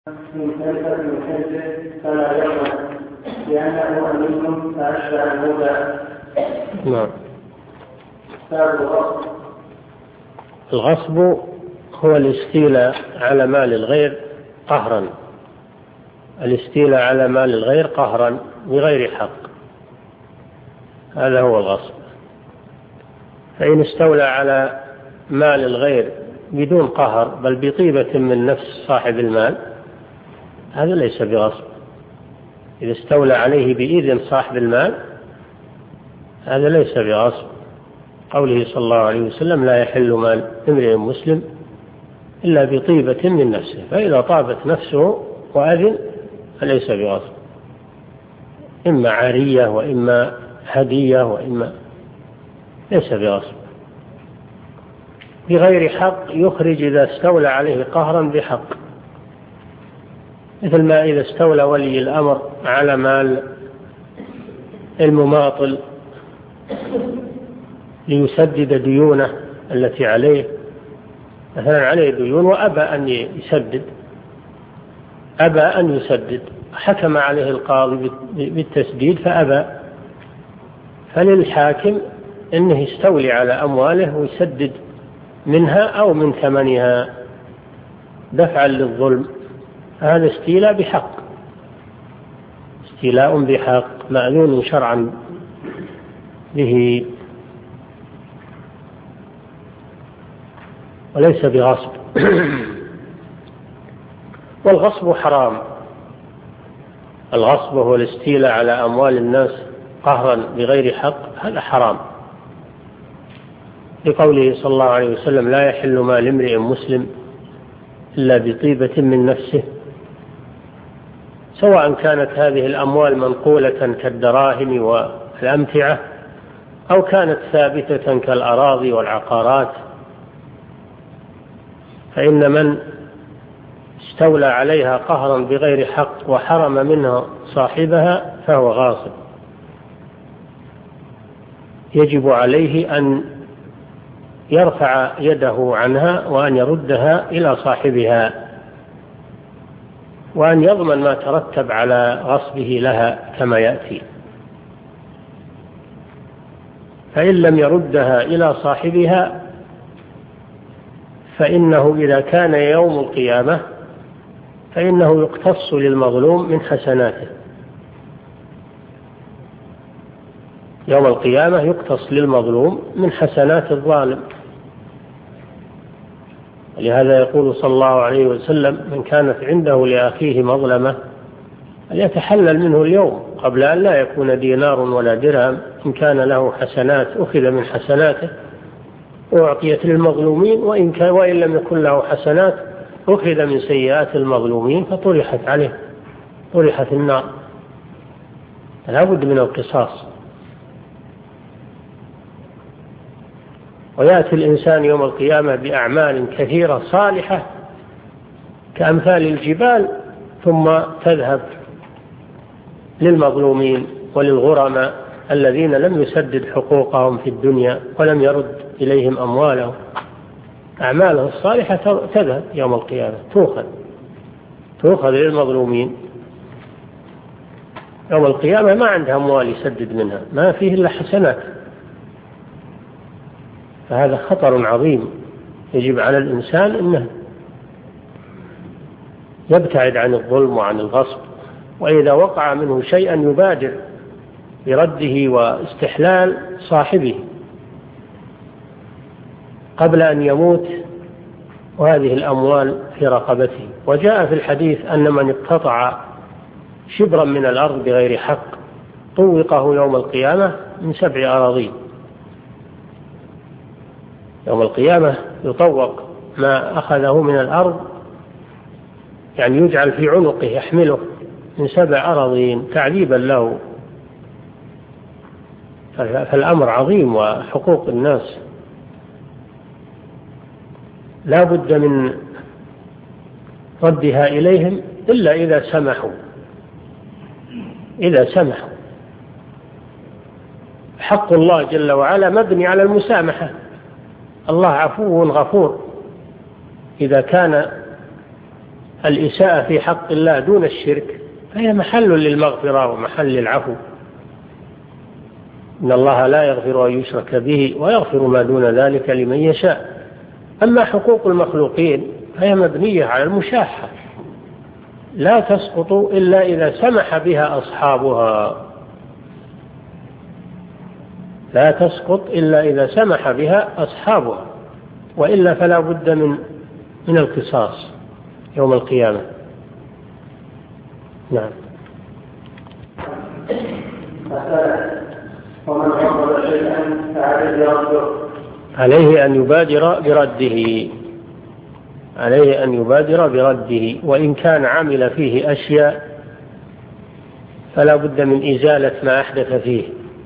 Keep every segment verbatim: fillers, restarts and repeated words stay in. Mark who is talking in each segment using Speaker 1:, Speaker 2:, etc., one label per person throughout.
Speaker 1: من كلفة من كلفه فلا يغنى لأنه أمين فأشبه الهدى.
Speaker 2: نعم.
Speaker 1: الغصب
Speaker 2: الغصب هو الاستيلاء على مال الغير قهرا، الاستيلاء على مال الغير قهرا بغير حق، هذا هو الغصب. فإن استولى على مال الغير بدون قهر بل بطيبة من نفس صاحب المال هذا ليس بغصب. إذا استولى عليه بإذن صاحب المال هذا ليس بغصب. قوله صلى الله عليه وسلم: لا يحل مال امرئ مسلم إلا بطيبة من نفسه، فإذا طابت نفسه وأذن فليس بغصب، إما عارية وإما هدية وإما ليس بغصب. بغير حق يخرج إذا استولى عليه قهرا بحق، مثل ما إذا استولى ولي الأمر على مال المماطل ليسدد ديونه التي عليه، مثلا عليه ديون وأبى أن يسدد أبى أن يسدد حكم عليه القاضي بالتسديد فأبى، فللحاكم أنه يستولي على أمواله ويسدد منها أو من ثمنها دفعا للظلم. هذا استيلاء بحق، استيلاء بحق مأذون شرعا به وليس بغصب. والغصب حرام. الغصب هو الاستيلاء على أموال الناس قهرا بغير حق، هذا حرام، لقوله صلى الله عليه وسلم: لا يحل مال امرئ مسلم إلا بطيبة من نفسه، سواء كانت هذه الأموال منقولة كالدراهم والأمتعة أو كانت ثابتة كالأراضي والعقارات. فإن من استولى عليها قهرا بغير حق وحرم منها صاحبها فهو غاصب، يجب عليه أن يرفع يده عنها وأن يردها إلى صاحبها، وأن يضمن ما ترتب على غصبه لها كما يأتي. فإن لم يردها إلى صاحبها فإنه إذا كان يوم القيامة فإنه يقتص للمظلوم من حسناته، يوم القيامة يقتص للمظلوم من حسنات الظالم. ولهذا يقول صلى الله عليه وسلم: من كانت عنده لأخيه مظلمة فليتحلل منه اليوم قبل أن لا يكون دينار ولا درهم. إن كان له حسنات أخذ من حسناته وأعطيت للمظلومين، وإن, كان وإن لم يكن له حسنات أخذ من سيئات المظلومين فطرحت عليه، طرحت النار. لا بد من القصاص. ويأتي الإنسان يوم القيامة بأعمال كثيرة صالحة كأمثال الجبال، ثم تذهب للمظلومين وللغرماء الذين لم يسدد حقوقهم في الدنيا ولم يرد إليهم أموالهم. أعماله الصالحة تذهب يوم القيامة، تؤخذ تؤخذ للمظلومين. يوم القيامة ما عنده أموال يسدد منها، ما فيه إلا حسنات. فهذا خطر عظيم، يجب على الإنسان أنه يبتعد عن الظلم وعن الغصب، وإذا وقع منه شيئا يبادر برده واستحلال صاحبه قبل أن يموت وهذه الأموال في رقبته. وجاء في الحديث أن من اقتطع شبرا من الأرض بغير حق طوقه يوم القيامة من سبع أراضين. يوم القيامة يطوق ما أخذه من الأرض، يعني يجعل في عنقه يحمله من سبع أراضين تعذيبا له. فالأمر عظيم، وحقوق الناس لا بد من ردها إليهم إلا إذا سمحوا إذا سمحوا حق الله جل وعلا مبني على المسامحة. الله عفو غفور، إذا كان الإساءة في حق الله دون الشرك فهي محل للمغفرة ومحل للعفو. إن الله لا يغفر أن يشرك به ويغفر ما دون ذلك لمن يشاء. أما حقوق المخلوقين فهي مبنية على المشاحة، لا تسقط إلا إذا سمح بها أصحابها، لا تسقط إلا إذا سمح بها أصحابها، وإلا فلا بد من من القصاص يوم القيامة. نعم.
Speaker 1: ومن عمل شيئا فعليه رده،
Speaker 2: عليه أن يبادر برده، عليه أن يبادر برده، وإن كان عمل فيه أشياء فلا بد من إزالة ما أحدث فيه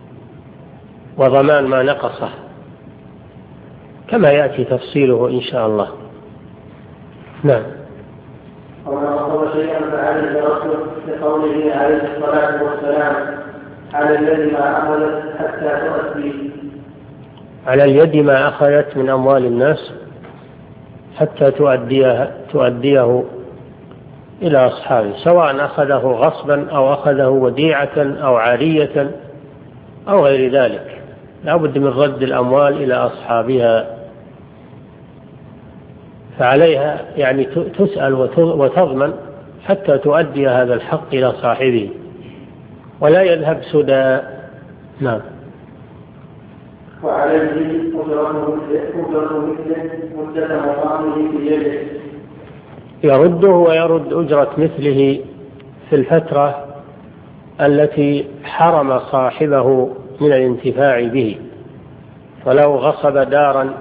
Speaker 2: وضمان ما نقصه، كما يأتي تفصيله إن شاء الله. نعم.
Speaker 1: ومن عمل شيئا فعليه رده، لقوله عليه الصلاة والسلام: على الذي ما أخذت حتى تؤدي،
Speaker 2: على اليد ما أخذت من أموال الناس حتى تؤديه, تؤديه إلى أصحابه، سواء أخذه غصبا أو أخذه وديعة أو عارية أو غير ذلك، لا بد من رد الأموال إلى أصحابها. فعليها يعني تسأل وتضمن حتى تؤدي هذا الحق إلى صاحبه ولا يذهب سدى. نعم.
Speaker 1: وعليه أجرة مثله مدة مقامه في يده،
Speaker 2: يرده ويرد أجرة مثله في الفترة التي حرم صاحبه من الانتفاع به. فلو غصب دارا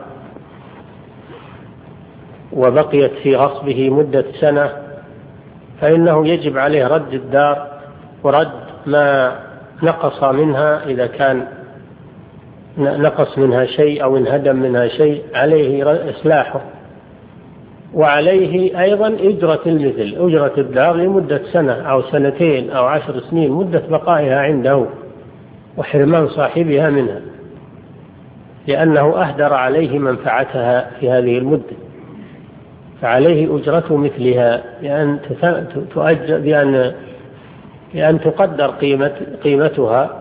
Speaker 2: وبقيت في غصبه مدة سنة فإنه يجب عليه رد الدار ورد ما نقص منها، إذا كان نقص منها شيء أو انهدم منها شيء عليه إصلاحه، وعليه أيضا أجرة المثل، أجرة الدار لمدة سنة أو سنتين أو عشر سنين مدة بقائها عنده وحرمان صاحبها منها، لأنه أهدر عليه منفعتها في هذه المدة، فعليه أجرة مثلها بأن تؤجر بأن بأن تقدر قيمة قيمتها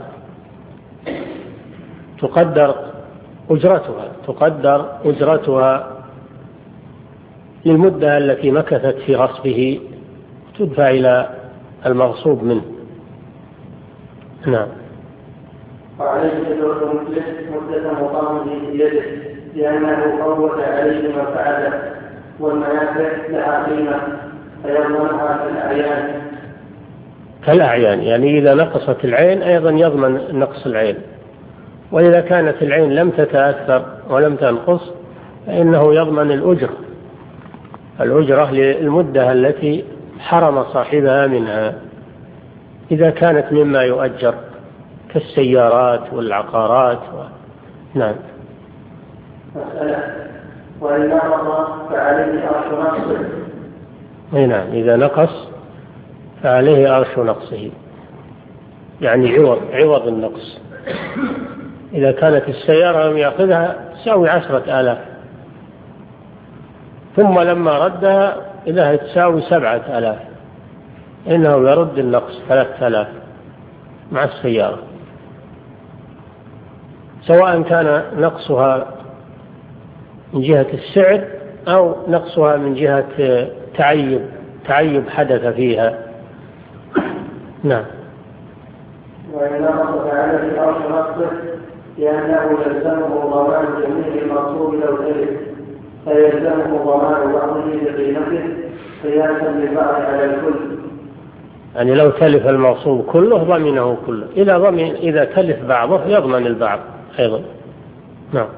Speaker 2: تقدر أجرتها تقدر أجرتها للمدة التي مكثت في غصبه تدفع إلى المغصوب منه. نعم.
Speaker 1: وعليه أجرة مدة مقامه في يده، لأنه فوت عليه منفعته والمنافع لها قيمة فيضمنها في الأعيان
Speaker 2: كالأعيان، يعني إذا نقصت العين أيضا يضمن نقص العين، وإذا كانت العين لم تتأثر ولم تنقص فإنه يضمن الأجرة الأجرة للمدة التي حرم صاحبها منها، إذا كانت مما يؤجر كالسيارات والعقارات و... نعم.
Speaker 1: مسألة: وإن نقص فعليه أرش نقصه.
Speaker 2: نعم، إذا نقص فعليه أرش نقصه، يعني عوض عوض النقص. إذا كانت السيارة لم يأخذها تساوي عشرة آلاف، ثم لما ردها إذا تساوي سبعة آلاف، إنه يرد النقص ثلاثة آلاف مع السيارة، سواء كان نقصها من جهة السعر أو نقصها من جهة تعيب تعيب حدث فيها. نعم.
Speaker 1: وإن نقص فعليه أرش نقصه، لأنه يلزمه ضمان جميع المغصوب لو تلف، فيلزمه ضمان بعضه بقيمته قياسا للبعض على الكل.
Speaker 2: يعني لو تلف المغصوب كله ضمنه كله، إذا ضمن إذا تلف بعضه يضمن البعض أيضا. نعم.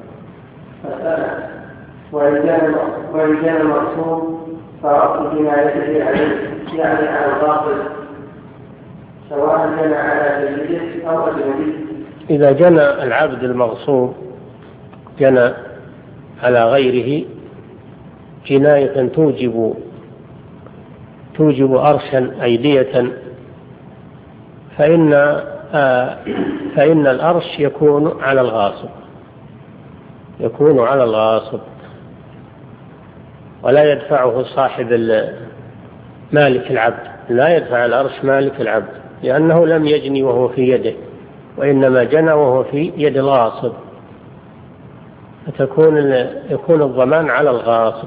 Speaker 1: وإن كان المغصوب فرأس جنايته عليه، يعني على الباطل، سواء كان على سيده أو أجنبي.
Speaker 2: إذا جنى العبد المغصوب جنى على غيره جناية توجب توجب أرشا أيدية، فإن آه فإن الأرش يكون على الغاصب يكون على الغاصب ولا يدفعه صاحب مالك العبد، لا يدفع الأرش مالك العبد، لأنه لم يجني وهو في يده، وإنما جنى وهو في يد الغاصب، فتكون يكون الضمان على الغاصب،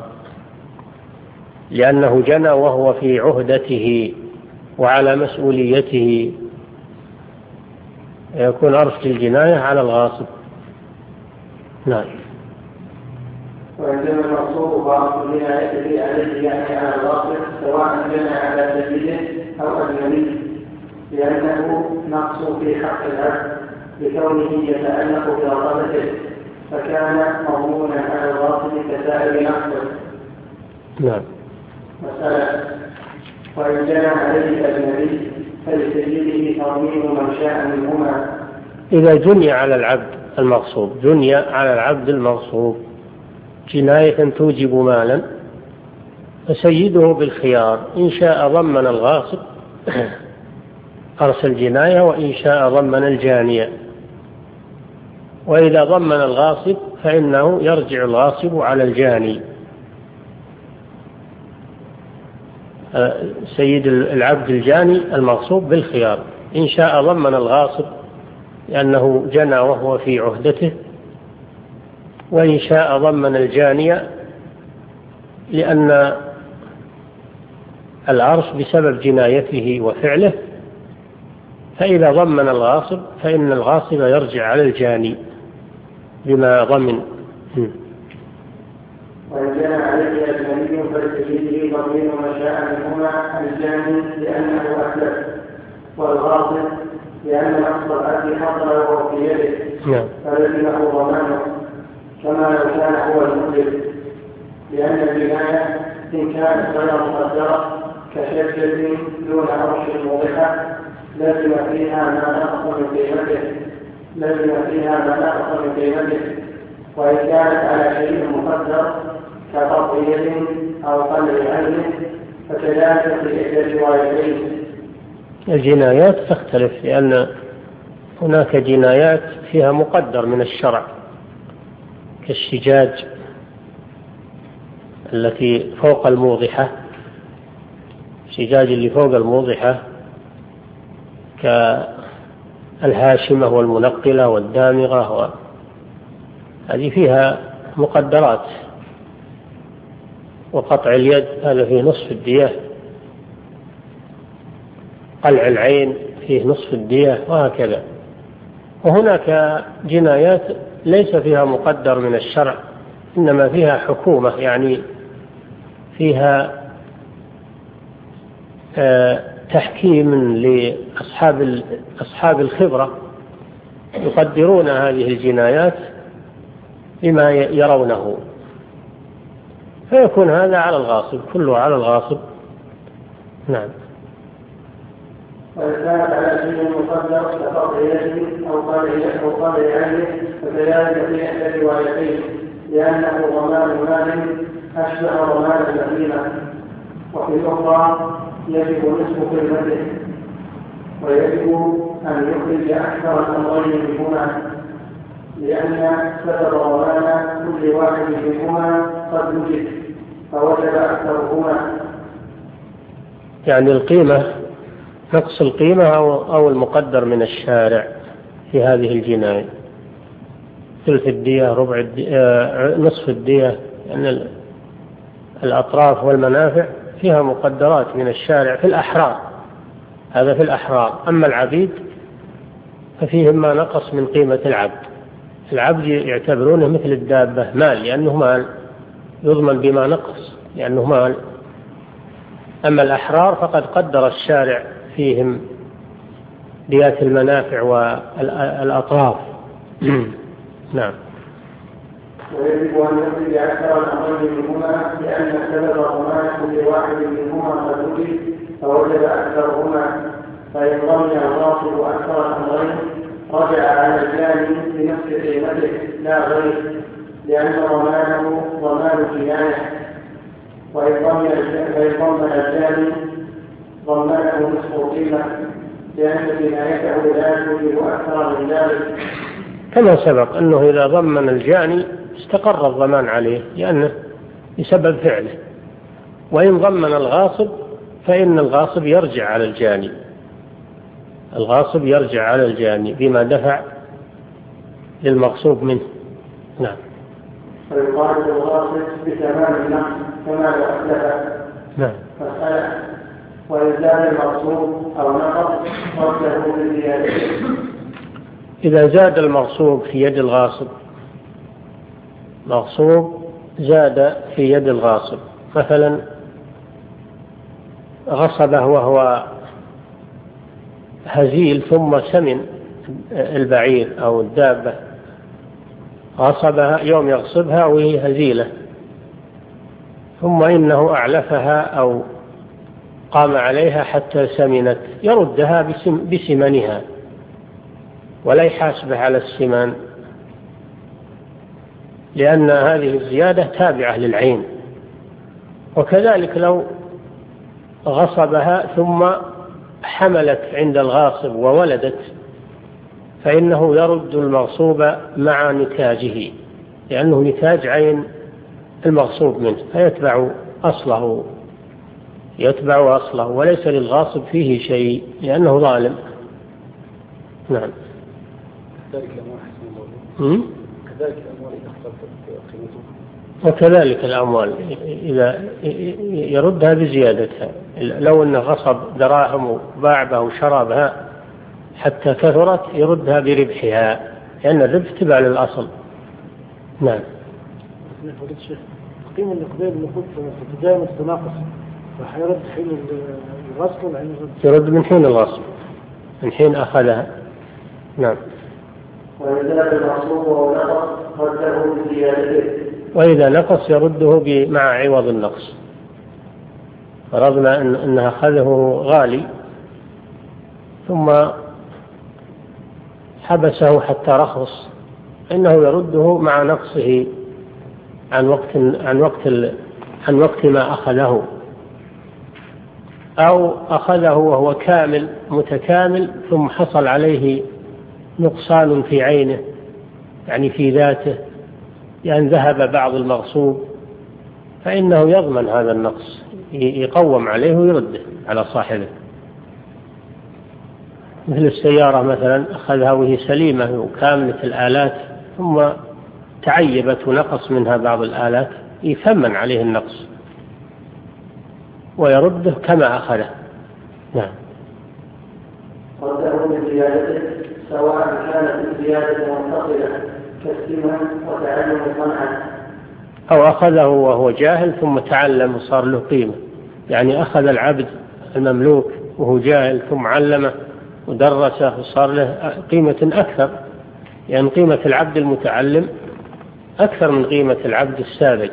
Speaker 2: لأنه جنى وهو في عهدته وعلى مسؤوليته، يكون أرش الجناية على الغاصب. نعم.
Speaker 1: وعندما المقصود بعض جنايته عليه يعني على الغاصب سواء جنى على سبيله أو أجنبي، لأنه نقص في حق العبد بكونه يتعلق برغبته، فكان مضمونا على الغاصب كسائر نقصه.
Speaker 2: نعم.
Speaker 1: مسألة: وإن جنى عليه أجنبي فلسيده ترميم من شاء منهما.
Speaker 2: إذا جني على العبد المغصوب، جني على العبد المغصوب جناية توجب مالا، فسيده بالخيار، إن شاء ضمن الغاصب أرسل جناية، وإن شاء ضمن الجانية. وإذا ضمن الغاصب فإنه يرجع الغاصب على الجاني. سيد العبد الجاني المغصوب بالخيار، إن شاء ضمن الغاصب لأنه جنى وهو في عهدته، وإن شاء ضمن الجانية لأن العرش بسبب جنايته وفعله. فإذا ضمن الغاصب فإن الغاصب يرجع على الجاني بما ضمن.
Speaker 1: وإن جنى عليه أجنبي فلسيده ترميم من شاء منهما الجاني لأنه أتلف، والغاصب لأن نقص الأكل حصل وهو في يده فلزمه ضمانه كما لو كان هو المتلف، لأن الجناية إن كانت غير مقدرة كشجرة دون عرش واضحة لازم فيها ما نقص من قيمته لازم فيها ما نقص من قيمته وإن كانت على شيء مقدر كقطع يد أو قلع عين فكذلك في إحدى الروايتين.
Speaker 2: الجنايات تختلف، لأن هناك جنايات فيها مقدر من الشرع كالشجاج التي فوق الموضحة، الشجاج اللي فوق الموضحة كالهاشمة والمنقلة والدامغة، هذه فيها مقدرات. وقطع اليد هذا فيه نصف الدية، قلع العين فيه نصف الدية، وهكذا. وهناك جنايات ليس فيها مقدر من الشرع، إنما فيها حكومة، يعني فيها تحكيم لأصحاب أصحاب الخبرة يقدرون هذه الجنايات بما يرونه، فيكون هذا على الغاصب، كله على الغاصب. نعم.
Speaker 1: وإن كانت على شيء مقدر كقطع يده أو قلع عينه فكذلك في إحدى الروايتين، لأنه ضمان مال أشبه ضمان المدينة، وفي الأخرى يجب نصف قيمته، ويجب أن يخرج أكثر الأمرين منهما، لأن سبب ضمان كل واحد منهما قد وجد فوجب أكثرهما.
Speaker 2: يعني القيمة، نقص القيمة أو المقدر من الشارع في هذه الجناية، ثلث الدية، ربع الدية، نصف الدية، يعني الأطراف والمنافع فيها مقدرات من الشارع في الأحرار، هذا في الأحرار. أما العبيد ففيهم ما نقص من قيمة العبد. العبد يعتبرونه مثل الدابة مال، لأنه مال يضمن بما نقص لأنه مال. أما الأحرار فقد قدر الشارع فيهم ديات المنافع والأطراف. نعم.
Speaker 1: ويجب أن يخرج أكثر الأمرين منهما، لأن سبب ضمان كل واحد منهما قد وجد فوجب أكثرهما، فإن ضمن الغاصب أكثر الأمرين رجع على الجاني بنفس قيمته لا غير، لأن ضمانه ضمان جناية، وإن ضمن الجاني ضمانه نصف القيمة، لأن جنايته لا توجب أكثر من ذلك.
Speaker 2: كما سبق أنه إذا ضمن الجاني استقر الضمان عليه لأنه بسبب فعله، وإن ضمن الغاصب فإن الغاصب يرجع على الجاني الغاصب يرجع على الجاني بما دفع للمغصوب منه. نعم.
Speaker 1: فيقال الغاصب بتمام النقص كما لو أتلف.
Speaker 2: نعم.
Speaker 1: مسألة وإزال المغصوب أو نقص رده بالزيادة.
Speaker 2: إذا زاد المغصوب في يد الغاصب، مغصوب زاد في يد الغاصب، مثلا غصبه وهو هزيل ثم سمن البعير أو الدابة، غصبها يوم يغصبها وهي هزيلة، ثم إنه أعلفها أو قام عليها حتى سمنت، يردها بسم بسمنها ولا يحاسبه على السمان، لأن هذه الزيادة تابعة للعين. وكذلك لو غصبها ثم حملت عند الغاصب وولدت، فإنه يرد المغصوب مع نتاجه، لأنه نتاج عين المغصوب منه، فيتبع أصله يتبع أصله وليس للغاصب فيه شيء لأنه ظالم. نعم.
Speaker 3: كذلك الأموال كذلك الأموال إذا اختلفت قيمتها،
Speaker 2: وكذلك الأموال إذا يردها بزيادتها، لو أنه غصب دراهم وباع بها وشرى بها حتى كثرت يردها بربحها، لأن الربح تبع للأصل. نعم.
Speaker 3: قيمة الإقدام المفروض تدائم تتناقص، فحيرد حين الغصب ولا حين الغصب؟
Speaker 2: يرد من حين الغصب، من حين أخذها. نعم.
Speaker 1: وإذا المغصوب ونقص رده بزيادته،
Speaker 2: وإذا نقص يرده مع عوض النقص. فرضنا أن أنها أخذه غالي ثم حبسه حتى رخص، إنه يرده مع نقصه عن وقت عن وقت عن وقت ما أخذه، أو أخذه وهو كامل متكامل ثم حصل عليه نقصان في عينه، يعني في ذاته، يعني ذهب بعض المغصوب، فإنه يضمن هذا النقص، يقوم عليه ويرده على صاحبه. مثل السيارة مثلا أخذها وهي سليمة وكاملة الآلات ثم تعيبت ونقص منها بعض الآلات، يثمن عليه النقص ويرده كما أخذه. نعم.
Speaker 1: رده بزيادته سواء كانت الزيادة منفصلة كالسمن وتعلم صنعا،
Speaker 2: أو أخذه وهو جاهل ثم تعلم وصار له قيمة، يعني أخذ العبد المملوك وهو جاهل ثم علمه ودرسه وصار له قيمة أكثر، يعني قيمة العبد المتعلم أكثر من قيمة العبد الساذج،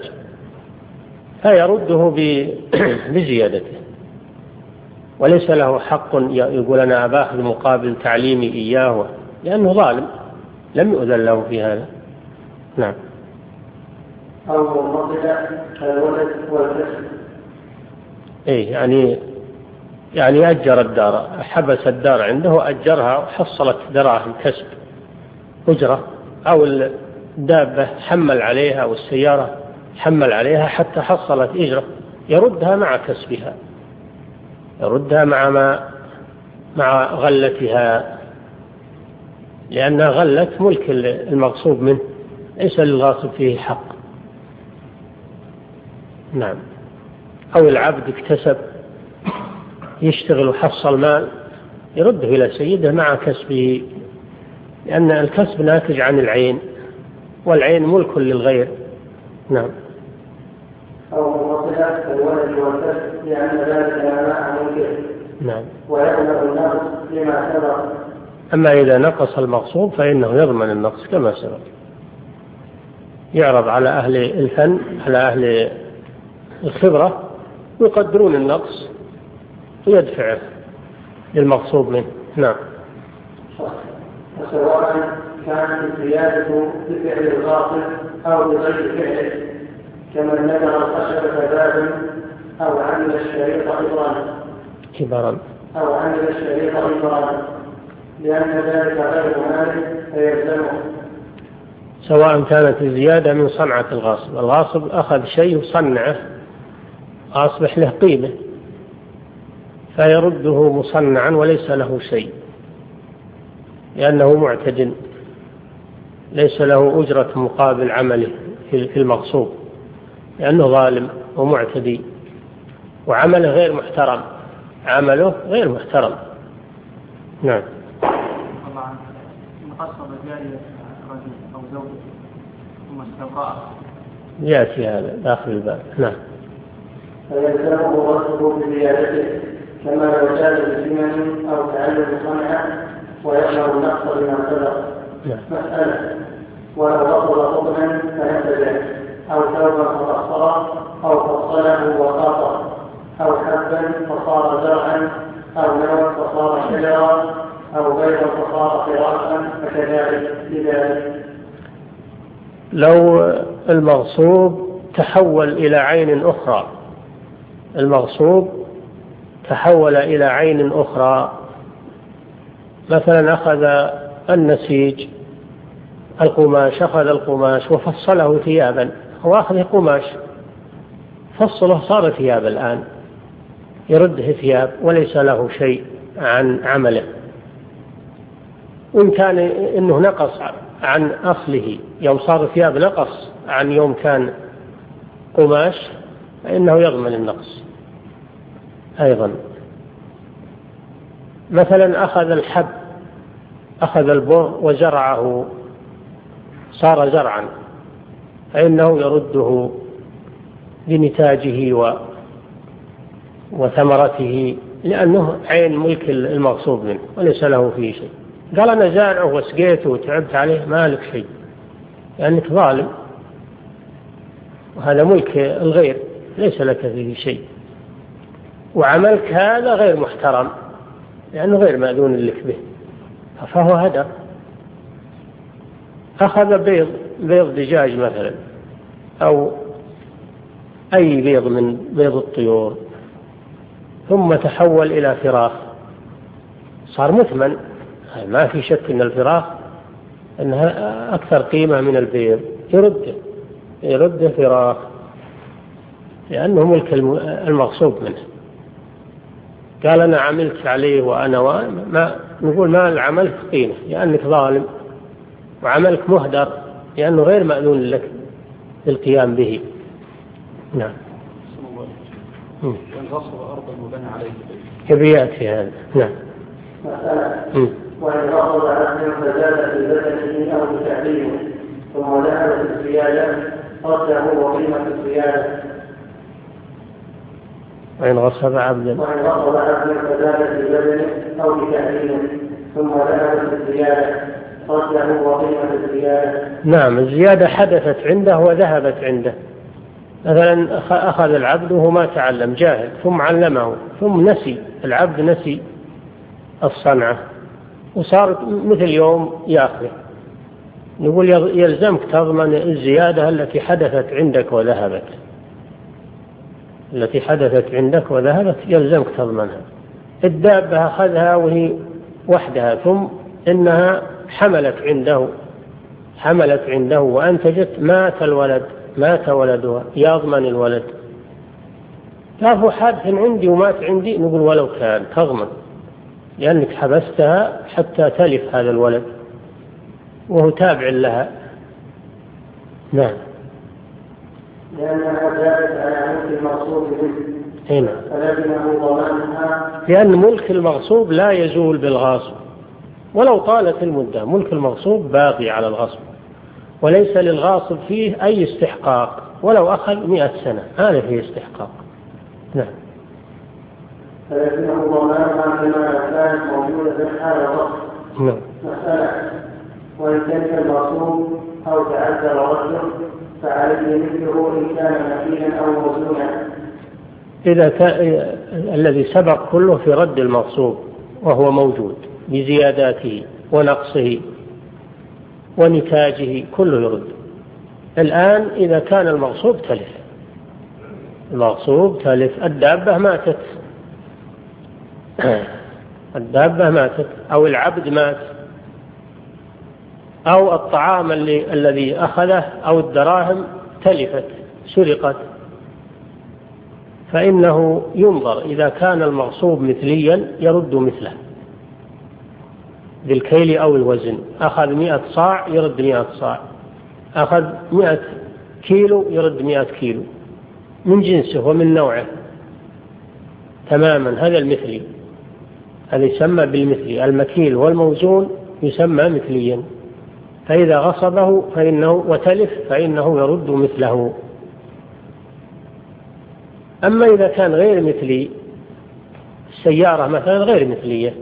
Speaker 2: فيرده بزيادته، وليس له حق يقول أنا أباخذ مقابل تعليمي إياه، لأنه ظالم لم يؤذن له في هذا. نعم.
Speaker 1: أو منفصلة كالولد والكسب.
Speaker 2: إيه يعني يعني أجر الدار، حبس الدار عنده وأجرها وحصلت دراهم كسب أجرة، أو الدابة حمل عليها والسيارة حمل عليها حتى حصلت أجرة، يردها مع كسبها، يردها مع ما مع غلتها، لأنها غلت ملك المغصوب منه، ليس للغاصب فيه حق. نعم. أو العبد اكتسب يشتغل وحصل مال، يرده إلى سيده مع كسبه، لأن الكسب ناتج عن العين، والعين ملك للغير. نعم.
Speaker 1: أو منفصلة كالولد والكسب، لأن ذلك لا معنى ملكه.
Speaker 2: نعم.
Speaker 1: ويأمر النقص لما سبق.
Speaker 2: أما إذا نقص المغصوب فإنه يضمن النقص كما سبق، يعرض على أهل الفن على أهل الخبرة يقدرون النقص ويدفعه للمغصوب منه. نعم.
Speaker 1: وسواء كانت الزيادة بفعل الغاصب أو بغير فعله، كمن نذر الخشبة بابا أو عمل الشريط إبرانا
Speaker 2: كبارا
Speaker 1: أو عمل الشريط إبرانا، لأن ذلك غير مالك فيلزمه.
Speaker 2: سواء كانت الزيادة من صنعة الغاصب، الغاصب أخذ شيء وصنعه أصبح له قيمة، فيرده مصنعا وليس له شيء، لأنه معتد ليس له أجرة مقابل عمله في المغصوب، لأنه ظالم ومعتدي وعمله غير محترم، عمله غير محترم. نعم.
Speaker 4: طبعا مقصد جارية رجل أو زوجة ثم استبرأ
Speaker 2: يأتي هذا داخل الباب. نعم.
Speaker 1: فيلزمه غسله بزيادته كما لو زاد بسمن أو تعلم صنعه ويأمر النقص بما سبق. مسألة: ولو غسل قطنا فنفذه أو ثوبا فقصره أو فصله وقاطه أو حبا فصار زرعا أو نوى فصار شجرا أو بيضا فصار فراشا فكذلك لذلك.
Speaker 2: لو المغصوب تحول إلى عين أخرى، المغصوب تحول إلى عين أخرى، مثلا أخذ النسيج القماش، أخذ القماش وفصله ثيابا، هو أخذ قماش فصله صار ثياب، الآن يرده ثياب وليس له شيء عن عمله. وإن كان إنه نقص عن أصله، يوم صار ثياب نقص عن يوم كان قماش، فإنه يضمن النقص أيضا. مثلا أخذ الحب، أخذ البر وزرعه صار زرعا، فإنه يرده بنتاجه و وثمرته، لأنه عين ملك المغصوب منه وليس له فيه شيء. قال أنا زارعه وسقيته وتعبت عليه، ما لك شيء لأنك يعني ظالم، وهذا ملك الغير ليس لك فيه شيء، وعملك هذا غير محترم لأنه غير مأذون لك به، فهو هدر. أخذ بيض بيض دجاج مثلا أو أي بيض من بيض الطيور ثم تحول إلى فراخ، صار مثمن، ما في شك أن الفراخ أنها أكثر قيمة من البيض، يرد يرد فراخ لأنه ملك المغصوب منه. قال أنا عملت عليه وأنا ما نقول ما العمل قيمة، لأنك ظالم وعملك مهدر لأنه غير مأذون لك القيام به. نعم.
Speaker 4: وإن غصب أرضا وبنى عليه
Speaker 2: كبيات في هذا. نعم.
Speaker 1: مسألة: وإن غصب عبد فزاد في بدنه أو بتعليمه ثم ذهب في الزيادة رده وقيمة الزيادة.
Speaker 2: وإن غصب عبدا
Speaker 1: وإن غصب عبدا فزاد في بدنه أو بتعليمه ثم ذهب في الزيادة رده وقيمة الزيادة.
Speaker 2: نعم، الزيادة حدثت عنده وذهبت عنده. مثلا أخذ العبد وهو ما تعلم، جاهل، ثم علمه ثم نسي، العبد نسي الصنعة وصارت مثل يوم يأخذ، نقول يلزمك تضمن الزيادة التي حدثت عندك وذهبت، التي حدثت عندك وذهبت يلزمك تضمنها. الدابة أخذها وهي وحدها ثم إنها حملت عنده حملت عنده وأنتجت، مات الولد، مات ولدها، يضمن الولد. كافو حادث عندي ومات عندي، نقول ولو كان تضمن، لأنك حبستها حتى تلف هذا الولد وهو تابع لها. نعم.
Speaker 1: لأنها زادت على ملك المغصوب منه.
Speaker 2: هنا.
Speaker 1: فلزمه ضمانها.
Speaker 2: لأن ملك المغصوب لا يزول بالغاصب ولو طالت المدة، ملك المغصوب باقي على الغصب وليس للغاصب فيه أي استحقاق، ولو أخذ مئة سنة هذا فيه استحقاق. نعم.
Speaker 1: فلزمه ضمانها كما كانت موجودة في حال الغصب.
Speaker 2: نعم.
Speaker 1: مسألة: وإن كان المغصوب أو تعذر رده فعليه مثله إن كان مكينا أو موزونا.
Speaker 2: إذا كان الذي سبق كله في رد المغصوب وهو موجود بزياداته ونقصه ونتاجه كله يرد. الآن إذا كان المغصوب تلف، المغصوب تلف، الدابة ماتت الدابة ماتت أو العبد مات أو الطعام اللي الذي أخذه أو الدراهم تلفت سرقت، فإنه ينظر إذا كان المغصوب مثليا يرد مثله بالكيل أو الوزن. أخذ مئة صاع يرد مئة صاع، أخذ مئة كيلو يرد مئة كيلو، من جنسه ومن نوعه تماما. هذا المثلي، هذا يسمى بالمثلي. المكيل والموزون يسمى مثليا، فإذا غصبه فإنه وتلف فإنه يرد مثله. أما إذا كان غير مثلي، السيارة مثلا غير مثلية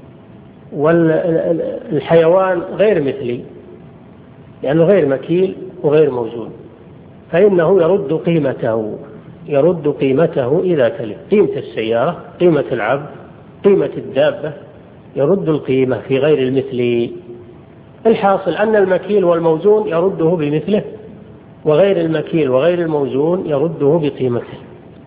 Speaker 2: والحيوان غير مثلي لأنه غير مكيل وغير موزون، فإنه يرد قيمته يرد قيمته إذا تلف. قيمة السيارة، قيمة العبد، قيمة الدابة، يرد القيمة في غير المثلي. الحاصل أن المكيل والموزون يرده بمثله، وغير المكيل وغير الموزون يرده بقيمته.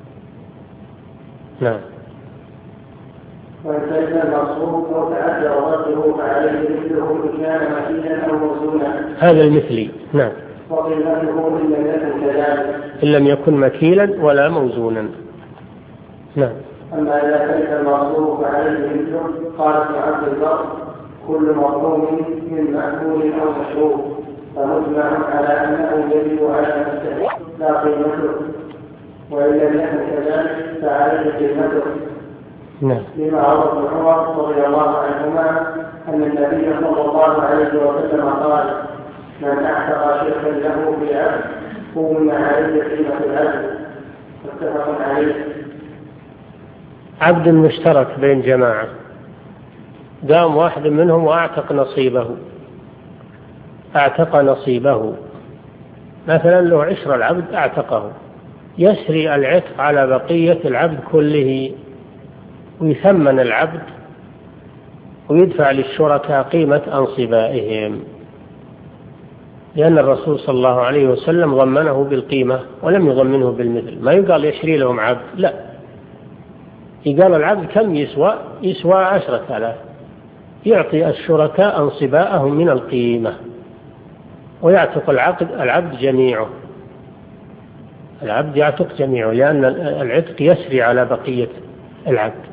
Speaker 2: نعم.
Speaker 1: وإن كان المغصوب أو تعدى رده فعليه مثله إن كان مكيلا أو موزونا.
Speaker 2: هذا المثلي. نعم.
Speaker 1: وقيمته إن لم يكن كذلك،
Speaker 2: إن لم يكن مكيلا ولا موزونا. نعم.
Speaker 1: أما إذا كان المغصوب فعليه مثله، قال ابن عبد البر: كل مظلوم من مأكول أو مشروب، فمجمع على أنه يجب على نفسه لا قيمته، وإن لم يكن كذلك فعليه قيمته.
Speaker 2: نعم.
Speaker 1: لما روى ابن عمر رضي الله عنهما أن النبي صلى الله عليه وسلم قال: من أعتق شركا له في عبد قوم عليه قيمة العبد. متفق عليه.
Speaker 2: عبد مشترك بين جماعة، قام واحد منهم وأعتق نصيبه أعتق نصيبه مثلا له عشر العبد أعتقه، يسري العتق على بقية العبد كله، ويثمن العبد ويدفع للشركاء قيمة أنصبائهم، لأن الرسول صلى الله عليه وسلم ضمنه بالقيمة ولم يضمنه بالمثل. ما يقال يشري لهم عبد، لا، يقال العبد كم يسوى؟ يسوى عشرة آلاف، يعطي الشركاء أنصباءهم من القيمة ويعتق العقد العبد جميعه العبد يعتق جميعه، لأن العتق يسري على بقية العبد،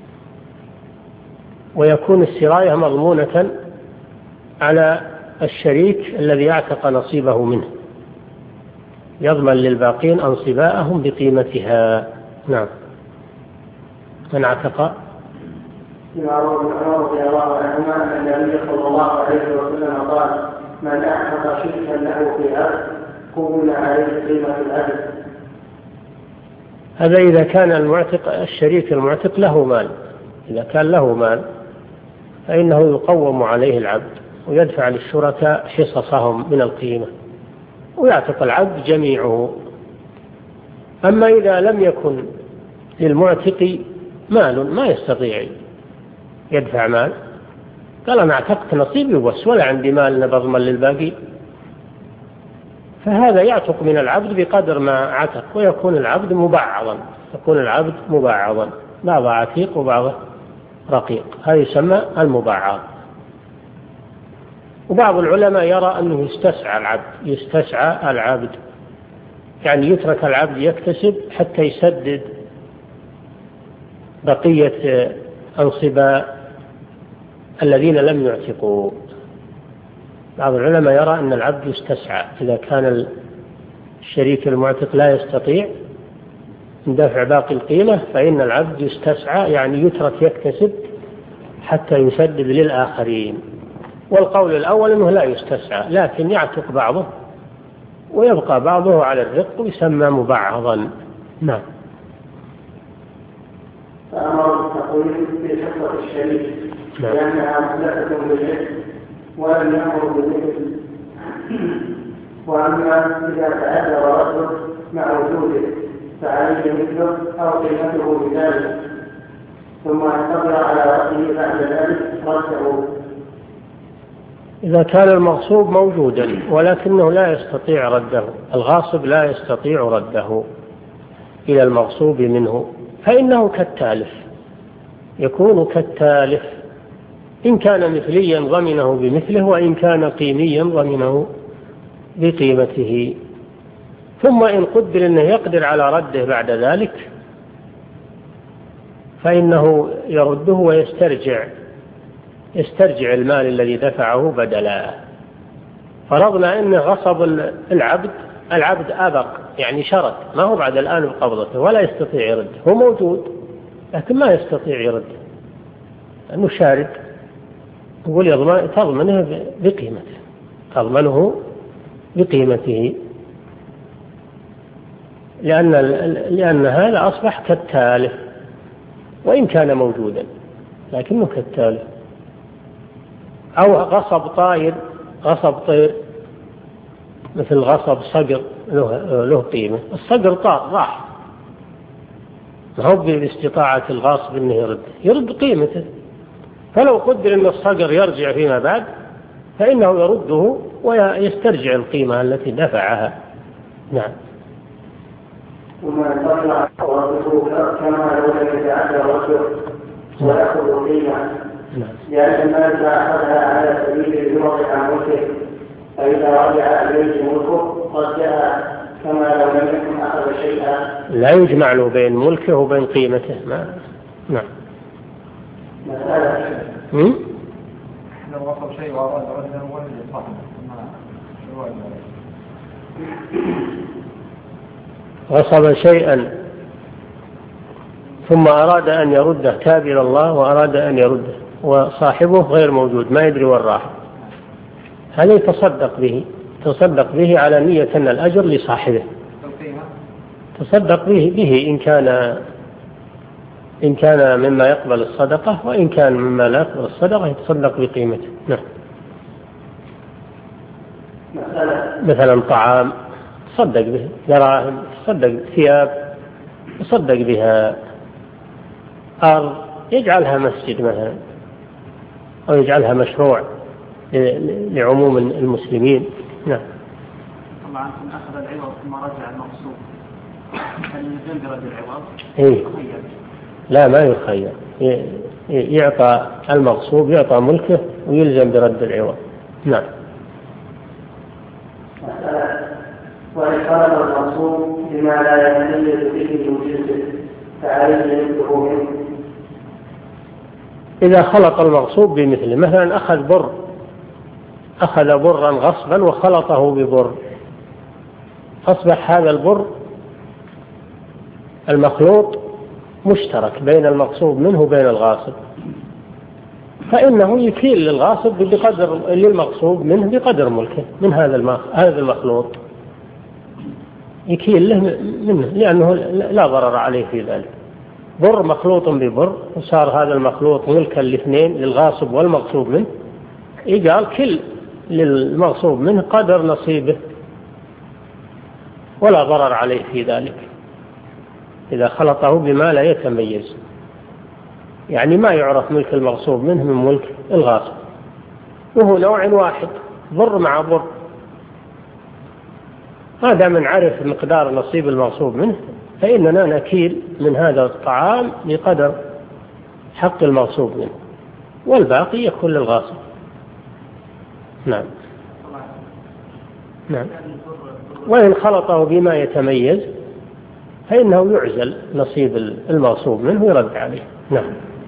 Speaker 2: ويكون السراية مضمونة على الشريك الذي اعتق نصيبه منه، يضمن للباقين أنصباءهم بقيمتها. نعم. من اعتق
Speaker 1: لما روى ابن عمر رضي الله عنهما أن النبي صلى الله عليه وسلم قال: من أعتق شركا له في عبد قوم عليه قيمة العبد.
Speaker 2: هذا إذا كان المعتق الشريك المعتق له مال، إذا كان له مال فإنه يقوم عليه العبد ويدفع للشركاء حصصهم من القيمة ويعتق العبد جميعه. أما إذا لم يكن للمعتق مال ما يستطيع يدفع مال، قال أنا اعتقت نصيبي بس ولا عندي مال بضمن للباقي، فهذا يعتق من العبد بقدر ما عتق، ويكون العبد مبعضا يكون العبد مبعضا بعض عتيق وبعض رقيق، هذا يسمى المبعض. وبعض العلماء يرى أنه يستسعى العبد يستسعى العبد يعني يترك العبد يكتسب حتى يسدد بقية أنصباء الذين لم يعتقوا. بعض العلماء يرى أن العبد يستسعى إذا كان الشريك المعتق لا يستطيع دفع باقي القيمة، فإن العبد يستسعى يعني يترك يكتسب حتى يسدد للآخرين. والقول الأول أنه لا يستسعى لكن يعتق بعضه ويبقى بعضه على الرق ويسمى مبعضا. نعم.
Speaker 1: فأمر بالتقويم في حصة الشريك لأنها مثلثة بالعتق ولم يأمر بالمثل. وأما إذا تعذر رده مع وجوده فعليه مثله أو قيمته بذلك، ثم ينتظر على رده بعد ذلك رده.
Speaker 2: إذا كان المغصوب موجودا ولكنه لا يستطيع رده، الغاصب لا يستطيع رده إلى المغصوب منه، فإنه كالتالف، يكون كالتالف، إن كان مثليا ضمنه بمثله، وإن كان قيميا ضمنه بقيمته. ثم إن قدر أنه يقدر على رده بعد ذلك فإنه يرده ويسترجع يسترجع المال الذي دفعه بدلا. فرضنا أنه غصب العبد العبد أبق يعني شرط، ما هو بعد الآن بقبضته ولا يستطيع يرد، هو موجود لكن ما يستطيع يرد لأنه شارد. يقول يضمن تضمنه بقيمته تضمنه بقيمته لأن لأن هذا أصبح كالتالف وإن كان موجودا لكنه كالتالف. أو غصب طائر غصب طير مثل غصب صقر له, له قيمة، الصقر طار راح ما هو باستطاعة الغاصب أنه يرد يرد قيمته. فلو قدر أن الصقر يرجع فيما بعد فإنه يرده ويسترجع القيمة التي دفعها. نعم.
Speaker 1: وما يطلع ورده كما لو لم يتعدى رده ويأخذ قيمة لأن المال أخذها على سبيل الجمع عن ملكه، فإذا رجع إليه ملكه ردها كما لو لم يكن أخذ شيئا.
Speaker 2: لا يجمع له بين ملكه وبين قيمته. ما. نعم.
Speaker 1: مسألة
Speaker 4: لو وصل شيء وأراد رده ولا صاحبه
Speaker 2: غصب شيئا ثم أراد أن يرده تاب إلى الله وأراد أن يرده وصاحبه غير موجود ما يدري وين راح، هذا يتصدق به تصدق به على نية أن الأجر لصاحبه. تصدق به به إن كان إن كان مما يقبل الصدقة، وإن كان مما لا يقبل الصدقة يتصدق بقيمته. نعم. مثلا طعام تصدق به، دراهم تصدق، ثياب تصدق بها، أرض يجعلها مسجد مثلا أو يجعلها مشروع لعموم المسلمين. نعم.
Speaker 4: طبعا من أخذ العوض ثم رجع المقصود هل يلزم برد العوض؟
Speaker 2: إيه؟ لا ما يخير، يعطى المغصوب يعطى ملكه ويلزم برد العوض. نعم.
Speaker 1: وإن خلط المغصوب بما لا يتميز به من جنسه فعليه يملكه منه.
Speaker 2: إذا خلط المغصوب بمثله، مثلا أخذ بر أخذ برا غصبا وخلطه ببر، أصبح هذا البر المخلوط مشترك بين المغصوب منه وبين الغاصب، فإنه يكيل للغاصب بقدر للمغصوب منه بقدر ملكه من هذا هذا المخلوط، يكيل له منه لأنه لا ضرر عليه في ذلك. بر مخلوط ببر وصار هذا المخلوط ملكا الاثنين للغاصب والمغصوب منه، يقال كل للمغصوب منه قدر نصيبه ولا ضرر عليه في ذلك إذا خلطه بما لا يتميز، يعني ما يعرف ملك المغصوب منه من ملك الغاصب، وهو نوع واحد بر مع بر. هذا من عرف مقدار نصيب المغصوب منه فإننا نكيل من هذا الطعام بقدر حق المغصوب منه والباقي يكون للغاصب. نعم. نعم. وإن خلطه بما يتميز فإنه يعزل نصيب المغصوب منه ويرد عليه. نعم.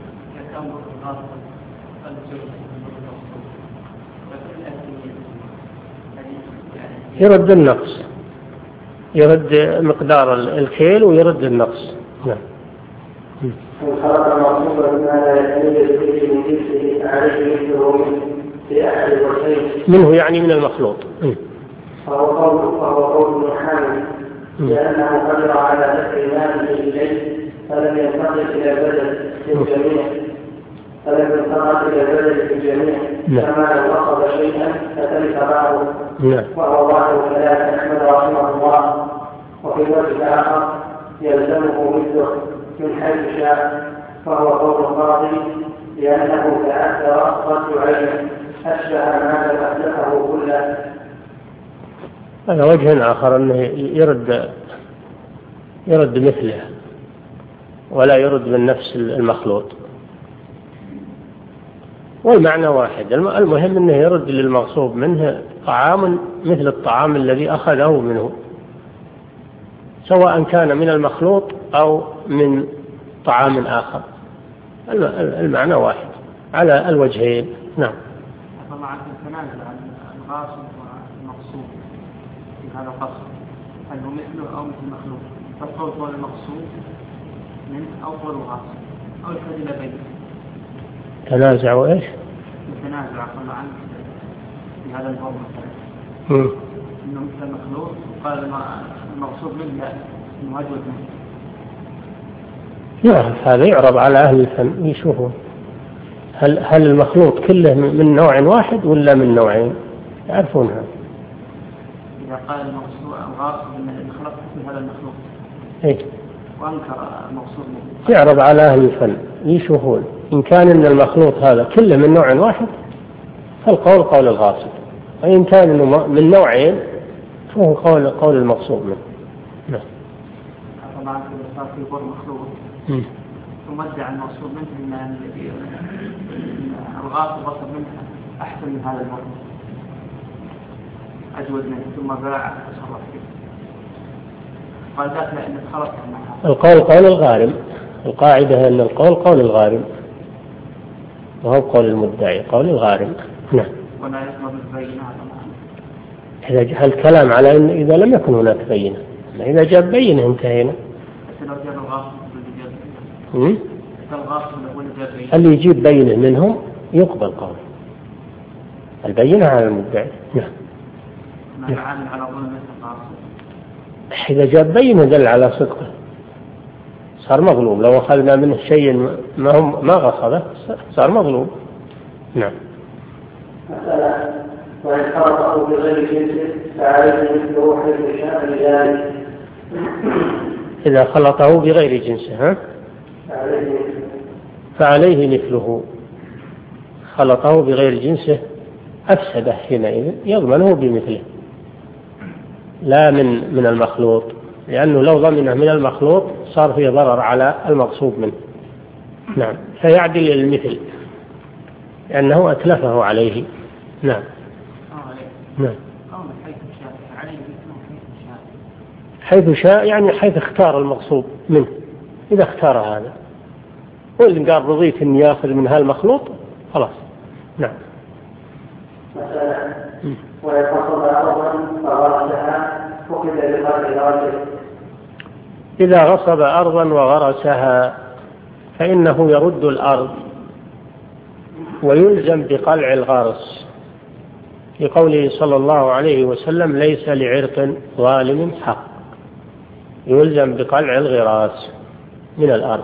Speaker 2: يرد النقص، يرد مقدار الكيل ويرد النقص. نعم.
Speaker 1: خلق المغصوب بما لا يتميز به من جنسه عليه مثله في أحد الوجهين
Speaker 2: منه يعني من المخلوط.
Speaker 1: فهو قول فهو قول محامي لأنه قدر على دفع ماله إليه فلم ينتقل إلى البدل في الجميع فلم ينتقل إلى البدل في الجميع كما لو قصد شيئا فتلك بعضه وهو بعضه كذلك أحمد رحمه الله. وفي الوجه الآخر يلزمه مثله من حيث شاء فهو قول القاضي لأنه تأثر رد عين أشبه ما لو أسلفه كله.
Speaker 2: هذا وجه آخر أنه يرد يرد مثله ولا يرد من نفس المخلوط، والمعنى واحد. المهم أنه يرد للمغصوب منه طعام مثل الطعام الذي أخذه منه، سواء كان من المخلوط أو من طعام آخر. المعنى واحد على الوجهين. نعم.
Speaker 4: طبعا التنازل عن الغاصب والمقصود في هذا القصر هل هو مثله أو مثل مخلوق؟ فالقول قول المقصود من أو قول الغاصب أو يحتاج إلى بين.
Speaker 2: تنازع وإيش؟
Speaker 4: التنازع قال عنه في هذا الفرق مثلا إنه مثل مخلوق وقال المقصود منه لا إنه أجود منه.
Speaker 2: يعرف هذا، يعرض على أهل الفن يشوفون هل هل المخلوط كله من نوع واحد ولا من نوعين، يعرفونها.
Speaker 4: إذا قال المقصود الغاصب أن الخلق في هذا المخلوق
Speaker 2: إيه؟
Speaker 4: وأنكر المقصود منه،
Speaker 2: يعرض على أهل الفن يشوفون إن كان إن المخلوط هذا كله من نوع واحد فالقول قول الغاصب، وإن كان إنه من نوعين فهو قول قول المقصود منه. نعم.
Speaker 4: طبعا إذا صار في بر مخلوط ثم ادعى المقصود منه أن الغاصب غصب منه أحسن من هذا البر أجود منه ثم باع تصرف فيه، قال ذاك لأن الخلق
Speaker 2: القول قول الغارم، القاعدة أن القول قول الغارم وهو قول المدعي قول الغارم. نعم.
Speaker 4: ولا يطلب البينة
Speaker 2: إذا جاء الكلام على أن إذا لم يكن هناك بينة، إذا جاء بينة انتهينا.
Speaker 4: لو جاء الغاصب
Speaker 2: اللي يجيب بينة منهم يقبل قوله، البينة على المدعي. نعم.
Speaker 4: ما يعامل على ظلم الغاصب،
Speaker 2: إذا جاء بينة دل على صدقه صار مظلوم، لو أخذنا منه شيء ما هم ما غصبه صار مظلوم. نعم.
Speaker 1: مثلا وإن خلطه بغير جنسه فعليه مثله حيث شاء لذلك.
Speaker 2: إذا خلطه بغير جنسه ها؟ فعليه مثله، خلطه بغير جنسه أفسده حينئذ يضمنه بمثله لا من من المخلوط، لأنه لو ضمنه من المخلوط صار فيه ضرر على المقصود منه. نعم. فيعدل المثل لأنه أتلفه عليه. نعم. نعم. حيث شاء يعني حيث اختار المقصود منه، إذا اختار هذا واللي قال رضيت أن يأخذ من هالمخلوط خلاص. نعم.
Speaker 1: مثلا ويقصد أرضا فغرسها فقد لقلب الراجل.
Speaker 2: إذا غصب أرضا وغرسها فإنه يرد الأرض ويلزم بقلع الغارس، لقوله صلى الله عليه وسلم ليس لعرق ظالم حق، يلزم بقلع الغراس من الأرض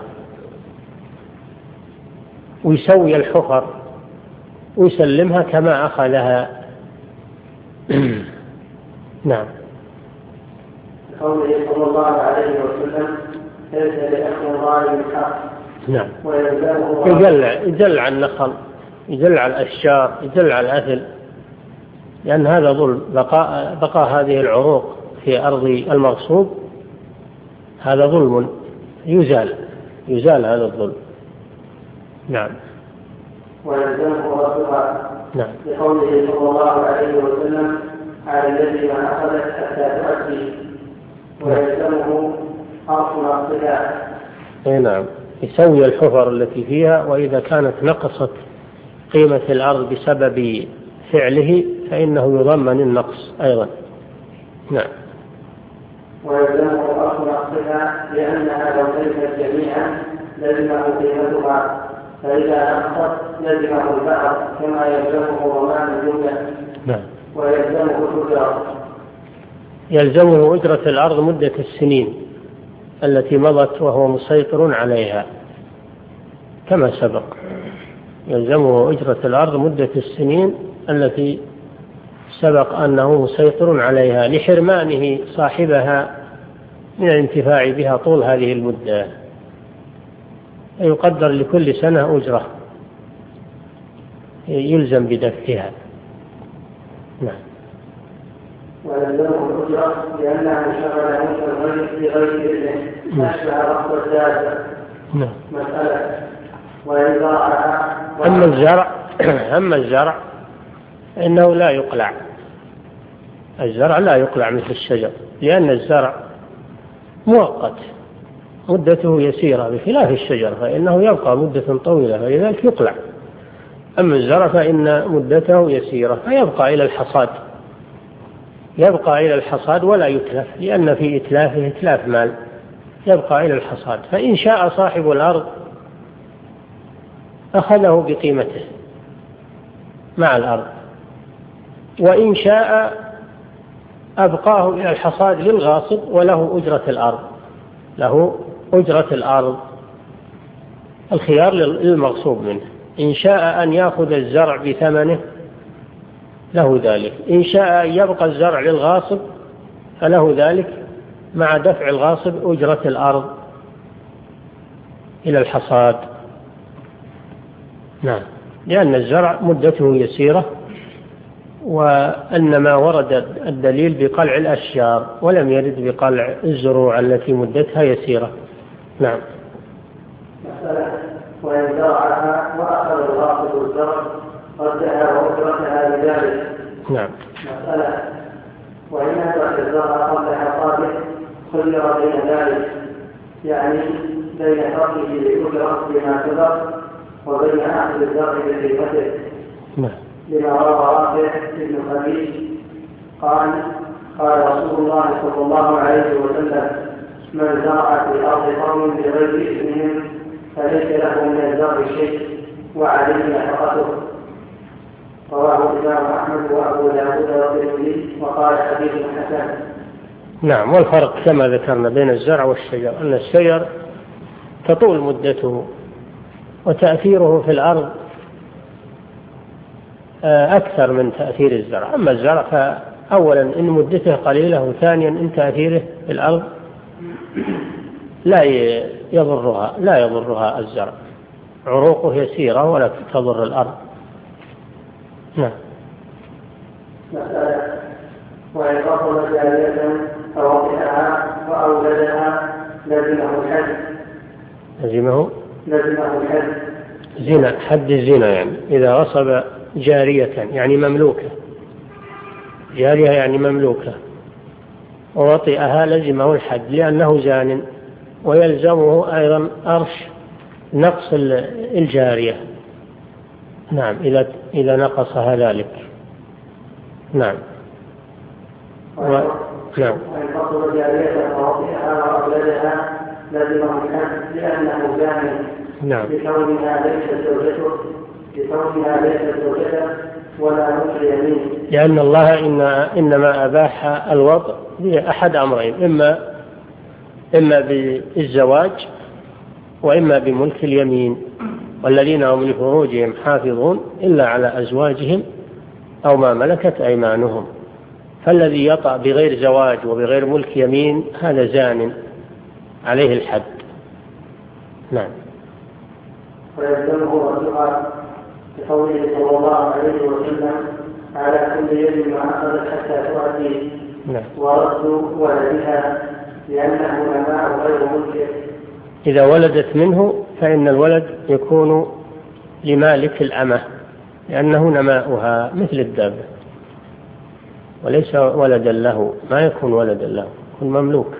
Speaker 2: ويسوي الحفر ويسلمها كما أخذها. نعم.
Speaker 1: قوله صلى الله عليه وسلم ليس لأخ ظالم حق.
Speaker 2: نعم. يجلع يجلع النخل، يجلع الأشجار، يجلع الأثل، لأن هذا ظلم. بقاء بقاء هذه العروق في أرض المغصوب هذا ظلم يزال يزال هذا الظلم. نعم.
Speaker 1: ويلزمه رسولها.
Speaker 2: نعم.
Speaker 1: لقوله صلى الله عليه وسلم على الذي من أخذت حتى تؤدي، ويلزمه أرض الصلاة.
Speaker 2: اي نعم. يسوي الحفر التي فيها، وإذا كانت نقصت قيمة الأرض بسبب فعله فإنه يضمن النقص أيضا. نعم.
Speaker 1: ويلزمه أرض الصلاة لأنها لو ليست جميعا لزمه قيمتها، فإذا نقصت لزمه البعض كما يلزمه ضمان الجملة.
Speaker 2: نعم.
Speaker 1: ويلزمه الأجرة.
Speaker 2: يلزمه أجرة الأرض مدة السنين التي مضت وهو مسيطر عليها كما سبق. يلزمه أجرة الأرض مدة السنين التي سبق أنه مسيطر عليها لحرمانه صاحبها من الانتفاع بها طول هذه المدة، يقدر لكل سنة أجرة يلزم بدفعها. نعم.
Speaker 1: ويلزمه الأجرة لأنها مشغلة من الغير بغير إذنه أشبه رفض الزاد.
Speaker 2: نعم.
Speaker 1: مسألة وإن زرعها.
Speaker 2: أما الزرع أما الزرع إنه لا يقلع، الزرع لا يقلع مثل الشجر، لأن الزرع مؤقت مدته يسيرة بخلاف الشجر فإنه يبقى مدة طويلة فلذلك يقلع. أما الزرع فإن مدته يسيرة فيبقى إلى الحصاد يبقى إلى الحصاد ولا يتلف، لأن في إتلافه إتلاف مال، يبقى إلى الحصاد. فإن شاء صاحب الأرض أخذه بقيمته مع الأرض، وإن شاء أبقاه إلى الحصاد للغاصب وله أجرة الأرض له أجرة الأرض الخيار للمغصوب منه. إن شاء أن يأخذ الزرع بثمنه له ذلك، إن شاء أن يبقى الزرع للغاصب فله ذلك مع دفع الغاصب أجرة الأرض إلى الحصاد. نعم، لأن الزرع مدته يسيرة، وأن ما ورد الدليل بقلع الأشجار ولم يرد بقلع الزروع التي مدتها يسيرة. نعم.
Speaker 1: مسألة وإن زرعها وأخذ الغاصب الزرع ردها وأجرتها بذلك.
Speaker 2: نعم.
Speaker 1: مسألة وإن أدرك الزرع قبل حصاده خير بين ذلك، يعني بين تركه لأجرة بما كبر وبين أخذ الزرع بقيمته.
Speaker 2: نعم.
Speaker 1: لما روى رافع بن خديج قال قال رسول الله صلى الله عليه وسلم: من زرع في أرض قوم بغير إذنهم فليس له من الزرع شيء وعليه نفقته. رواه الإمام أحمد وأبو داود والترمذي وقال حديث حسن.
Speaker 2: نعم. والفرق كما ذكرنا بين الزرع والشجر أن الشجر تطول مدته وتأثيره في الأرض أكثر من تأثير الزرع. أما الزرع فأولا إن مدته قليلة، وثانيا إن تأثيره في الأرض لا يضرها لا يضرها الزرع، عروقه يسيرة ولا تضر الأرض. نعم.
Speaker 1: مسألة وإن قصد جارية فوقعها وأولدها لزمه الحد.
Speaker 2: لزمه
Speaker 1: لزمه الحد
Speaker 2: زنا، حد الزنا. يعني إذا غصب جارية يعني مملوكة، جارية يعني مملوكة ووطئها لزمه الحد لأنه زان، ويلزمه أيضا أرش نقص الجارية. نعم، إذا إذا نقصها ذلك. نعم. و... نعم.
Speaker 1: وإن قصد جارية فوقعها وأولدها لزمه الحد لأنه زان.
Speaker 2: نعم.
Speaker 1: لكونها ليست زوجته لكونها ليست زوجته ولا ملك يمين.
Speaker 2: لأن الله إن إنما أباح الوطء بأحد أمرين، إما إما بالزواج وإما بملك اليمين. والذين هم لفروجهم حافظون إلا على أزواجهم أو ما ملكت أيمانهم. فالذي يطأ بغير زواج وبغير ملك يمين هذا زان عليه الحد. نعم.
Speaker 1: ويلزمه الرجوع بقوله صلى الله عليه وسلم: على كل يد ما أخذت حتى تؤدي.
Speaker 2: نعم.
Speaker 1: ورد ولدها لأنه نماء غير ملك.
Speaker 2: إذا ولدت منه فإن الولد يكون لمالك الأمة لأنه نماؤها مثل الدابة، وليس ولدا له، ما يكون ولدا له، يكون مملوك،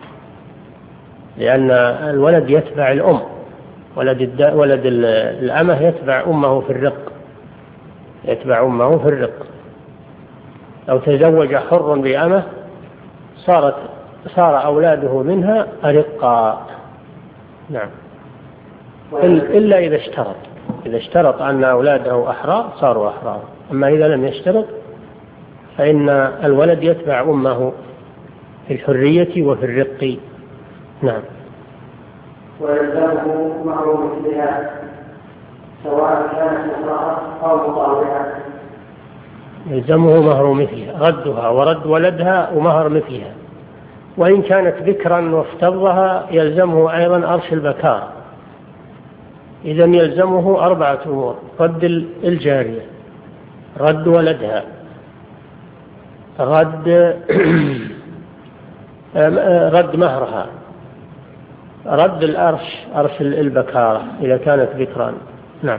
Speaker 2: لأن الولد يتبع الأم. ولد الد... ولد الأمة يتبع أمه في الرق يتبع أمه في الرق. لو تزوج حر بأمة صارت صار أولاده منها أرقا. نعم. إلا إذا اشترط إذا اشترط أن أولاده أحرار صاروا أحرار. أما إذا لم يشترط فإن الولد يتبع أمه في الحرية وفي الرق. نعم.
Speaker 1: ويلزمه مهر مثلها سواء كانت امرأة أو مطاوعة.
Speaker 2: يلزمه مهر مثلها، ردها ورد ولدها ومهر مثلها. وإن كانت بكرا وافتضها يلزمه أيضا أرش البكار. إذن يلزمه أربعة أمور: رد الجارية، رد ولدها، رد رد مهرها، رد الأرش أرش البكارة إذا كانت بكرا. نعم.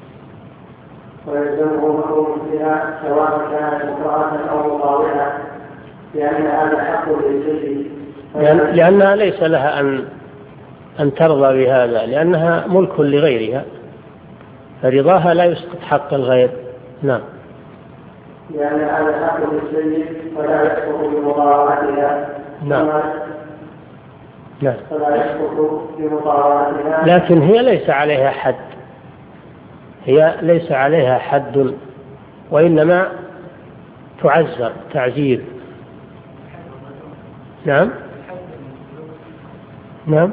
Speaker 1: ويلزمه مهر مثلها سواء كانت امرأة أو مطاوعة لأن هذا حق للزوج،
Speaker 2: لأنها ليس لها أن أن ترضى بهذا لأنها ملك لغيرها، فرضاها لا يسقط حق الغير. نعم.
Speaker 1: لأن هذا حق للسيد فلا يسقط بمضاعفتها.
Speaker 2: نعم. نعم.
Speaker 1: فلا يسقط بمضاعفتها.
Speaker 2: لكن هي ليس عليها حد، هي ليس عليها حد، وإنما تعزر تعزير. نعم. نعم.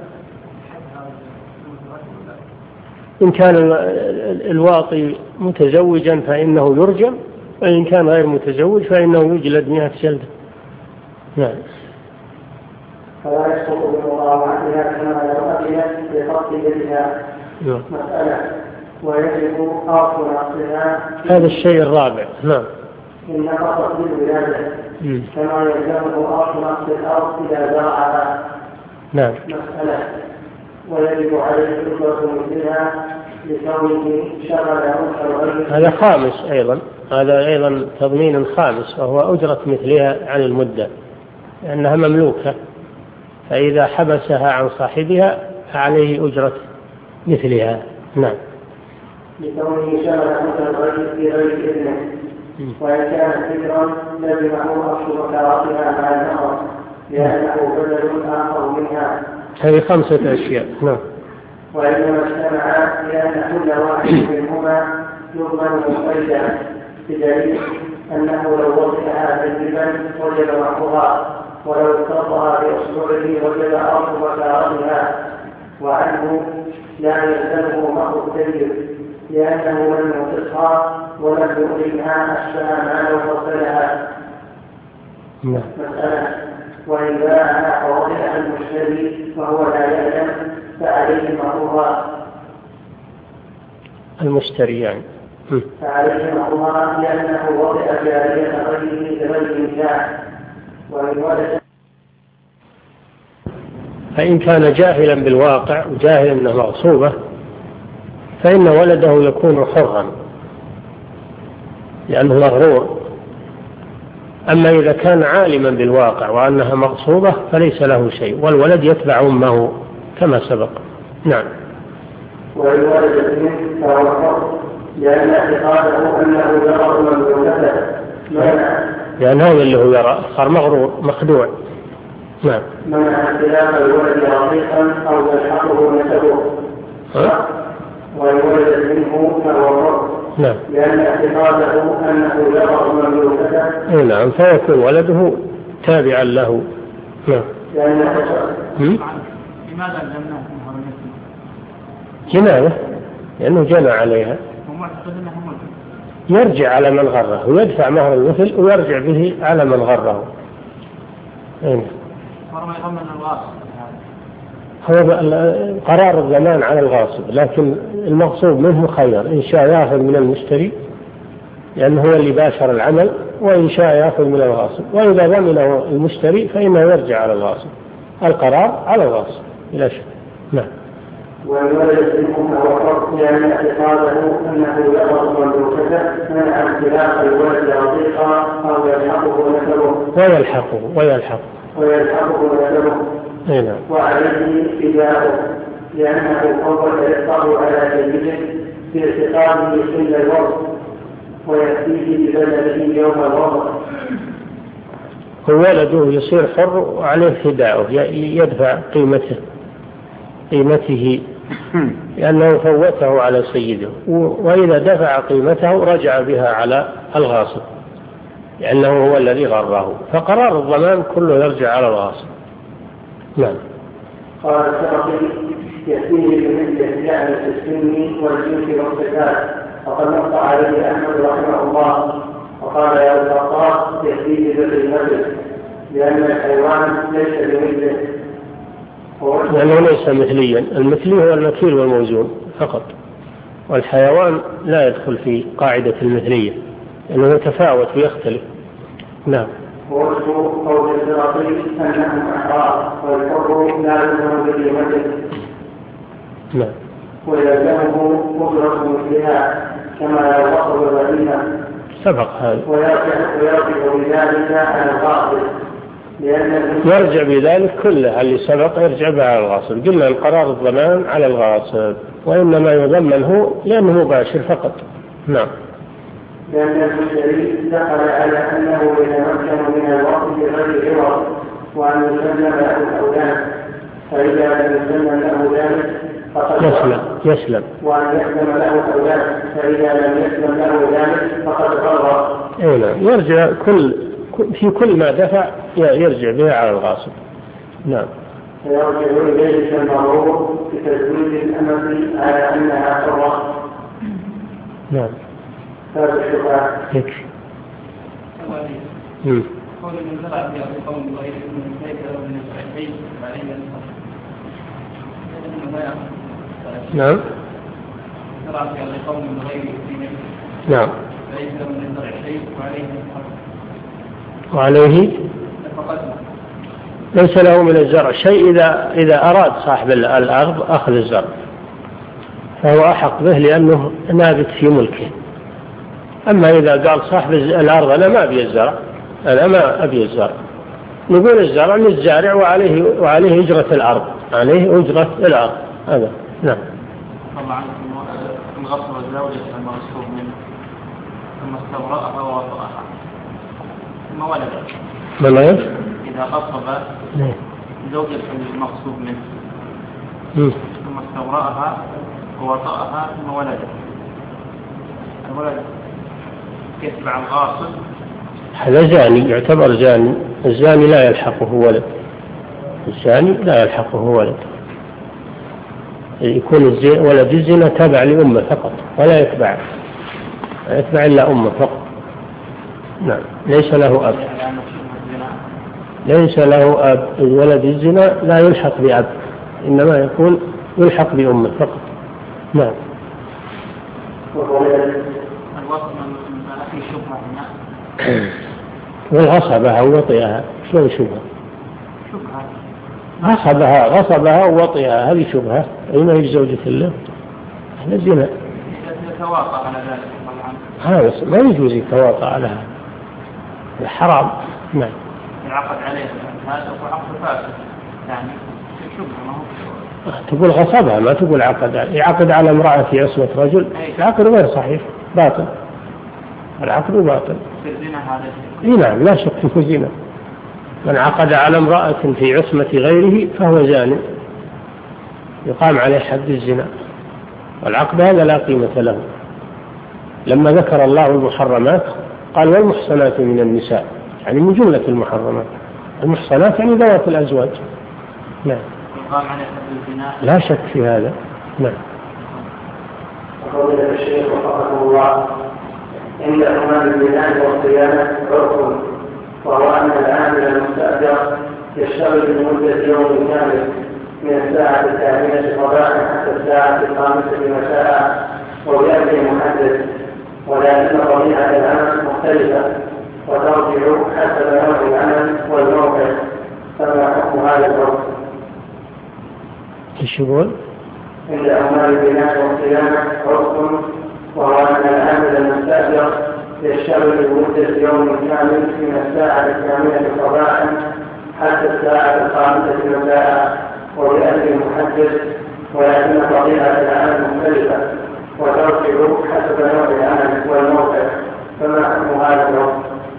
Speaker 2: إن كان الواطي متزوجا فإنه يرجم، وإن كان غير متزوج فإنه يجلد مئة جلدة. نعم.
Speaker 1: فلا يسقط بمضاعفتها كما لو أبيت بقصد يدها. مسألة ويجب أصل نقصها.
Speaker 2: هذا الشيء الرابع. نعم.
Speaker 1: إن نقصت بالولادة كما يلزمه أصل نقص الأرض إذا زرعها.
Speaker 2: نعم.
Speaker 1: مسألة ويجب عليه أجرة مثلها لكونه شغل أنثى.
Speaker 2: هذا خامس أيضا، هذا أيضا تضمين خامس، وهو أجرة مثلها عن المدة، لأنها مملوكة، فإذا حبسها عن صاحبها فعليه أجرة مثلها. نعم.
Speaker 1: لكونه شغل أنثى الرجل في غير إذنه، وإن كانت فكرا لزمه أصل وكارتها مع النقص لأنه بدل آخر منها.
Speaker 2: هذه خمسة أشياء. نعم.
Speaker 1: وإنما اجتمعا لأن كل واحد منهما يضمن مقيدا، بدليل أنه لو وضعها تجربا وجب محوها، ولو اتصلها بأصبعه وجب أرض وكارتها، وعنه لا يلزمه محو التجرب لأنه لم يقصها ولم يؤلمها أشبه ما لو فصلها. مسألة وإن باعها فوضعها المشتري وهو لا يعلم فعليه محوها.
Speaker 2: المشتري يعني
Speaker 1: فعليه محوها لأنه وضع جارية غيره بغير نكاح. وإن ولد
Speaker 2: فإن كان جاهلا بالواقع وجاهلا أنه مغصوبة فإن ولده يكون حرا لأنه مغرور. أما إذا كان عالما بالواقع وأنها مغصوبة فليس له شيء، والولد يتبع أمه كما سبق. نعم.
Speaker 1: وإن ولدت منه فهو حر لأن اعتقاده أنه يرى مملوكته
Speaker 2: لأنه اللي هو يرى صار مغرور مخدوع. نعم.
Speaker 1: منع اختلاف الولد رقيقا أو يلحقه نسبه. وإن ولدت منه فهو حر.
Speaker 2: نعم.
Speaker 1: لأن اعتقاده أنه يرى مملوكته.
Speaker 2: نعم. فيكون ولده تابعا له. نعم.
Speaker 4: لماذا جناه مهر المثل؟
Speaker 2: جناية لأنه جنى عليها. يرجع على من غره ويدفع مهر المثل ويرجع به على من غره. أين؟ هو قرار الضمان على الغاصب، لكن المغصوب منه خير، إن شاء يأخذ من المشتري لأنه هو اللي باشر العمل، وإن شاء يأخذ من الغاصب، وإذا ضمنه المشتري فإنه يرجع على الغاصب. القرار على الغاصب بلا شك. نعم.
Speaker 1: وولدت منه فهو حر لأن اعتقاده أنه يرى مملوكته منع اختلاف الولد رقيقا أو يلحقه نسبه.
Speaker 2: ويلحقه ويلحقه
Speaker 1: ويلحقه نسبه.
Speaker 2: نعم.
Speaker 1: وعليه فداؤه لأنه فوت يقطع على سيده في اعتقاده حل الوضع ويأتيه ببلده يوم الوضع.
Speaker 2: ولده يصير حر وعليه فداؤه يدفع قيمته قيمته لأنه فوته على سيده، وإذا دفع قيمته رجع بها على الغاصب لأنه هو الذي غره، فقرار الضمان كله يرجع على الغاصب. نعم.
Speaker 1: قال الشرقي يأتيه بمثل يعني في السن والجنس والصفات، وقد نص عليه أحمد رحمه الله وقال يا الخطاب يأتيه بالمثل لأن الحيوان ليس بمثله،
Speaker 2: لأنه ليس مثليا. المثلي هو المكيل والموزون فقط، والحيوان لا يدخل في قاعدة المثلية لأنه يتفاوت ويختلف. نعم.
Speaker 1: ووجه قول الشرقي أنهم أحرار والحر لا يلزم بقيمته.
Speaker 2: نعم.
Speaker 1: ويلزمه قدرة مثلها كما لو وصل البهيمة.
Speaker 2: سبق هذا.
Speaker 1: ويرجع بذلك على الغاصب
Speaker 2: يرجع بذلك كله اللي سبق يرجع به على الغاصب. قلنا القرار الضمان على الغاصب، وإنما يضمن هو لأنه مباشر فقط. نعم.
Speaker 1: لأن المشتري دخل على أنه يتمكن من الوقت بغير عوض وأن يسلم له الأولاد، فإذا لم يسلم له ذلك فقد
Speaker 2: يسلم يسلم
Speaker 1: وأن يسلم له الأولاد، فإذا لم يسلم له ذلك فقد غرر.
Speaker 2: أي نعم، يرجع كل في كل ما دفع يرجع به على الغاصب. نعم.
Speaker 1: فيرجع إليه المغرور بتزويد الأمة على أنها حرة.
Speaker 2: نعم.
Speaker 1: هذا الشبهة
Speaker 2: يكفي.
Speaker 4: قول من زرع في قوم غير من كيف من الشيء عليه
Speaker 2: نعم.
Speaker 4: زرع في قوم غير
Speaker 2: نعم.
Speaker 4: ليس من زرع شيء وعليه
Speaker 2: وعليه ليس له من الزرع شيء إذا إذا أراد صاحب الأرض أخذ الزرع فهو أحق به لأنه نابت في ملكه. أما إذا قال صاحب الأرض أنا ما أبي الزرع، أنا ما أبي الزرع، نقول الزرع للزارع وعليه وعليه أجرة الأرض، عليه أجرة الأرض هذا. نعم.
Speaker 4: طبعا من غصب الزوجة المغصوب منه ثم استبرأها ووطأها ثم ولدت.
Speaker 2: من غير؟
Speaker 4: إذا غصب زوجة المغصوب منه ثم استبرأها ووطأها ثم ولدت، الولد يتبع الغاصب.
Speaker 2: هذا زاني، يعتبر زاني. الزاني لا يلحقه ولد، الزاني لا يلحقه ولد، يكون ولد الزنا تابع لأمه فقط ولا يتبع يتبع إلا أمه فقط. نعم. ليس له أب، ليس له أب. ولد الزنا لا يلحق بأب، إنما يكون يلحق بأمه فقط. نعم. والغصبها ووطئها شو شبهة؟ غصبها غصبها ووطئها هذه شبهة. أين هي زوجة الله؟ هذا زنا.
Speaker 4: يتواطأ على ذلك
Speaker 2: هذا ما يجوز يتواطأ على هذا، حرام. نعم.
Speaker 4: يعقد عليه هذا وعقد فاسد يعني شبهة ما هو.
Speaker 2: تقول غصبها ما تقول عقد. يعقد على امرأة في عصمة رجل، العقد غير صحيح، باطل، العقد باطل. نعم لا شك في زنا. من عقد على امرأة في عصمة غيره فهو زان، يقام عليه حد الزنا، والعقد هذا لا قيمة له. لما ذكر الله المحرمات قال والمحصنات من النساء، يعني من جملة المحرمات. المحصنات يعني ذوات الأزواج. نعم.
Speaker 4: يقام عليه حد الزنا
Speaker 2: لا شك في هذا. نعم.
Speaker 1: وقول الشيخ وفقه الله عند أمام البناء والصيانة عرف، وهو أن العامل المستأجر يشتغل لمدة يوم كامل من الساعة الثامنة صباحا حتى الساعة الخامسة مساء وبأجر محدد، ولكن طبيعة العمل مختلفة وترجع حسب نوع العمل والموقع، فما حكم هذا العرف؟
Speaker 2: ايش يقول؟
Speaker 1: عند أمام البناء والصيانة عرف، وهو أن العامل المستأجر يشتغل لمدة يوم كامل من الساعة الثامنة صباحا حتى الساعة الخامسة مساء وبأجر محدد، ولكن طبيعة العمل مختلفة وترجع حسب نوع العمل والموقع، فما حكم هذا العرف؟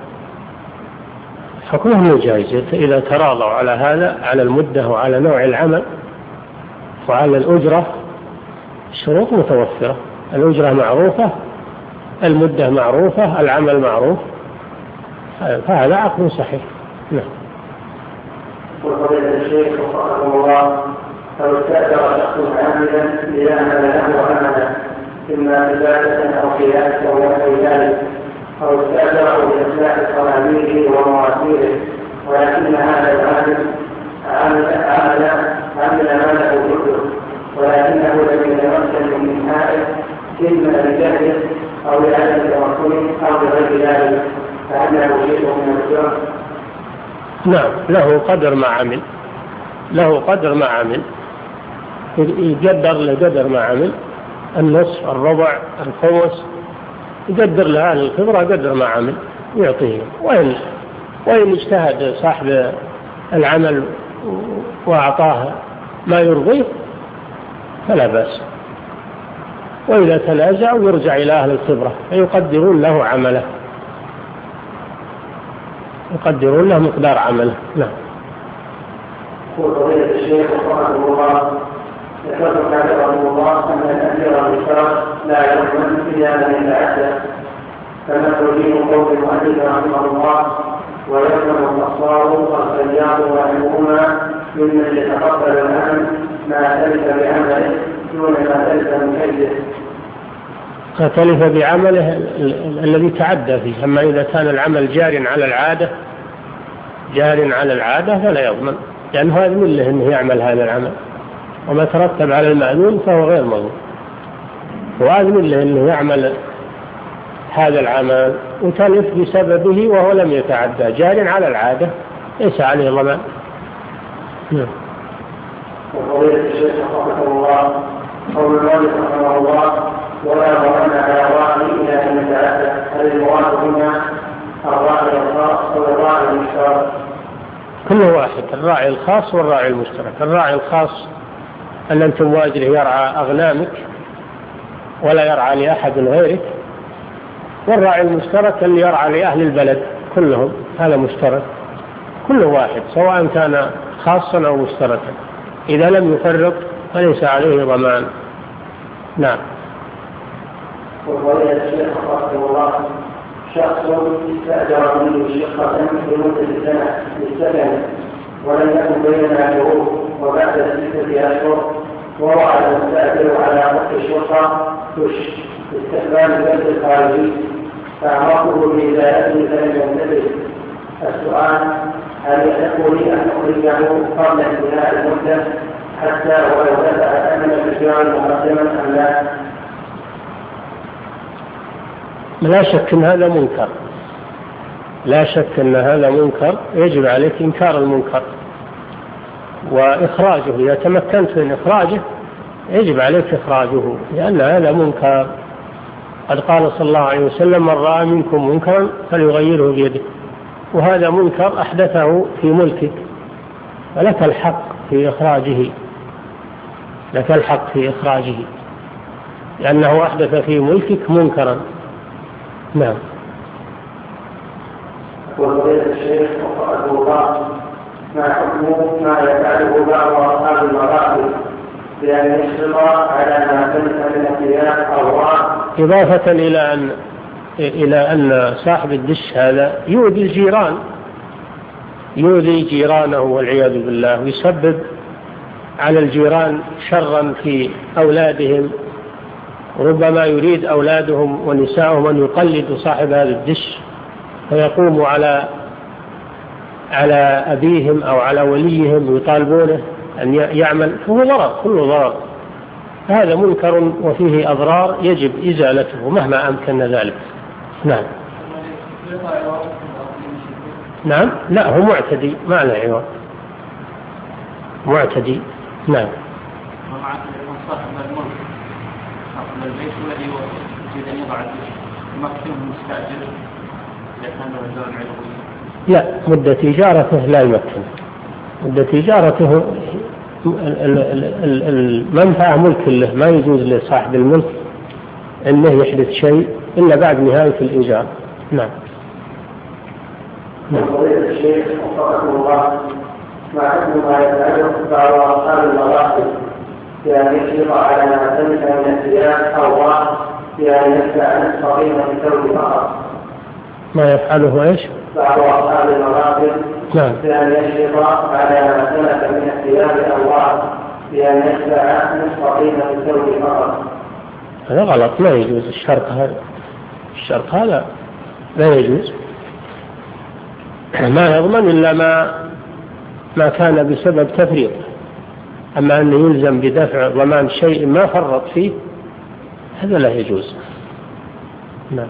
Speaker 2: حكمه جائز إذا تراضوا على هذا، على المدة وعلى نوع العمل وعلى الأجرة. الشروط متوفرة، الأجرة معروفة، المدة معروفة، العمل معروف، فهذا عقد صحيح. نعم.
Speaker 1: وفضيلة الشيخ وفقه الله لو استأجر شخص عاملا ليعمل له عملا إما عبادة أو قياس أو نحو ذلك، أو استأجره لإصلاح صناديقه ومواسيره، ولكن هذا العامل عمل عمل عمل ما له كله، ولكنه لم يتمكن من إنهائه إما لجهله أو لعدم تمكنه أو لغير ذلك، فهل له شيء من الجرم؟
Speaker 2: نعم له قدر ما عمل، له قدر ما عمل، يقدر لقدر ما عمل، النصف الربع الخمس، يقدر له الخبرة قدر ما عمل يعطيه، وإن وإن اجتهد صاحب العمل وأعطاه ما يرضيه فلا بأس، وإذا تنازعوا يرجع إلى أهل الخبرة فيقدرون له عمله، يقدرون له مقدار عمله. نعم.
Speaker 1: وفضيلة الشيخ رحمه الله ذكرت رحمه الله أن الأجر بالشرع لا يضمن إلا من يتعدى، فما تريد قول المؤلف رحمه الله ويضمن الأبصار والسياط وعلمهما ممن يتقبل الأمن ما تلف بعمله دون ما تلف من كيده.
Speaker 2: تلف بعمله الذي تعدى فيه، أما إذا كان العمل جار على العادة جار على العادة فلا يضمن، لأنه هذا من له أنه يعمل هذا العمل، وما ترتب على المأذون فهو غير مضمون، وهذا من له أنه يعمل هذا العمل وتلف بسببه وهو لم يتعدى، جار على العادة ليس عليه ضمان. نعم.
Speaker 1: وقضية الشيخ رحمه الله قول المؤلف رحمه الله ولا ضمان على الراعي إلى أن يتعدى، هل المراد هنا الراعي الخاص أو الراعي المشترك؟
Speaker 2: كل واحد، الراعي الخاص والراعي المشترك. الراعي الخاص أن أنتم واجره يرعى أغنامك ولا يرعى لأحد غيرك، والراعي المشترك اللي يرعى لأهل البلد كلهم، هذا مشترك، كل واحد سواء كان خاصا أو مشتركا، إذا لم يفرق فليس عليه ضمان. نعم.
Speaker 1: وقال الشيخ رحمه الله شخص استأجر منه شقة لمدة سنة للسكن ولم يكن بيننا شهور، وبعد ستة أشهر ووعد المستأجر على وقت الشقة استقبال البلد الخارجي فأمرته بإزالته فلم ينتبه. السؤال هل يحق لي أن أخرجه قبل انتهاء المدة حتى ولو دفع ثمن الإيجار مقدما أم لا؟
Speaker 2: لا شك أن هذا منكر، لا شك أن هذا منكر، يجب عليك إنكار المنكر وإخراجه. إذا تمكنت من إخراجه يجب عليك إخراجه، لأن هذا منكر. قد قال صلى الله عليه وسلم من رأى منكم منكرا فليغيره بيده، وهذا منكر أحدثه في ملكك، ولك الحق في إخراجه، لك الحق في إخراجه لأنه أحدث في ملكك منكرا. نعم.
Speaker 1: وقضية الشيخ وفقه الله ما حكم ما يفعله بعض أصحاب المراكب بأن يشتغل على ما تلك من الثياب أو راء،
Speaker 2: إضافة إلى أن إلى أن صاحب الدش هذا يؤذي الجيران، يؤذي جيرانه والعياذ بالله، ويسبب على الجيران شرا في أولادهم، ربما يريد أولادهم ونساءهم أن يقلدوا صاحب هذا الدش فيقوم على على أبيهم أو على وليهم ويطالبونه أن يعمل، فهو ضرر، كله ضرر، هذا منكر وفيه أضرار يجب إزالته مهما أمكن ذلك. نعم. نعم. لا، هو معتدي، ما له عوض، معتدي. نعم.
Speaker 4: البيت الذي يريد أن يضع المقسم المستأجر إذا كان له زوج عضوي؟
Speaker 2: لا، مدة إجارته لا يمكن، مدة إجارته المنفعة ملك له، ما يجوز لصاحب الملك أنه يحدث شيء إلا بعد نهاية الإيجار. نعم.
Speaker 1: نعم. وقضية الشيخ وفقه الله ما حكم ما يفعله بعض أصحاب المراكب بأن يشرق على ما تلك من الثياب أو راء بأن يدفع نصف قيمة الثوب فقط؟
Speaker 2: ما يفعله إيش؟
Speaker 1: بعض أصحاب المراكب
Speaker 2: نعم.
Speaker 1: بأن يشرق على ما تلك من الثياب أو راء بأن يدفع نصف قيمة الثوب فقط.
Speaker 2: هذا غلط، ما يجوز الشرط هذا، الشرط هذا لا يجوز، ما يضمن إلا ما ما كان بسبب تفريط، أما أن يلزم بدفع ضمان شيء ما فرط فيه هذا لا يجوز. نعم.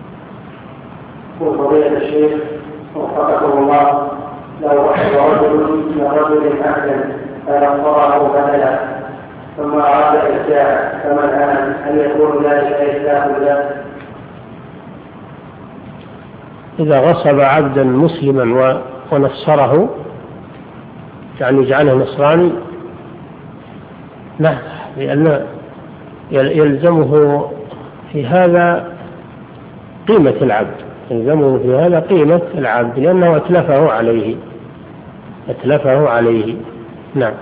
Speaker 1: وقضية الشيخ وفقه الله لو أخذ رجل من رجل عبدا فنصره بدلا ثم أراد إرجاعه فمن الآن هل يكون ذلك إسلام له؟
Speaker 2: إذا غصب عبدا مسلما ونصره يعني جعله نصراني لا، لأن يلزمه في هذا قيمة العبد، يلزمه في هذا قيمة العبد لأنه أتلفه عليه أتلفه عليه. نعم.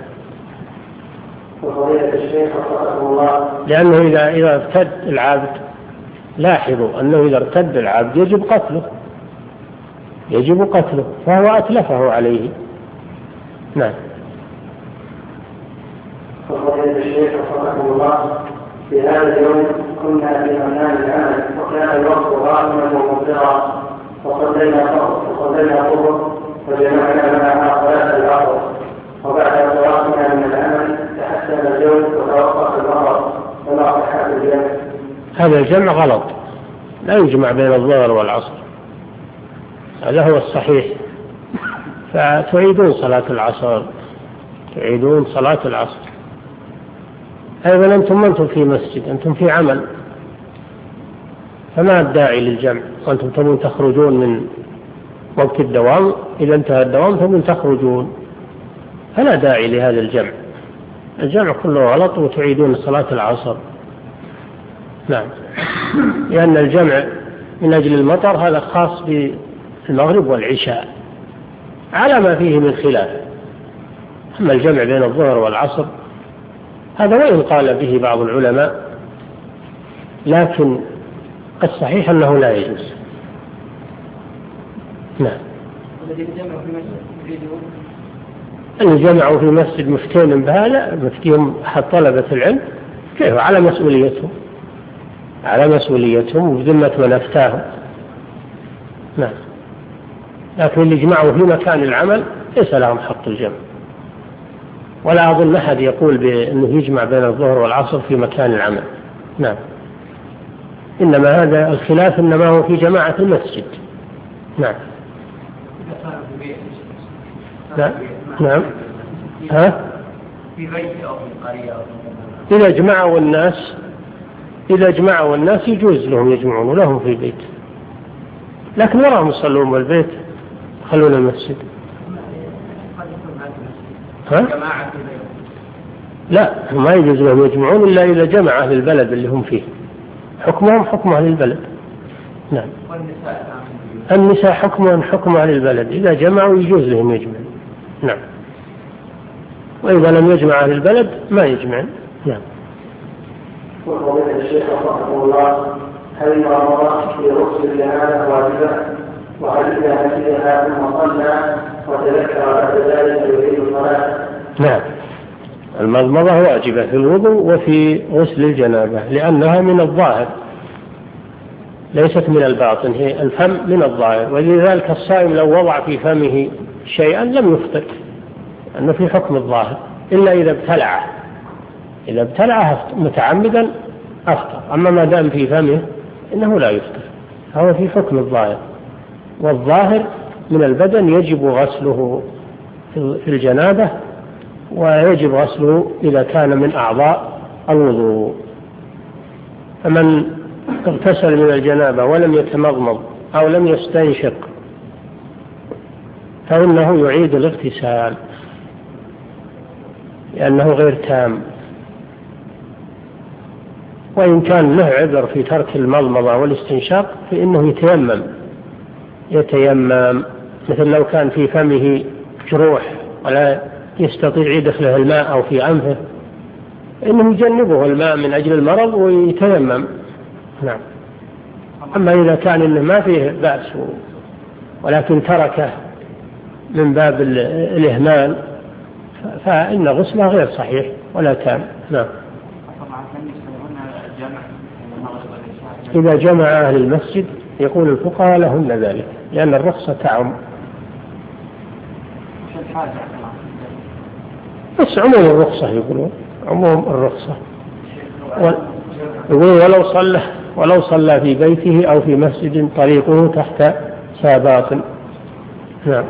Speaker 2: لأنه إذا إذا ارتد العبد، لاحظوا أنه إذا ارتد العبد يجب قتله يجب قتله فهو أتلفه عليه. نعم.
Speaker 1: وفضيلة الشيخ رحمه الله في هذا اليوم كنا في مكان العمل وكان الوقت غائما وممطرا وصلينا وصلينا الظهر وجمعنا معها صلاة العصر، وبعد صلاتنا من العمل تحسن الجو وتوقف المطر وما صحة الجمع.
Speaker 2: هذا الجمع غلط، لا يجمع بين الظهر والعصر، هذا هو الصحيح. فتعيدون صلاة العصر تعيدون صلاة العصر. أيضا أنتم أنتم في مسجد، أنتم في عمل، فما الداعي للجمع وأنتم تبون تخرجون من وقت الدوام؟ إذا انتهى الدوام تبون تخرجون، فلا داعي لهذا الجمع. الجمع كله غلط وتعيدون صلاة العصر. نعم. لأن الجمع من أجل المطر هذا خاص بالمغرب والعشاء على ما فيه من خلاف. أما الجمع بين الظهر والعصر هذا وإن قال به بعض العلماء، لكن الصحيح أنه لا يجوز. نعم. اللي جمعوا في مسجد مفتين بهذا، مفتيهم أحد طلبة العلم، كيف؟ على مسؤوليتهم على مسؤوليتهم وبذمة من أفتاهم. نعم. لكن اللي جمعوا في مكان العمل ليس لهم حق الجمع، ولا أظن أحد يقول بأنه يجمع بين الظهر والعصر في مكان العمل. نعم. إنما هذا الخلاف إنما هو في جماعة المسجد. نعم. نعم. نعم. ها؟
Speaker 4: في بيت أو في قرية أو
Speaker 2: إذا جمعوا الناس إذا جمعوا الناس يجوز لهم يجمعون ولهم في البيت، لكن وراهم يصلون بالبيت خلون المسجد. ها؟ لا، ما يجوز لهم يجمعون إلا إذا جمع أهل البلد اللي هم فيه، حكمهم حكم أهل البلد. نعم. النساء حكمهم حكم أهل البلد، إذا جمعوا يجوز لهم يجمعون. نعم. وإذا لم يجمع أهل البلد ما يجمعون. نعم.
Speaker 1: وقال الشيخ رحمه الله: هل المرأة في غسل الجنابة واجبة؟ وهل إذا نسيها ثم صلى وتذكر بعد ذلك يعيد الصلاة؟
Speaker 2: نعم. المضمضة واجبة في الوضوء وفي غسل الجنابة لأنها من الظاهر ليست من الباطن، هي الفم من الظاهر، ولذلك الصائم لو وضع في فمه شيئا لم يفطر، لأنه في حكم الظاهر، إلا إذا ابتلعه إذا ابتلعه متعمدا أفطر. أما ما دام في فمه إنه لا يفطر، هو في حكم الظاهر، والظاهر من البدن يجب غسله في الجنابة، ويجب غسله إذا كان من أعضاء الوضوء. فمن اغتسل من الجنابة ولم يتمضمض أو لم يستنشق فإنه يعيد الاغتسال لأنه غير تام. وإن كان له عذر في ترك المضمضة والاستنشاق فإنه يتيمم يتيمم مثل لو كان في فمه جروح ولا يستطيع يدخله الماء أو في أنفه إنه يجنبه الماء من أجل المرض ويتيمم. نعم. أما إذا كان إنه ما فيه بأس ولكن تركه من باب الإهمال فإن غسله غير صحيح ولا تام. نعم. إذا جمع أهل المسجد يقول الفقهاء لهن ذلك لأن الرخصة تعم. بس عموم الرخصة يقولون عموم الرخصة، يقولون ولو صلى ولو صلى في بيته أو في مسجد طريقه تحت ساباط. نعم.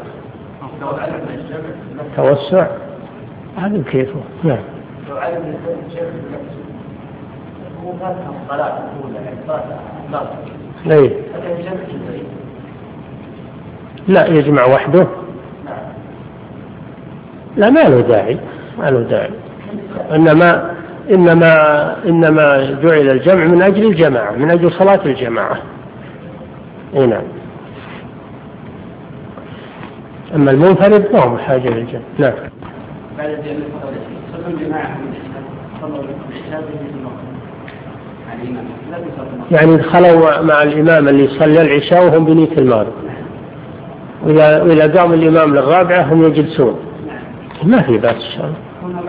Speaker 2: توسع هذا كيفه. نعم. ليه؟ لا يجمع وحده، لا ما له داعي، ما له داعي. إنما إنما إنما جعل الجمع من أجل الجماعة، من أجل صلاة الجماعة. إيه نعم. أما المنفرد ما هو بحاجة للجمع. نعم. يعني دخلوا مع الإمام اللي يصلي العشاء وهم بنية المغرب، وإذا وإذا قام الإمام للرابعة هم يجلسون، ما في بأس إن شاء الله.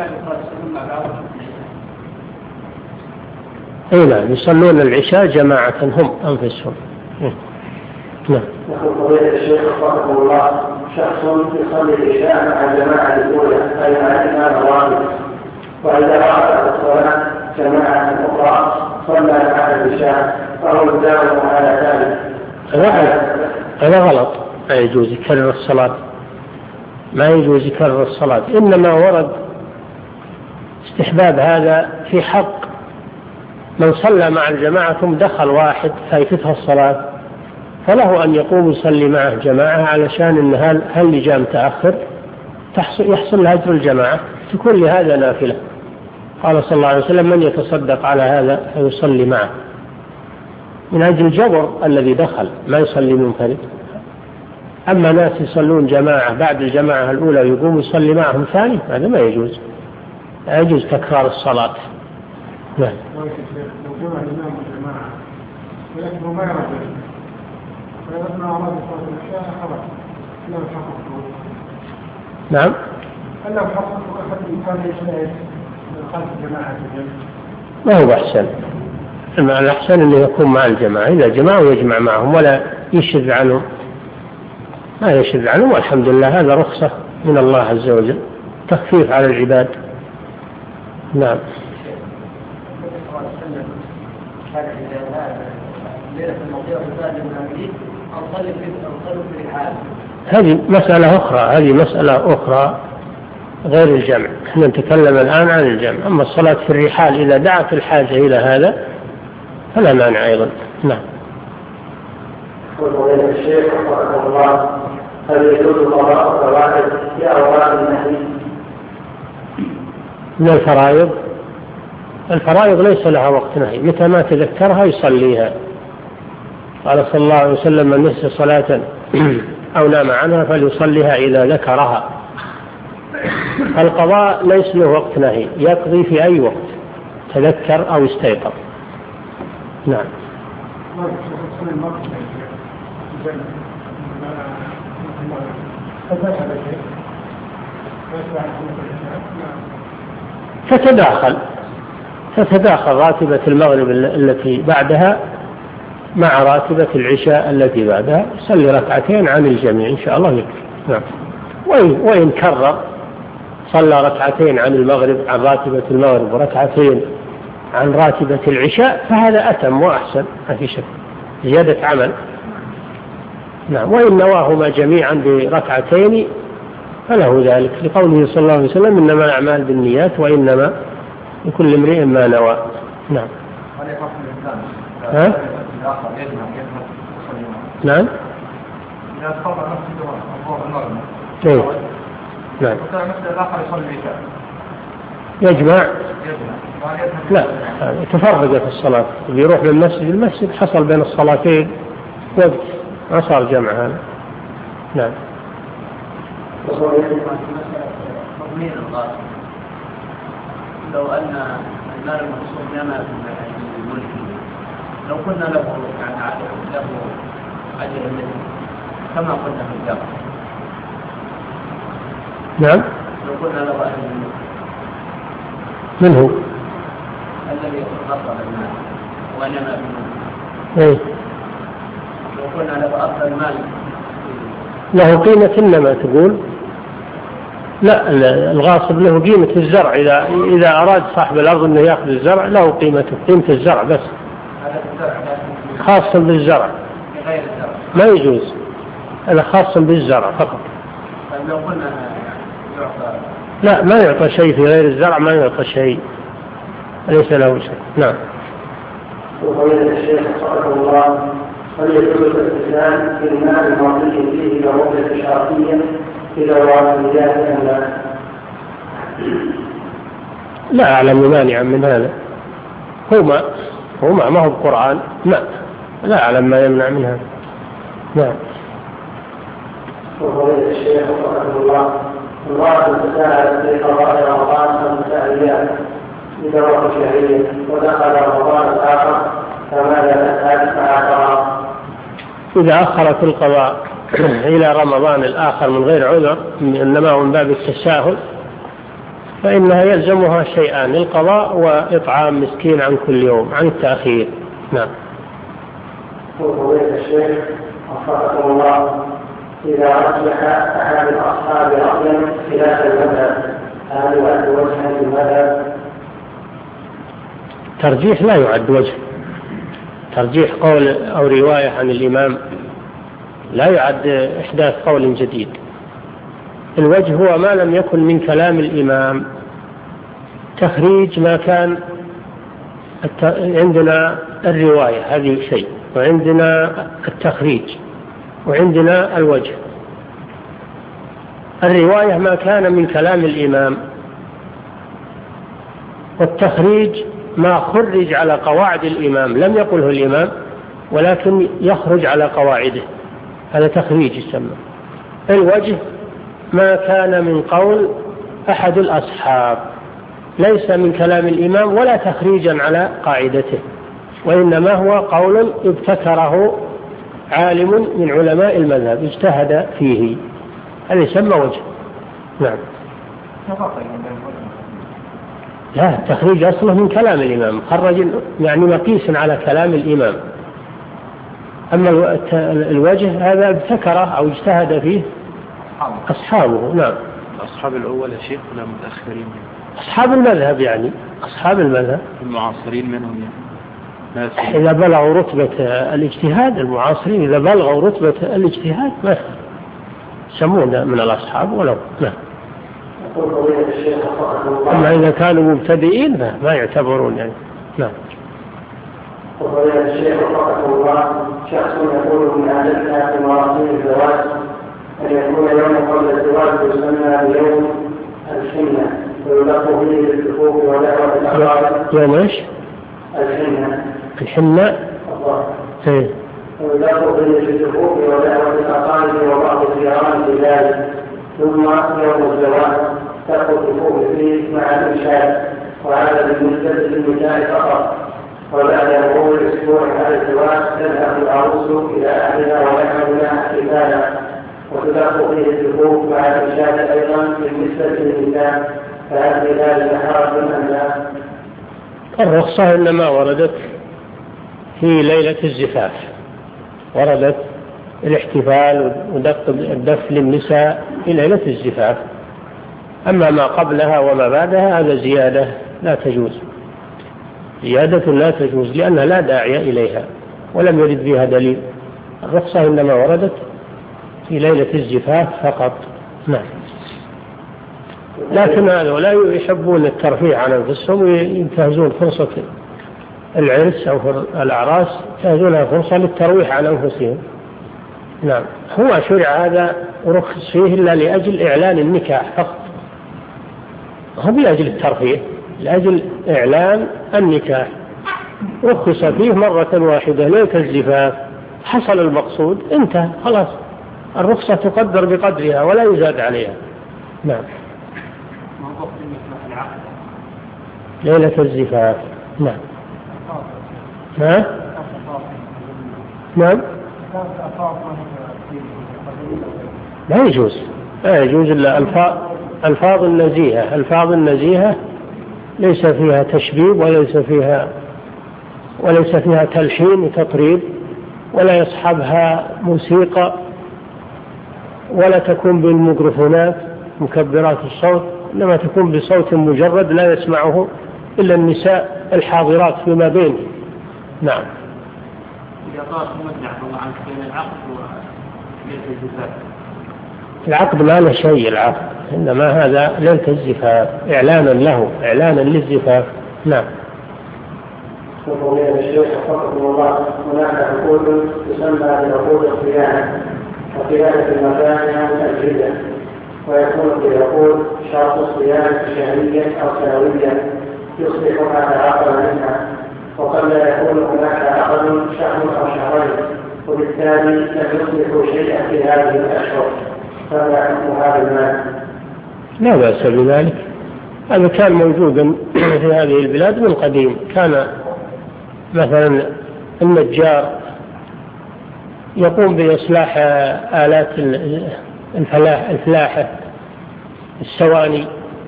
Speaker 2: أي نعم يصلون العشاء جماعة هم أنفسهم. نعم.
Speaker 1: يقول فضيلة الشيخ رحمه الله: شخص يصلي العشاء مع الجماعة الأولى أي مع الإمام الرابع، وإذا رأى الصلاة جماعة أخرى صلى مع العشاء فهو يداوم على ذلك.
Speaker 2: هذا غلط، ما يجوز يكرر الصلاة، ما يجوز يكرر الصلاة. إنما ورد استحباب هذا في حق من صلى مع الجماعة ثم دخل واحد فايتته الصلاة، فله أن يقوم يصلي معه جماعة علشان إن هل هل اللي جاء متأخر تحصل يحصل هجر الجماعة، تكون لهذا نافلة. قال صلى الله عليه وسلم: من يتصدق على هذا فيصلي معه، من أجل الجبر الذي دخل ما يصلي منفرد. أما ناس يصلون جماعة بعد الجماعة الأولى يقوم يصلي معهم ثاني، هذا ما يجوز، لا يجوز تكرار الصلاة. نعم.
Speaker 3: لو جمع الإمام والجماعة ولكنه ما يرجع فلما أراد صلاة العشاء خرج لا يحقق.
Speaker 2: نعم.
Speaker 3: هل لو حقق أحد إمكان يجتهد خلف الجماعة
Speaker 2: ما هو أحسن؟ الأحسن أنه يكون مع الجماعة، إذا جماعة ويجمع معهم ولا يشذ عنهم، ما يشذ عنهم، والحمد لله هذا رخصة من الله عز وجل، تخفيف على العباد. نعم. هذه مسألة أخرى، هذه مسألة أخرى غير الجمع. احنا نتكلم الآن عن الجمع. أما الصلاة في الرحال إذا دعت الحاجة إلى هذا فلا مانع أيضا. نعم.
Speaker 1: وقال الشيخ رحمه الله: هل يجوز قضاء الفرائض في أوقات النهي؟
Speaker 2: من الفرائض، الفرائض ليس لها وقت نهي، متى ما تذكرها يصليها. قال صلى الله عليه وسلم: من نسي صلاة أو نام عنها فليصليها إذا ذكرها. القضاء ليس له وقت نهي، يقضي في أي وقت تذكر أو استيقظ. نعم. تتداخل تتداخل راتبة المغرب التي بعدها مع راتبة العشاء التي بعدها، صلي ركعتين عن الجميع إن شاء الله يكفي. نعم. وإن, وإن كرر صلى ركعتين عن المغرب عن راتبة المغرب وركعتين عن راتبة العشاء فهذا أتم وأحسن، ما في شك، زيادة عمل. نعم. وإن نواهما جميعا بركعتين فله ذلك، لقوله صلى الله عليه وسلم: إنما الأعمال بالنيات وإنما لكل امرئ ما نوى. نعم. ها؟ نعم. إيه؟ نعم. يجمع؟ لا، تفرق في الصلاة، بيروح من المسجد المسجد حصل بين الصلاتين وقت، ما صار جمع هذا. نعم.
Speaker 4: لو أن المال المقصود نما في الملك، لو قلنا له يعني له أجر كما قلنا في الجمع.
Speaker 2: نعم.
Speaker 4: لو قلنا له أجر الملك
Speaker 2: من هو؟
Speaker 4: الذي أصل المال ونما في الملك.
Speaker 2: إيه؟
Speaker 4: لو قلنا له أصل المال
Speaker 2: له قيمة إنما تقول لا، الغاصب له قيمة الزرع، إذا إذا أراد صاحب الأرض أنه يأخذ الزرع له قيمته، قيمة الزرع بس، خاص بالزرع ما يجوز، هذا خاص بالزرع فقط.
Speaker 4: لو قلنا
Speaker 2: لا، ما يعطى شيء في غير الزرع، ما يعطى شيء، ليس له شيء. نعم.
Speaker 1: وقال الشيخ رحمه الله: وليجوز الإسلام في الماء الماضي فيه لرؤية شرطية إلى الواقعيات أم لا؟
Speaker 2: لا أعلم مانعا من هذا. هو ماء هو ماء ما هو بقرآن ماء، لا أعلم ما يمنع من هذا. نعم.
Speaker 1: وفضيلة الشيخ رحمه الله، امرأة تساءلت في قضاء رمضان خمس أيام بدورة شهرية ودخل رمضان الآخر فماذا تفعل مع قضاء؟
Speaker 2: إذا أخرت القضاء إلى رمضان الآخر من غير عذر إنما من باب التساهل فإنها يلزمها شيئان: القضاء وإطعام مسكين عن كل يوم عن التأخير. نعم.
Speaker 1: وفضيلة الشيخ وفقكم الله، إذا رجح أحد الأصحاب رأيا خلاف المذهب هل يعد وجها للمذهب؟
Speaker 2: ترجيح لا يعد وجه. ترجيح قول أو رواية عن الإمام لا يعد إحداث قول جديد. الوجه هو ما لم يكن من كلام الإمام، تخريج ما كان. عندنا الرواية هذه شيء، وعندنا التخريج، وعندنا الوجه. الرواية ما كان من كلام الإمام، والتخريج ما خرج على قواعد الإمام لم يقله الإمام ولكن يخرج على قواعده، هذا تخريج يسمى. الوجه ما كان من قول أحد الأصحاب ليس من كلام الإمام ولا تخريجا على قاعدته، وإنما هو قول ابتكره عالم من علماء المذهب اجتهد فيه، هذا يسمى وجه. نعم. لا، التخريج أصله من كلام الإمام، خرج يعني مقيس على كلام الإمام. أما الوجه هذا ابتكره أو اجتهد فيه أصحابه. نعم.
Speaker 5: أصحاب الأول يا شيخ ولا متأخرين؟
Speaker 2: أصحاب المذهب، يعني أصحاب المذهب
Speaker 5: المعاصرين منهم يعني.
Speaker 2: إذا بلغوا رتبة الاجتهاد، المعاصرين إذا بلغوا رتبة الاجتهاد ما يسمون من الأصحاب ولو. نعم. أما إذا كانوا مبتدئين ما يعتبرون يعني. نعم.
Speaker 1: وفضيلة الشيخ وفقه الله، شخص يقول من عادتنا في مراسم الزواج أن يكون يوم قبل الزواج يسمى بيوم الحنة ويلقى فيه بالكفوف ودعوة الأقارب.
Speaker 2: يوم إيش؟
Speaker 1: الحنة.
Speaker 2: الحنة.
Speaker 1: الله.
Speaker 2: إيه.
Speaker 1: ويلقى فيه بالكفوف ودعوة الأقارب وبعض الجيران بذلك، ثم يوم الزواج تأخذ الكفوف فيه مع الإنشاء، وهذا بالنسبة للنساء فقط. وبعد مرور الأسبوع هذا الزواج تذهب العروس إلى أهلها ويعمل لها احتفالا، وتدخل فيه الدخول مع الإنشاء أيضا بالنسبة للنساء، فهل في ذلك حرج أم لا؟
Speaker 2: الرخصة إنما وردت في ليلة الزفاف، وردت الاحتفال ودق الدف للنساء في ليلة الزفاف. أما ما قبلها وما بعدها هذا زيادة لا تجوز، زيادة لا تجوز لأنها لا داعي إليها ولم يرد فيها دليل. الرخصة إنما وردت في ليلة الزفاف فقط. نعم. لكن هؤلاء يحبون الترفيه عن أنفسهم وينتهزون فرصة العرس أو الأعراس، ينتهزونها فرصة للترويح عن أنفسهم. نعم. هو شرع هذا ورخص فيه إلا لأجل إعلان النكاح فقط، هو بأجل الترفيه، لأجل إعلان النكاح رخص فيه مرة واحدة ليلة الزفاف، حصل المقصود انتهى خلاص، الرخصة تقدر بقدرها ولا يزاد عليها. نعم. ليلة الزفاف. نعم. ها؟ نعم. لا يجوز، لا يجوز إلا ألفاظ ألفاظ النزيهة. ألفاظ النزيهة ليس فيها تشبيب وليس فيها وليس فيها تلحين وتطريب، ولا يصحبها موسيقى، ولا تكون بالميكروفونات مكبرات الصوت، إنما تكون بصوت مجرد لا يسمعه إلا النساء الحاضرات فيما بينه. نعم.
Speaker 4: إذا قال مدع الله عنك بين العقد وليلة الزفاف،
Speaker 2: العقد ما له شيء، العقد إنما هذا ليلة الزفاف إعلانا له، إعلانا للزفاف. نعم.
Speaker 1: فضيلة الشيخ حفظكم الله، هناك عقود تسمى بعقود الصيانة وصيانة المكان أو الأجهزة، ويكون في عقود شرط الصيانة شهريا أو سنويا يصبح ما تعاقد منها، وقد لا يكون هناك عقد شهر أو شهرين، وبالتالي لم يصبحوا شيئا في هذه الأشهر، فما حكم هذا المال؟
Speaker 2: لا بأس بذلك، هذا كان موجودا في هذه البلاد من قديم. كان مثلا النجار يقوم بإصلاح آلات الفلاحة السواني،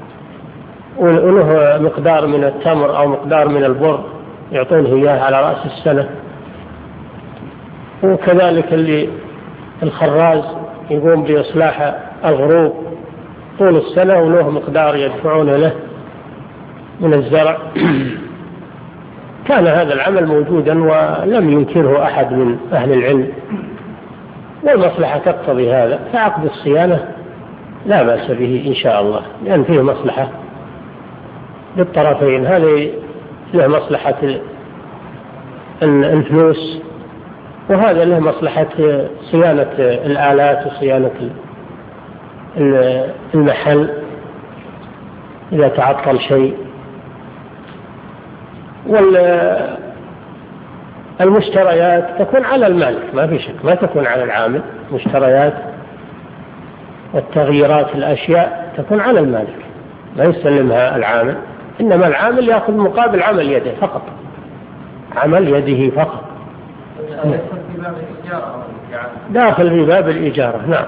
Speaker 2: وله مقدار من التمر أو مقدار من البر يعطونه إياه على رأس السنة. وكذلك اللي الخراز يقوم بإصلاح الغروب طول السنة وله مقدار يدفعونه له من الزرع. كان هذا العمل موجودا ولم ينكره أحد من أهل العلم، والمصلحة تقتضي هذا، فعقد الصيانة لا بأس به إن شاء الله، لأن فيه مصلحة للطرفين. هذه له مصلحة الفلوس، وهذا له مصلحة صيانة الآلات وصيانة المحل إذا تعطل شيء. والمشتريات تكون على المالك ما في شك، ما تكون على العامل. مشتريات والتغييرات الأشياء تكون على المالك، لا يسلمها العامل، إنما العامل يأخذ مقابل عمل يده فقط، عمل يده فقط. داخل في باب الإجارة. نعم.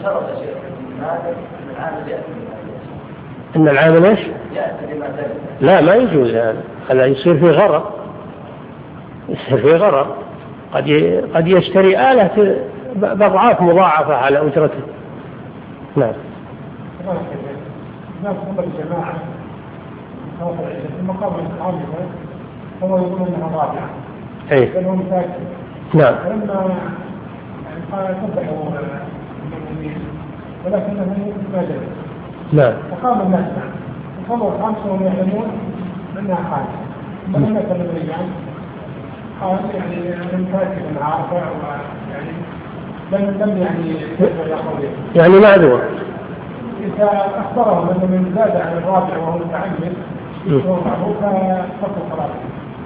Speaker 2: إن العامل إيش؟ لا، ما يجوز هذا، هذا يصير في غرر، يصير في غرر. قد قد يشتري آلة بأضعاف مضاعفة على أجرته. نعم.
Speaker 3: الناس هم الجماعة في المقام العامة هم يقولون أنها رابعة.
Speaker 2: أي.
Speaker 3: لأنهم ساكتين.
Speaker 2: نعم.
Speaker 3: فلما صبحوا المؤمنين ولكنهم ما جلسوا.
Speaker 2: نعم.
Speaker 3: فقام الناس وصلوا خمسة وهم يعلمون أنها خالصة. فلما كانوا الرجال قال يعني من فاكر عارفة ويعني لم لم يعني
Speaker 2: يعني معذور.
Speaker 3: إذا أخبرهم أنه من زاد عن الرابع وهو متعمد وهو فقط صلاته.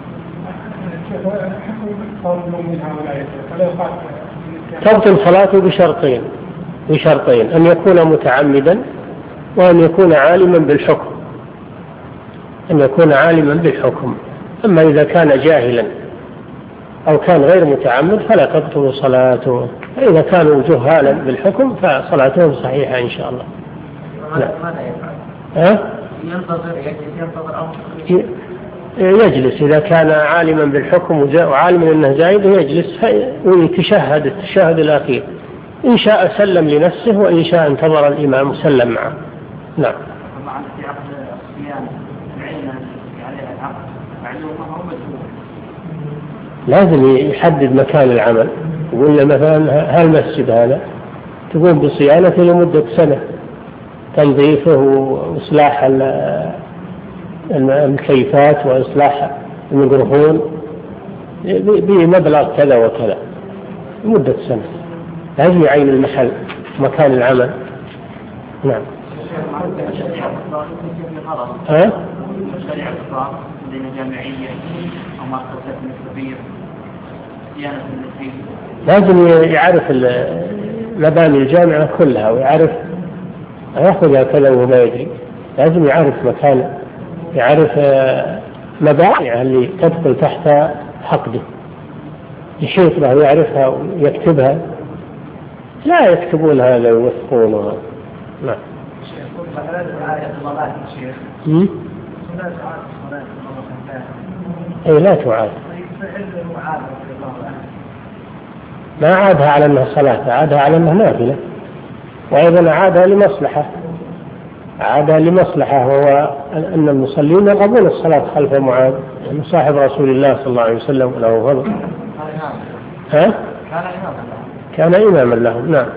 Speaker 2: تبطل صلاته بشرطين بشرطين أن يكون متعمدا وأن يكون عالما بالحكم أن يكون عالما بالحكم. أما إذا كان جاهلا أو كان غير متعمد فلا تبطل صلاته. فإذا كانوا جهالا بالحكم فصلاتهم صحيحة إن شاء الله. لا. ها؟ يجلس إذا كان عالما بالحكم وعالما أنه زايد يجلس ويتشهد التشهد الأخير، إن شاء سلم لنفسه وإن شاء انتظر الإمام وسلم معه. نعم. لازم يحدد مكان العمل، يقول له مثلا هالمسجد هذا تقوم بصيانته لمدة سنة، تنظيفه وإصلاح الكيفات وإصلاح الميكروفون بمبلغ كذا وكذا لمدة سنة. لازم يعين المحل مكان العمل. نعم. ها؟
Speaker 4: مشاريع الصغار بين جامعية أو مؤسسات كبيرة صيانة النسيج.
Speaker 2: لازم يعرف مباني الجامعة كلها ويعرف يأخذها كذا وهو ما يدري. لازم يعرف مكان، يعرف مبانيها اللي تدخل تحت حقده، يحيط بها ويعرفها ويكتبها. لا يكتبون هذا ويوثقونها. نعم. اي لا تعاد، ما عادها على انها صلاة، عادها على انها نافلة، وايضا عادها لمصلحة عادها لمصلحة وهو ان المصلين يرغبون الصلاة خلف معاذ، يعني صاحب رسول الله صلى الله عليه وسلم له فضل. ها؟ كان إماما لهم. نعم.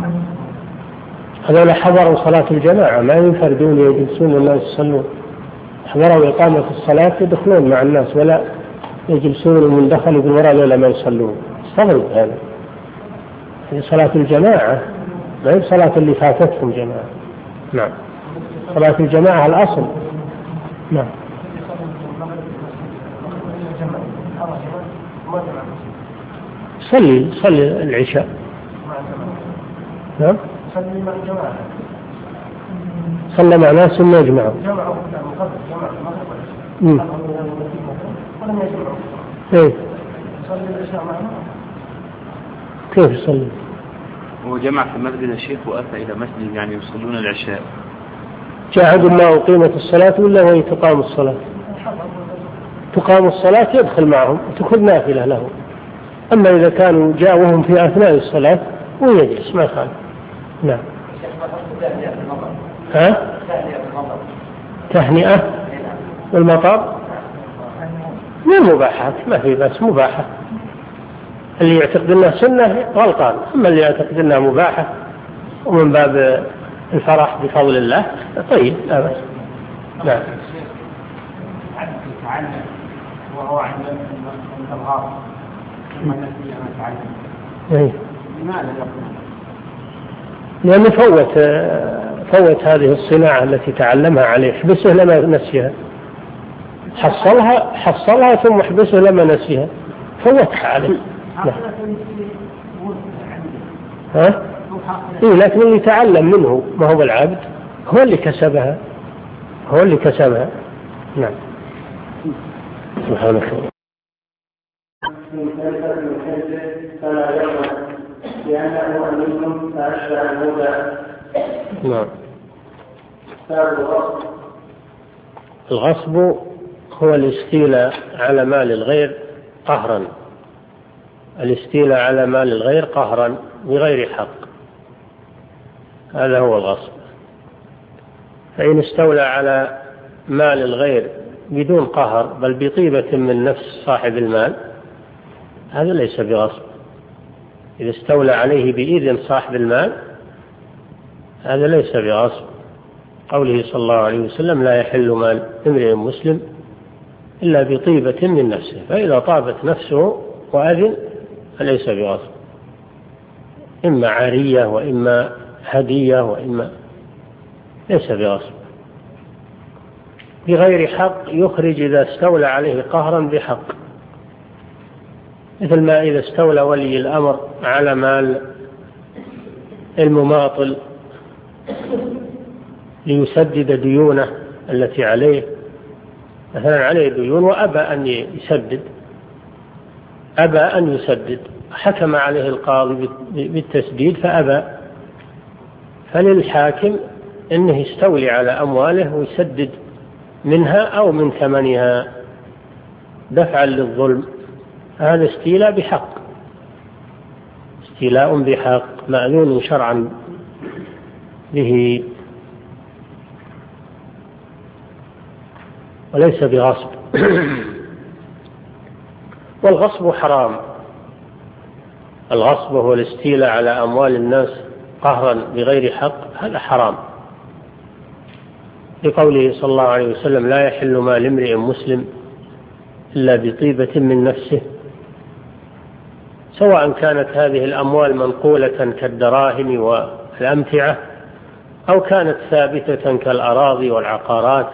Speaker 2: هذول حضروا صلاة الجماعة، ما ينفردون يجلسون الناس يصلون. حضروا إقامة الصلاة يدخلون مع الناس ولا يجلسون المندخل يقول وراء ولا ما يصلون. استغرب هذا. هي صلاة الجماعة ما هي صلاة اللي فاتتهم جماعة. نعم صلاة الجماعة الأصل. نعم صلي صلي العشاء. نعم
Speaker 3: صلي مع الجماعة.
Speaker 2: صلى مع ناس ثم يجمعوا.
Speaker 3: جمعوا مقدس جماعة
Speaker 2: امم
Speaker 3: ولم يجمعوا.
Speaker 2: ايه
Speaker 3: صلي العشاء معنا.
Speaker 2: كيف يصلي؟
Speaker 5: هو جمع في مسجد الشيخ وأتى إلى مسجد يعني يصلون العشاء.
Speaker 2: جاء ما أقيمت الصلاة ولا وهي تقام الصلاة؟ تقام الصلاة يدخل معهم وتكون نافلة له. أما إذا كانوا جاءوهم في أثناء الصلاة ويجلس ما خالف. نعم. ها؟ تهنئة والمطر من مباحات ما في بس مباحة. اللي يعتقد أنها سنة غلطان، أما اللي يعتقد أنها مباحة ومن باب الفرح بفضل الله طيب لا بس. نعم.
Speaker 3: عدد يتعلم وهو عند الغار ثم نسي أن يتعلم. لماذا يقول؟
Speaker 2: لأنه فوت فوت هذه الصناعة التي تعلمها عليه، حبسه لما نسيها. حصلها حصلها ثم حبسه لما نسيها فوتها عليه. نعم. ها؟ إيه لكن اللي تعلم منه ما هو العبد هو اللي كسبها هو اللي كسبها. نعم. سبحانك.
Speaker 1: فلا يرضى لأنه أمين فأشبه الهدى.
Speaker 2: نعم.
Speaker 1: الغصب
Speaker 2: الغصب هو الاستيلاء على مال الغير قهرا. الاستيلاء على مال الغير قهرا بغير حق، هذا هو الغصب. فإن استولى على مال الغير بدون قهر بل بطيبة من نفس صاحب المال هذا ليس بغصب. إذا استولى عليه بإذن صاحب المال هذا ليس بغصب. قوله صلى الله عليه وسلم لا يحل مال امرئ مسلم إلا بطيبة من نفسه، فإذا طابت نفسه وأذن فليس بغصب. إما عارية وإما هدية وإما ليس بغصب. بغير حق يخرج إذا استولى عليه قهرا بحق، مثل ما إذا استولى ولي الأمر على مال المماطل ليسدد ديونه التي عليه، مثلا عليه ديون وأبى أن يسدد أبى أن يسدد حكم عليه القاضي بالتسديد فأبى، فللحاكم أنه يستولي على أمواله ويسدد منها أو من ثمنها دفعا للظلم. هذا استيلاء بحق، استيلاء بحق مأذون شرعا به وليس بغصب. والغصب حرام. الغصب هو الاستيلاء على أموال الناس قهرا بغير حق، هذا حرام، لقوله صلى الله عليه وسلم لا يحل مال امرئ مسلم إلا بطيبة من نفسه، سواء كانت هذه الأموال منقولة كالدراهم والأمتعة أو كانت ثابتة كالأراضي والعقارات.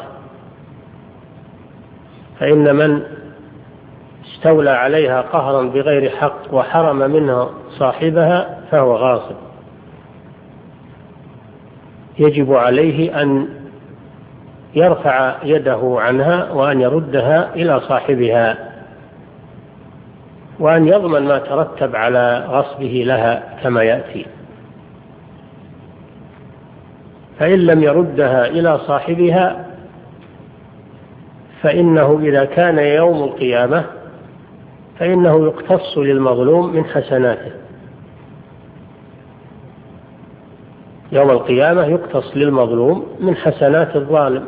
Speaker 2: فإن من استولى عليها قهرا بغير حق وحرم منها صاحبها فهو غاصب، يجب عليه أن يرفع يده عنها وأن يردها إلى صاحبها، وأن يضمن ما ترتب على غصبه لها كما يأتي. فإن لم يردها إلى صاحبها فإنه إذا كان يوم القيامة فإنه يقتص للمظلوم من حسناته. يوم القيامة يقتص للمظلوم من حسنات الظالم.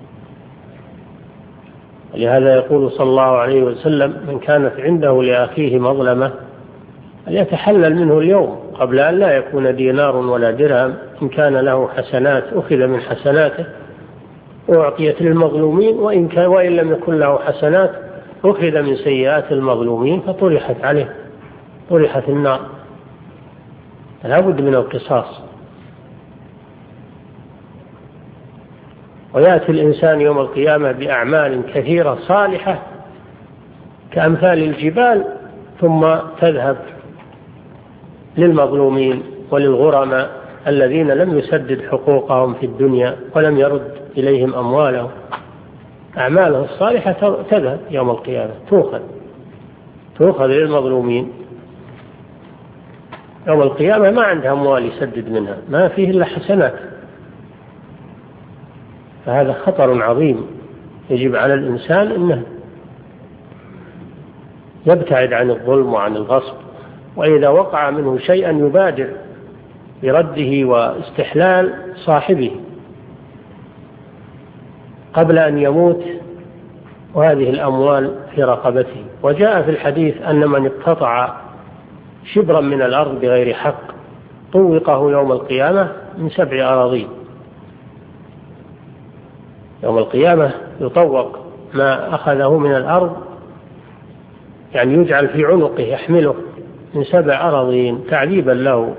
Speaker 2: لهذا يقول صلى الله عليه وسلم من كانت عنده لأخيه مظلمة فليتحلل منه اليوم قبل أن لا يكون دينار ولا درهم. إن كان له حسنات أخذ من حسناته أعطيت للمظلومين، وإن كان وإن لم يكن له حسنات أخذ من سيئات المظلومين فطرحت عليه، طرحت النار. لا بد من القصاص. ويأتي الإنسان يوم القيامة بأعمال كثيرة صالحة كأمثال الجبال، ثم تذهب للمظلومين وللغرماء الذين لم يسدد حقوقهم في الدنيا ولم يرد إليهم أموالهم. أعماله الصالحة تذهب يوم القيامة، تؤخذ تؤخذ للمظلومين. يوم القيامة ما عنده أموال يسدد منها، ما فيه إلا حسنات. فهذا خطر عظيم، يجب على الإنسان أنه يبتعد عن الظلم وعن الغصب، وإذا وقع منه شيئا يبادر برده واستحلال صاحبه قبل أن يموت وهذه الأموال في رقبته. وجاء في الحديث أن من اقتطع شبرا من الأرض بغير حق طوقه يوم القيامة من سبع أراضين. يوم القيامة يطوق ما أخذه من الأرض، يعني يجعل في عنقه يحمله من سبع أراضين تعذيبا له.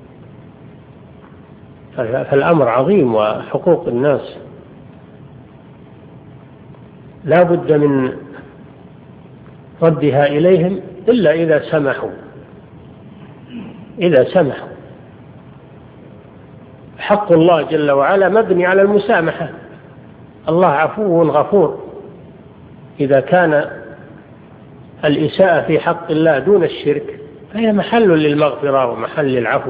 Speaker 2: فالأمر عظيم، وحقوق الناس لا بد من ردها إليهم إلا إذا سمحوا إذا سمحوا. حق الله جل وعلا مبني على المسامحة. الله عفو غفور. إذا كان الإساءة في حق الله دون الشرك فهي محل للمغفرة ومحل للعفو.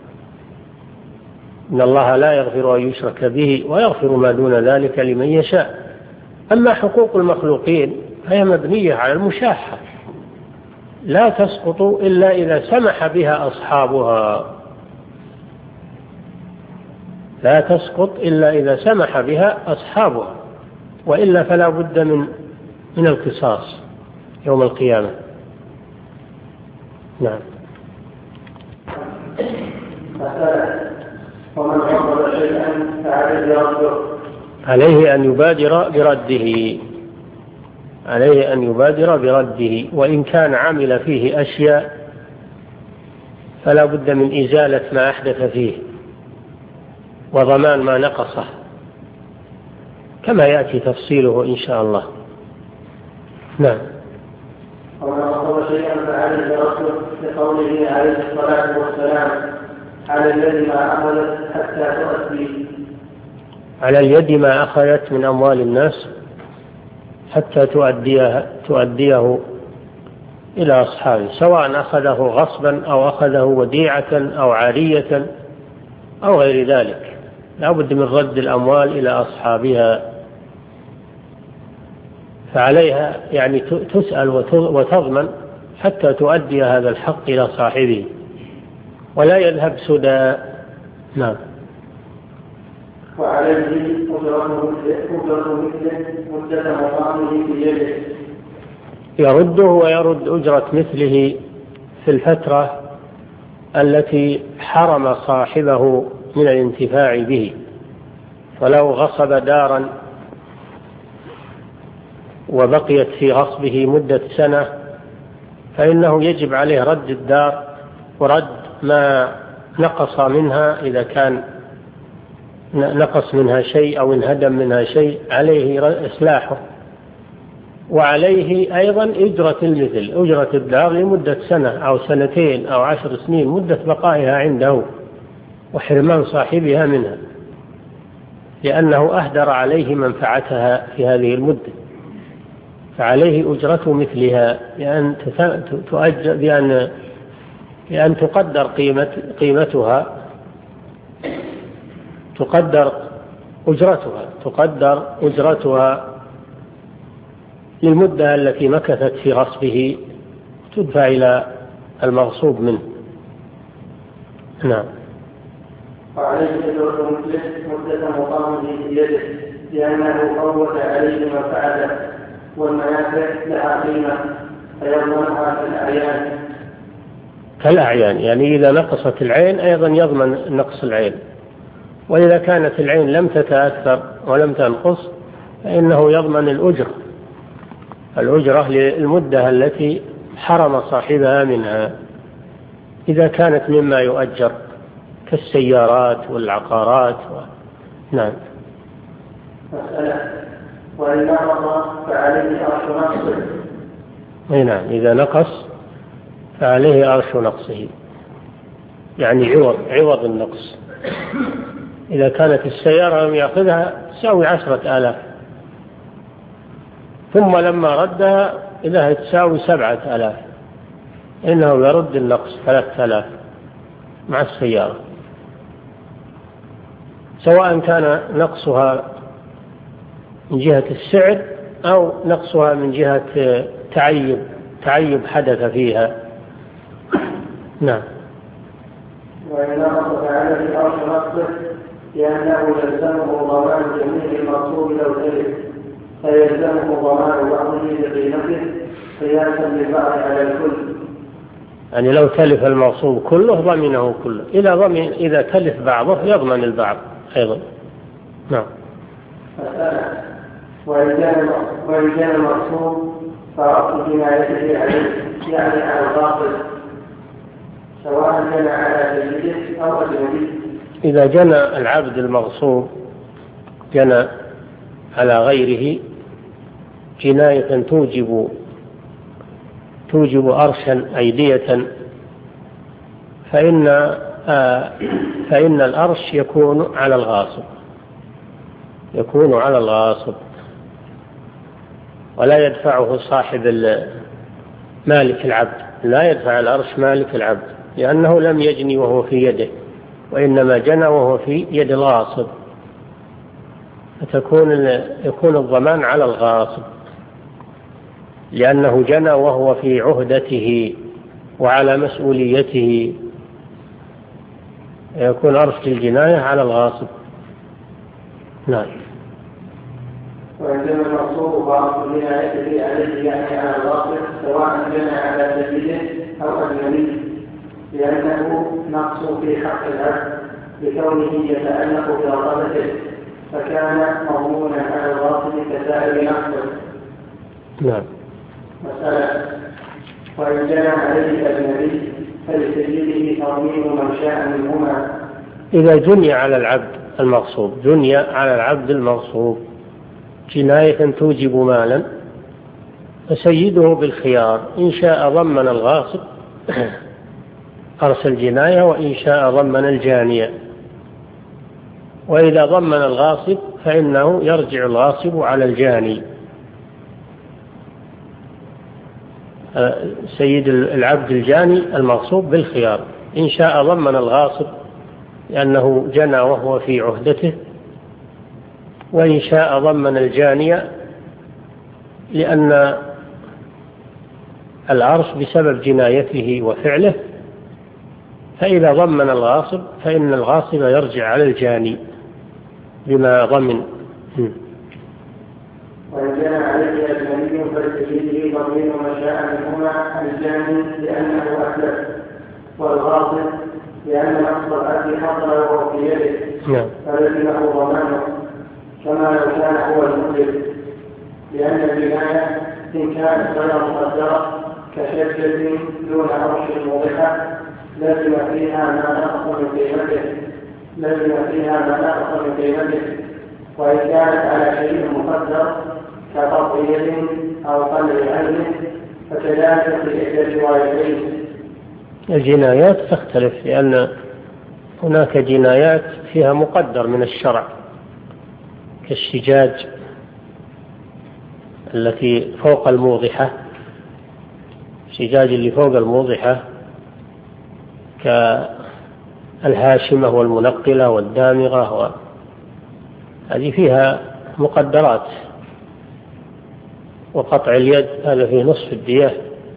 Speaker 2: إن الله لا يغفر أن يشرك به ويغفر ما دون ذلك لمن يشاء. أما حقوق المخلوقين فهي مبنية على المشاحة، لا تسقط إلا إذا سمح بها أصحابها لا تسقط إلا إذا سمح بها أصحابها، وإلا فلا بد من من القصاص يوم القيامة. نعم.
Speaker 1: ومن عقد شيئا فعليه رده
Speaker 2: عليه أن يبادر برده عليه أن يبادر برده وإن كان عمل فيه أشياء فلا بد من إزالة ما أحدث فيه وضمان ما نقصه، كما يأتي تفصيله إن شاء الله. نعم.
Speaker 1: ومن عقد شيئا فعليه رده لقوله عليه الصلاة والسلام على الذي ما أخذت حتى تؤدي
Speaker 2: على اليد ما أخذت من أموال الناس حتى تؤديه, تؤديه إلى أصحابه، سواء أخذه غصبا أو أخذه وديعة أو عارية أو غير ذلك. لا بد من رد الأموال إلى أصحابها، فعليها يعني تسأل وتضمن حتى تؤدي هذا الحق إلى صاحبه ولا يذهب سدى. نعم.
Speaker 1: وعليه أجرة مثله مدة مقامه في يده،
Speaker 2: يرده ويرد أجرة مثله في الفترة التي حرم صاحبه من الانتفاع به. فلو غصب دارا وبقيت في غصبه مدة سنة فإنه يجب عليه رد الدار ورد ما نقص منها، إذا كان نقص منها شيء أو انهدم منها شيء عليه إصلاحه، وعليه أيضا أجرة المثل، أجرة الدار لمدة سنة أو سنتين أو عشر سنين مدة بقائها عنده وحرمان صاحبها منها، لأنه أهدر عليه منفعتها في هذه المدة، فعليه أجرة مثلها بأن تؤجر بأن بأن تقدر قيمة قيمتها تقدر أجرتها تقدر أجرتها للمدة التي مكثت في غصبه تدفع إلى المغصوب منه. نعم.
Speaker 1: وعليه أجرة مدة مقامه في يده لأنه فوت عليه منفعته والمنافع لها قيمة فيضمنها في الأعيان
Speaker 2: كالأعيان، يعني إذا نقصت العين أيضا يضمن نقص العين، وإذا كانت العين لم تتأثر ولم تنقص فإنه يضمن الأجرة الأجرة للمدة التي حرم صاحبها منها إذا كانت مما يؤجر كالسيارات والعقارات و... نعم.
Speaker 1: مسألة وإن نقص فعليه أرش نقصه.
Speaker 2: أي نعم، إذا نقص فعليه أرش نقصه، يعني عوض عوض النقص. إذا كانت السيارة لم يأخذها تساوي عشرة آلاف، ثم لما ردها إذا تساوي سبعة آلاف، إنه يرد النقص ثلاثة آلاف مع السيارة، سواء كان نقصها من جهة السعر أو نقصها من جهة تعيب تعيب حدث فيها. نعم.
Speaker 1: وإن نقص فعليه أرش نقصه لأنه يلزمه ضمان جميع المطلوب لو تلف، فيلزمه ضمان بعضه بقيمته قياسا للبعض على الكل.
Speaker 2: يعني لو تلف المغصوب كله ضمنه كله، إذا ضمن إذا تلف بعضه يضمن البعض أيضا. نعم.
Speaker 1: وإن كان المغصوب فرأس جنايته عليه يعني على الباطل سواء جنى على سيده أو أجنبي.
Speaker 2: إذا جنى العبد المغصوب جنى على غيره جناية توجب توجب أرشا أيدية فإن آه فإن الأرش يكون على الغاصب يكون على الغاصب ولا يدفعه صاحب مالك العبد، لا يدفع الأرش مالك العبد لأنه لم يجني وهو في يده، وإنما جنى وهو في يد الغاصب، فتكون يكون الضمان على الغاصب لأنه جنى وهو في عهدته وعلى مسؤوليته، يكون أرش الجناية على الغاصب. نعم.
Speaker 1: وإن كان المغصوب فرأس جنايته عليه يعني على الغاصب سواء جنى على سيده أو أجنبي، لأنه نقص في حق العبد بكونه يتعلق برغبته فكان مضمونا على الغاصب كسائر نقصه.
Speaker 2: نعم.
Speaker 1: مسألة وإن جنى عليه أجنبي فلسيده تضمين من شاء منهما.
Speaker 2: إذا جني على العبد المغصوب جني على العبد المغصوب جناية توجب مالا فسيده بالخيار، إن شاء ضمن الغاصب أرسل الجناية وإن شاء ضمن الجانية، وإذا ضمن الغاصب فإنه يرجع الغاصب على الجاني. سيد العبد الجاني المغصوب بالخيار، إن شاء ضمن الغاصب لأنه جنى وهو في عهدته، وإن شاء ضمن الجانية لأن العرش بسبب جنايته وفعله، فإذا ضمن الغاصب فإن الغاصب يرجع على الجاني بما ضمن.
Speaker 1: وإن كان عليه أجنبي فلسيده ضمين ما شاء منهما الجاني لأنه أتلف، والغاصب لأن نقص الأكل حصل وهو في يده فلزمه ضمانه كما لو كان هو المتلف، لأن الجناية إن كانت غير مقدرة كشدة دون عرش موضحة لازم فيها ما نقص من قيمته لازم فيها ما نقص من قيمته وإن كانت على شيء مقدر كقطع يد أو قلع عين فكذلك في إحدى الروايتين.
Speaker 2: الجنايات تختلف لأن هناك جنايات فيها مقدر من الشرع كالشجاج التي فوق الموضحة، الشجاج اللي فوق الموضحة كالهاشمة والمنقلة والدامغة، هذه فيها مقدرات. وقطع اليد هذا فيه نصف الدية،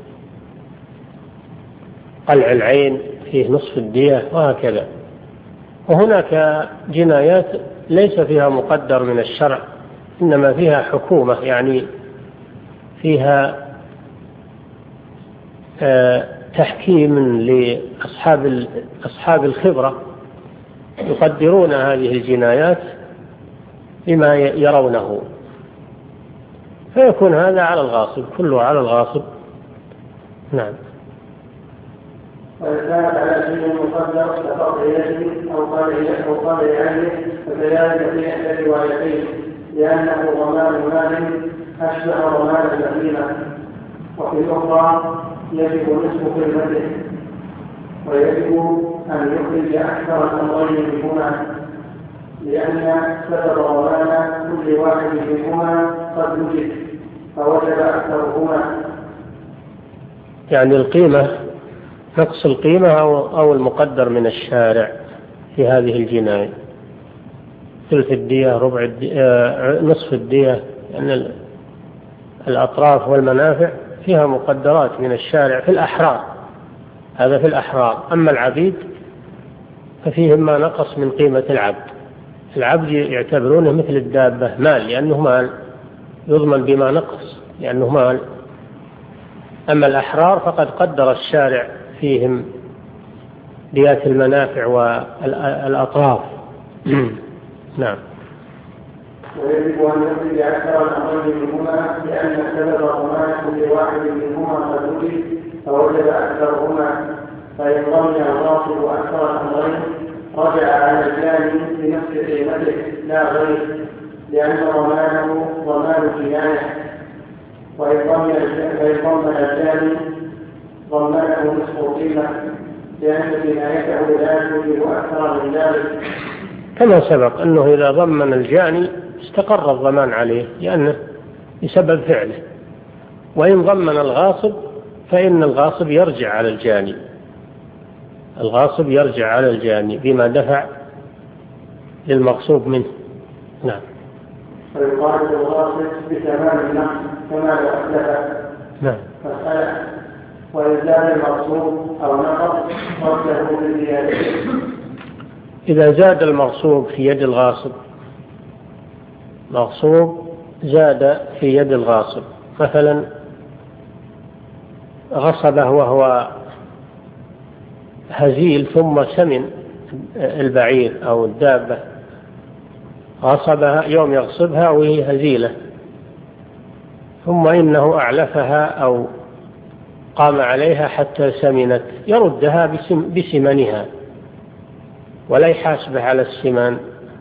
Speaker 2: قلع العين فيه نصف الدية، وهكذا. وهناك جنايات ليس فيها مقدر من الشرع إنما فيها حكومة، يعني فيها تحكيم لأصحاب أصحاب الخبرة يقدرون هذه الجنايات بما يرونه، فيكون هذا على الغاصب، كله على الغاصب. نعم.
Speaker 1: وإن كانت على شيء مقدر كقطع يده أو قطع عينه فكذلك في إحدى الروايتين، لأنه ضمان مال أشبه ضمان البهيمة، وفي الأخرى يجب نصف قيمته، ويجب أن يخرج أكثر الأمرين منهما، لأن سبب ضمان كل واحد منهما قد وجد فوجب أكثرهما.
Speaker 2: يعني القيمة، نقص القيمة أو المقدر من الشارع في هذه الجناية، ثلث الدية، ربع الدية، نصف الدية، يعني الأطراف والمنافع فيها مقدرات من الشارع في الأحرار، هذا في الأحرار. أما العبيد ففيهم ما نقص من قيمة العبد. العبد يعتبرونه مثل الدابة مال، لأنه مال يضمن بما نقص لأنه مال. أما الأحرار فقد قدر الشارع فيهم ديات المنافع والأطراف. نعم.
Speaker 1: ويجب أن يخرج أكثر الأمرين منهما، لأن سبب ضمان كل واحد منهما قد وجد فوجب أكثرهما، فإن ضمن الغاصب أكثر الأمرين رجع على الجاني بنفس قيمته لا غير، لأن ضمانه ضمان جناية، وإن ضمن الجاني ضمانه نصف قيمة، لأن جنايته لا توجب أكثر من ذلك.
Speaker 2: كما سبق أنه إذا ضمن الجاني استقر الضمان عليه لأنه بسبب فعله، وإن ضمن الغاصب فإن الغاصب يرجع على الجاني، الغاصب يرجع على الجاني بما دفع للمغصوب منه. نعم.
Speaker 1: فيقال الغاصب بتمام النقص كما لو أتلف.
Speaker 2: نعم.
Speaker 1: مسألة وإن زاد المغصوب أو نقص رده بالزيادة.
Speaker 2: إذا زاد المغصوب في يد الغاصب، مغصوب زاد في يد الغاصب، مثلا غصبه وهو هزيل ثم سمن البعير أو الدابة، غصبها يوم يغصبها وهي هزيلة، ثم إنه أعلفها أو قام عليها حتى سمنت، يردها بسمنها ولا يحاسبه على السمان،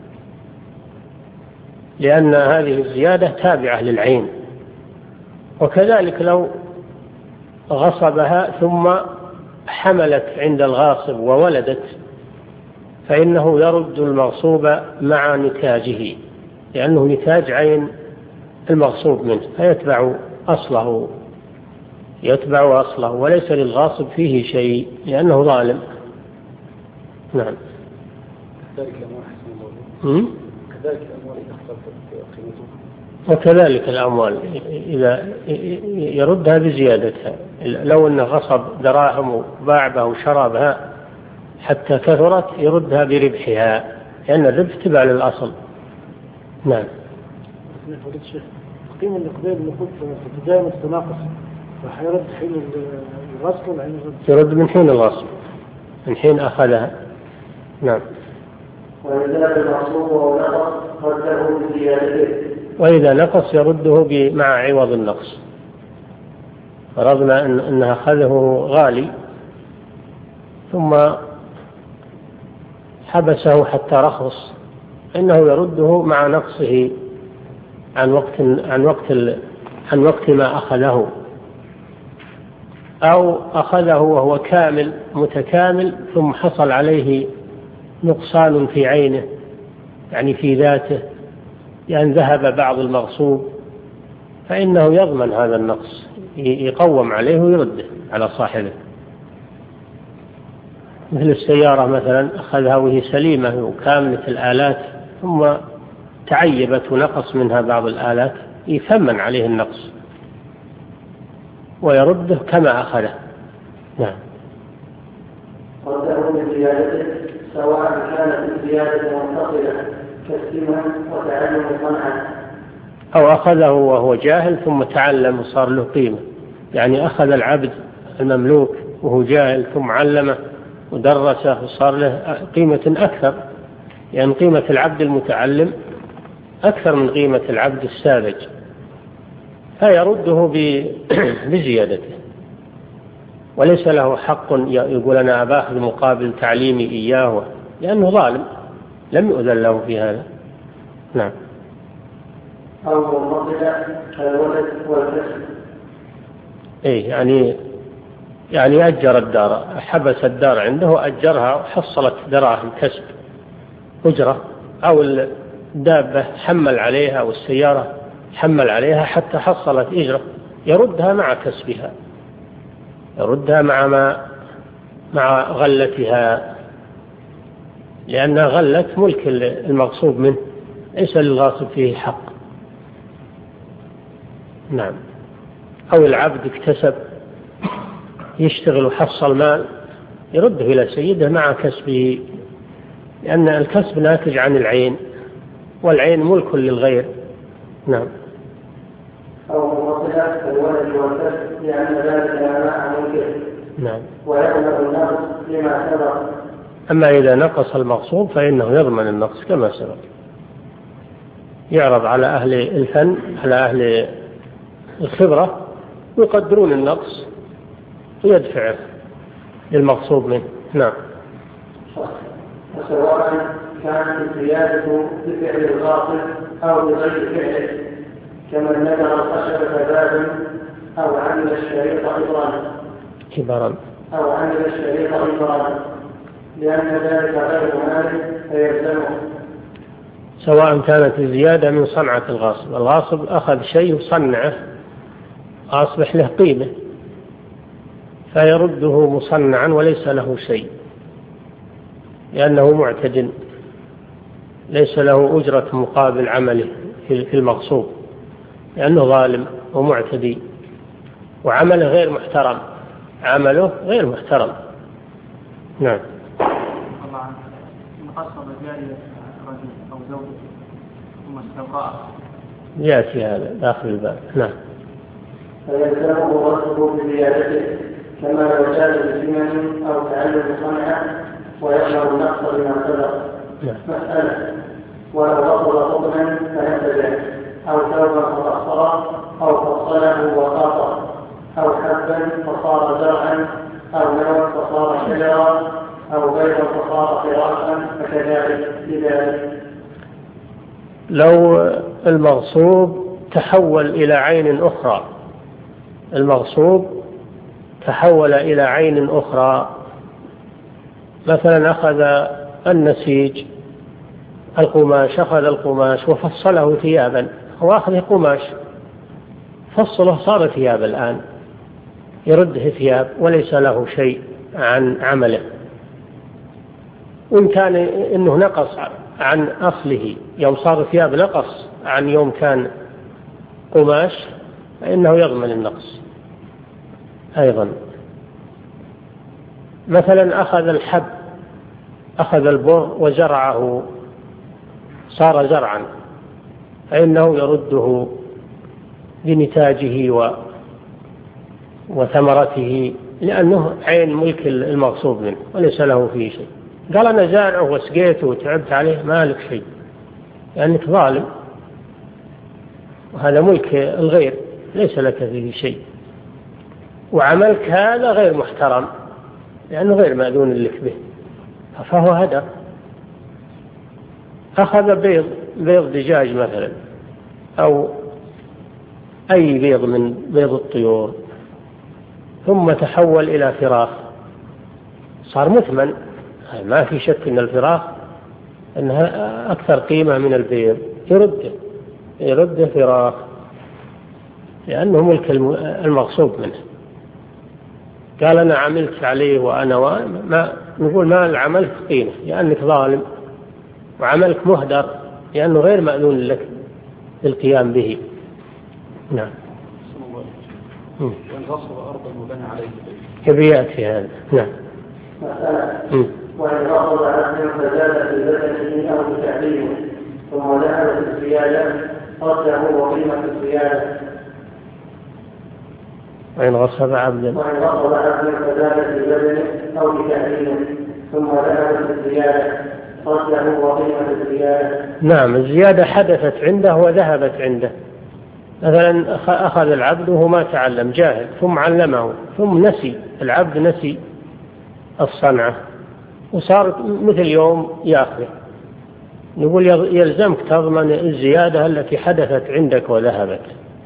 Speaker 2: لأن هذه الزيادة تابعة للعين. وكذلك لو غصبها ثم حملت عند الغاصب وولدت، فإنه يرد المغصوب مع نتاجه، لأنه نتاج عين المغصوب منه، فيتبع أصله يتبع أصله وليس للغاصب فيه شيء لأنه ظالم. نعم.
Speaker 6: كذلك الأموال كذلك الأموال إذا اختلفت قيمتها،
Speaker 2: وكذلك الأموال إذا يردها بزيادتها، لو أنه غصب دراهم وباع بها وشرى بها حتى كثرت يردها بربحها، لأن الربح تبع للأصل. نعم.
Speaker 6: قيمة الإقدام المفروض تتداول تتناقص، فحيرد حين الغصب ولا حين
Speaker 2: الرد؟ يرد من حين الغصب، من حين أخذها. نعم.
Speaker 1: وإذا المغصوب أو نقص رده بزيادته،
Speaker 2: وإذا نقص يرده مع عوض النقص. فرضنا أن أنها أخذه غالي ثم حبسه حتى رخص، إنه يرده مع نقصه عن وقت عن وقت عن وقت ما أخذه، أو أخذه وهو كامل متكامل ثم حصل عليه نقصان في عينه، يعني في ذاته، لأن ذهب بعض المغصوب، فإنه يضمن هذا النقص، يقوم عليه ويرده على صاحبه. مثل السيارة مثلا أخذها وهي سليمة وكاملة الآلات ثم تعيبت ونقص منها بعض الآلات، يثمن عليه النقص ويرده كما أخذه. نعم.
Speaker 1: رده بزيادته سواء كانت الزيادة منفصلة كالسمن وتعلم صنعا،
Speaker 2: أو أخذه وهو جاهل ثم تعلم وصار له قيمة، يعني أخذ العبد المملوك وهو جاهل ثم علمه ودرسه وصار له قيمة أكثر لأن قيمة العبد المتعلم أكثر من قيمة العبد الساذج، فيرده بزيادته، وليس له حق يقول أنا أباخذ مقابل تعليمي إياه، لأنه ظالم لم يؤذن له في هذا. نعم.
Speaker 1: أو منفصلة كالولد والكسب.
Speaker 2: إيه يعني يعني أجر الدار، حبس الدار عنده وأجرها وحصلت دراهم كسب أجرة، أو الدابة حمل عليها والسيارة حمل عليها حتى حصلت أجرة، يردها مع كسبها، يردها مع ما مع غلتها، لأنها غلت ملك المغصوب منه، ليس للغاصب فيه حق. نعم. أو العبد اكتسب يشتغل وحصل مال، يرده إلى سيده مع كسبه، لأن الكسب ناتج عن العين، والعين ملك للغير. نعم.
Speaker 1: أو منفصلة كالولد والكسب، لأن ذلك مع ملكه.
Speaker 2: نعم.
Speaker 1: ويأمر النقص لما سبق.
Speaker 2: أما إذا نقص المغصوب فإنه يضمن النقص كما سبق، يعرض على أهل الفن، على أهل الخبرة، يقدرون النقص ويدفعه للمغصوب منه. نعم.
Speaker 1: سواء كانت الزيادة بفعل الغاصب أو بغير فعله، كمن نذر الخشبة بابا أو عمل الشريط إبرانا
Speaker 2: كبارا
Speaker 1: أو عمل الشريط إبرانا، لأن ذلك غير مال فيلزمه.
Speaker 2: سواء كانت الزيادة من صنعة الغاصب، الغاصب أخذ شيء وصنعه أصبح له قيمة، فيرده مصنعا وليس له شيء، لأنه معتد، ليس له أجرة مقابل عمله في المغصوب، لأنه ظالم ومعتدي، وعمله غير محترم، عمله غير محترم. نعم.
Speaker 4: طبعا مقصد جارية رجل أو زوجة ثم استوقعه
Speaker 2: يأتي هذا داخل الباب. نعم.
Speaker 1: فيلزمه غصبه بزيادته، كما لو زاد بسمن أو تعلم صنعه، ويأمر النقص بما سبق. مسألة: ولو غصب قطنا فنفذه، أو ثوبا فقصره، أو فصله وقاطه، أو حبا فصار زرعا، أو نوى فصار شجرا، أو بيضا فصار فراشا، فكذلك لذلك.
Speaker 2: لو المغصوب تحول إلى عين أخرى، المغصوب تحول إلى عين أخرى، مثلا أخذ النسيج القماش، أخذ القماش وفصله ثيابا، هو أخذ قماش فصله صار ثياب، الآن يرده ثياب وليس له شيء عن عمله. وإن كان إنه نقص عن أصله، يوم صار ثياب نقص عن يوم كان قماش، فإنه يضمن النقص أيضا. مثلا أخذ الحب، أخذ البر وزرعه صار زرعا، فإنه يرده بنتاجه و وثمرته، لأنه عين ملك المغصوب منه وليس له فيه شيء. قال أنا زارعه وسقيته وتعبت عليه، ما لك شيء لأنك ظالم، وهذا ملك الغير ليس لك فيه شيء، وعملك هذا غير محترم لأنه غير مأذون لك به، فهو هدر. أخذ بيض بيض دجاج مثلا، أو أي بيض من بيض الطيور، ثم تحول إلى فراخ، صار مثمن، ما في شك أن الفراخ أنها أكثر قيمة من البيض، يرد يرد فراخ لأنه ملك المغصوب منه. قال أنا عملت عليه وأنا ما نقول ما العمل قيمة، لأنك ظالم، وعملك مهدر لأنه غير مأذون لك القيام به. نعم.
Speaker 5: وإن غصب أرضا وبنى عليه
Speaker 2: كبيات في هذا. نعم.
Speaker 1: مسألة: وإن غصب عبد فزاد في بدنه أو بتعليمه، ثم ذهب في الزيادة، رده وقيمة الزيادة.
Speaker 2: وإن غصب عبدا
Speaker 1: وإن غصب عبدا فزاد في بدنه أو بتعليمه، ثم ذهب في الزيادة، رده وقيمة الزيادة.
Speaker 2: نعم، الزيادة حدثت عنده وذهبت عنده. مثلا أخذ العبد وهو ما تعلم، جاهل، ثم علمه، ثم نسي العبد، نسي الصنعة وصارت مثل يوم يأخذ، نقول يلزمك تضمن الزيادة التي حدثت عندك وذهبت،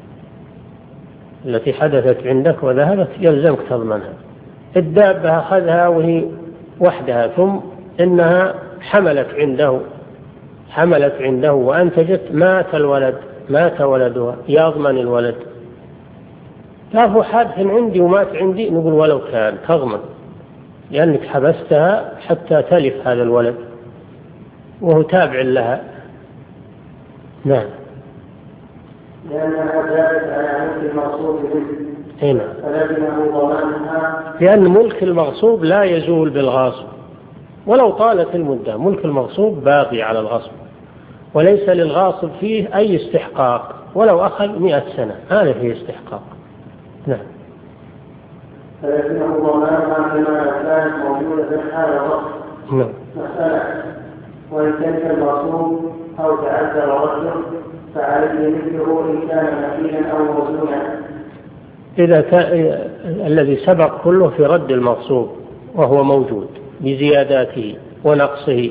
Speaker 2: التي حدثت عندك وذهبت يلزمك تضمنها. الدابة أخذها وهي وحدها، ثم إنها حملت عنده حملت عنده وأنتجت، مات الولد، مات ولدها، يضمن الولد. كافو حادث عندي ومات عندي، نقول ولو كان تضمن، لأنك حبستها حتى تلف هذا الولد وهو تابع لها. نعم،
Speaker 1: لأنها زادت على ملك المغصوب منه.
Speaker 2: هنا
Speaker 1: فلزمه ضمانها.
Speaker 2: لأن ملك المغصوب لا يزول بالغاصب ولو طالت المدة، ملك المغصوب باقي على الغصب، وليس للغاصب فيه أي استحقاق ولو أخذ مئة سنة، هذا فيه استحقاق. نعم.
Speaker 1: فلزمه ضمانها كما كانت موجودة في حال الغصب.
Speaker 2: نعم.
Speaker 1: مسألة: وإن كان المغصوب أو تعذر رده فعليه مثله إن كان مكيلا أو موزونا.
Speaker 2: إذا كان الذي سبق كله في رد المغصوب وهو موجود بزياداته ونقصه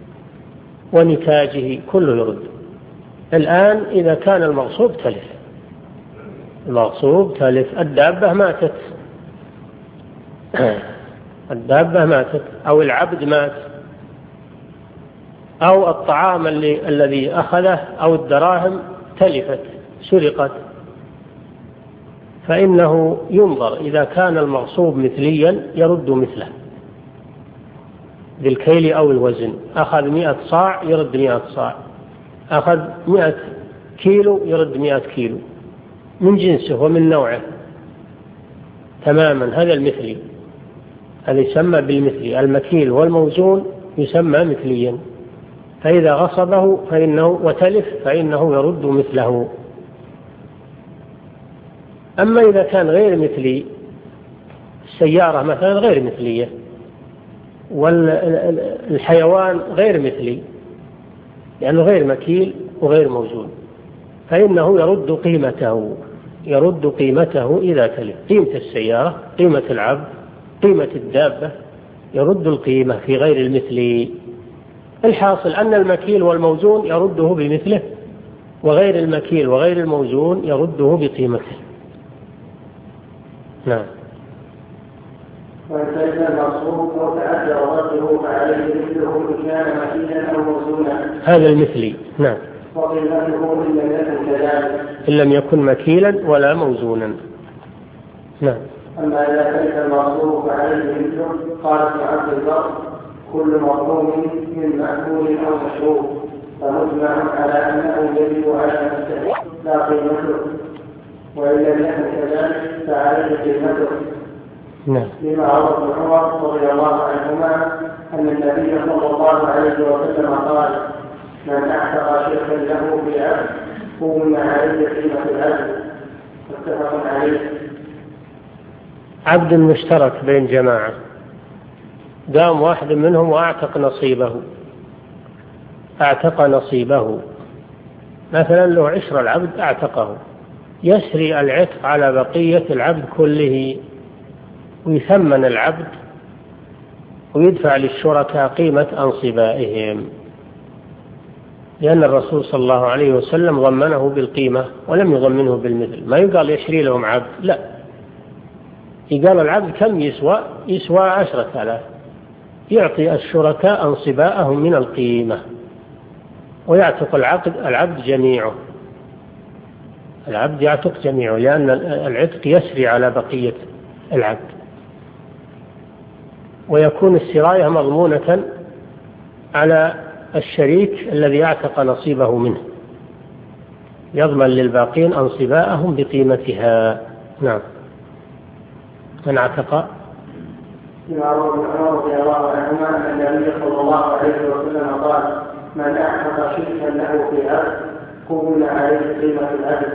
Speaker 2: ونتاجه كله يرد. الآن إذا كان المغصوب تلف، المغصوب تلف، الدابة ماتت الدابة ماتت أو العبد مات أو الطعام اللي الذي أخذه أو الدراهم تلفت سرقت، فإنه ينظر إذا كان المغصوب مثليا يرد مثله بالكيل أو الوزن. أخذ مئة صاع يرد مئة صاع، أخذ مئة كيلو يرد مئة كيلو، من جنسه ومن نوعه تماما. هذا المثلي، هذا يسمى بالمثلي. المكيل والموزون يسمى مثليا، فإذا غصبه فإنه وتلف فإنه يرد مثله. أما إذا كان غير مثلي، السيارة مثلا غير مثلية والحيوان غير مثلي لأنه غير مكيل وغير موزون، فإنه يرد قيمته يرد قيمته إذا تلف. قيمة السيارة، قيمة العبد، قيمة الدابة، يرد القيمة في غير المثلي. الحاصل أن المكيل والموزون يرده بمثله، وغير المكيل وغير الموزون يرده بقيمته. نعم.
Speaker 1: وإن كان المغصوب أو تعذر رده فعليه مثله إن كان مكيلا أو موزونا.
Speaker 2: هذا المثلي. نعم.
Speaker 1: وقيمته إن لم يكن كذلك،
Speaker 2: إن لم يكن مكيلا ولا موزونا. نعم.
Speaker 1: أما إذا كان المغصوب فعليه مثله. قال ابن عبد البر: كل مظلوم من مأكول أو مشروب فمجمع على أنه يجب على نفسه لا قيمته، وإن لم يكن كذلك فعليه قيمته.
Speaker 2: نعم.
Speaker 1: لما روى ابن عمر رضي الله عنهما أن النبي صلى الله عليه وسلم قال: من أعتق شيخا له في عبد قوم عليه قيمة العبد. متفق عليه.
Speaker 2: عبد مشترك بين جماعة، قام واحد منهم وأعتق نصيبه أعتق نصيبه مثلا له عشر العبد أعتقه، يسري العتق على بقية العبد كله ويثمن العبد ويدفع للشركاء قيمة أنصبائهم، لأن الرسول صلى الله عليه وسلم ضمنه بالقيمة ولم يضمنه بالمثل. ما يقال يشري لهم عبد، لا، يقال العبد كم يسوى؟ يسوى عشرة آلاف، يعطي الشركاء أنصباءهم من القيمة ويعتق العقد العبد جميعه العبد يعتق جميعه، لأن العتق يسري على بقية العبد، ويكون السراية مضمونة على الشريك الذي اعتق نصيبه منه، يضمن للباقين أنصباءهم بقيمتها. نعم. من اعتق
Speaker 1: لما روى ابن عمر رضي الله عنهما أن النبي صلى الله عليه وسلم قال: من أعتق شريكا له في عبد قوم عليه قيمة العبد.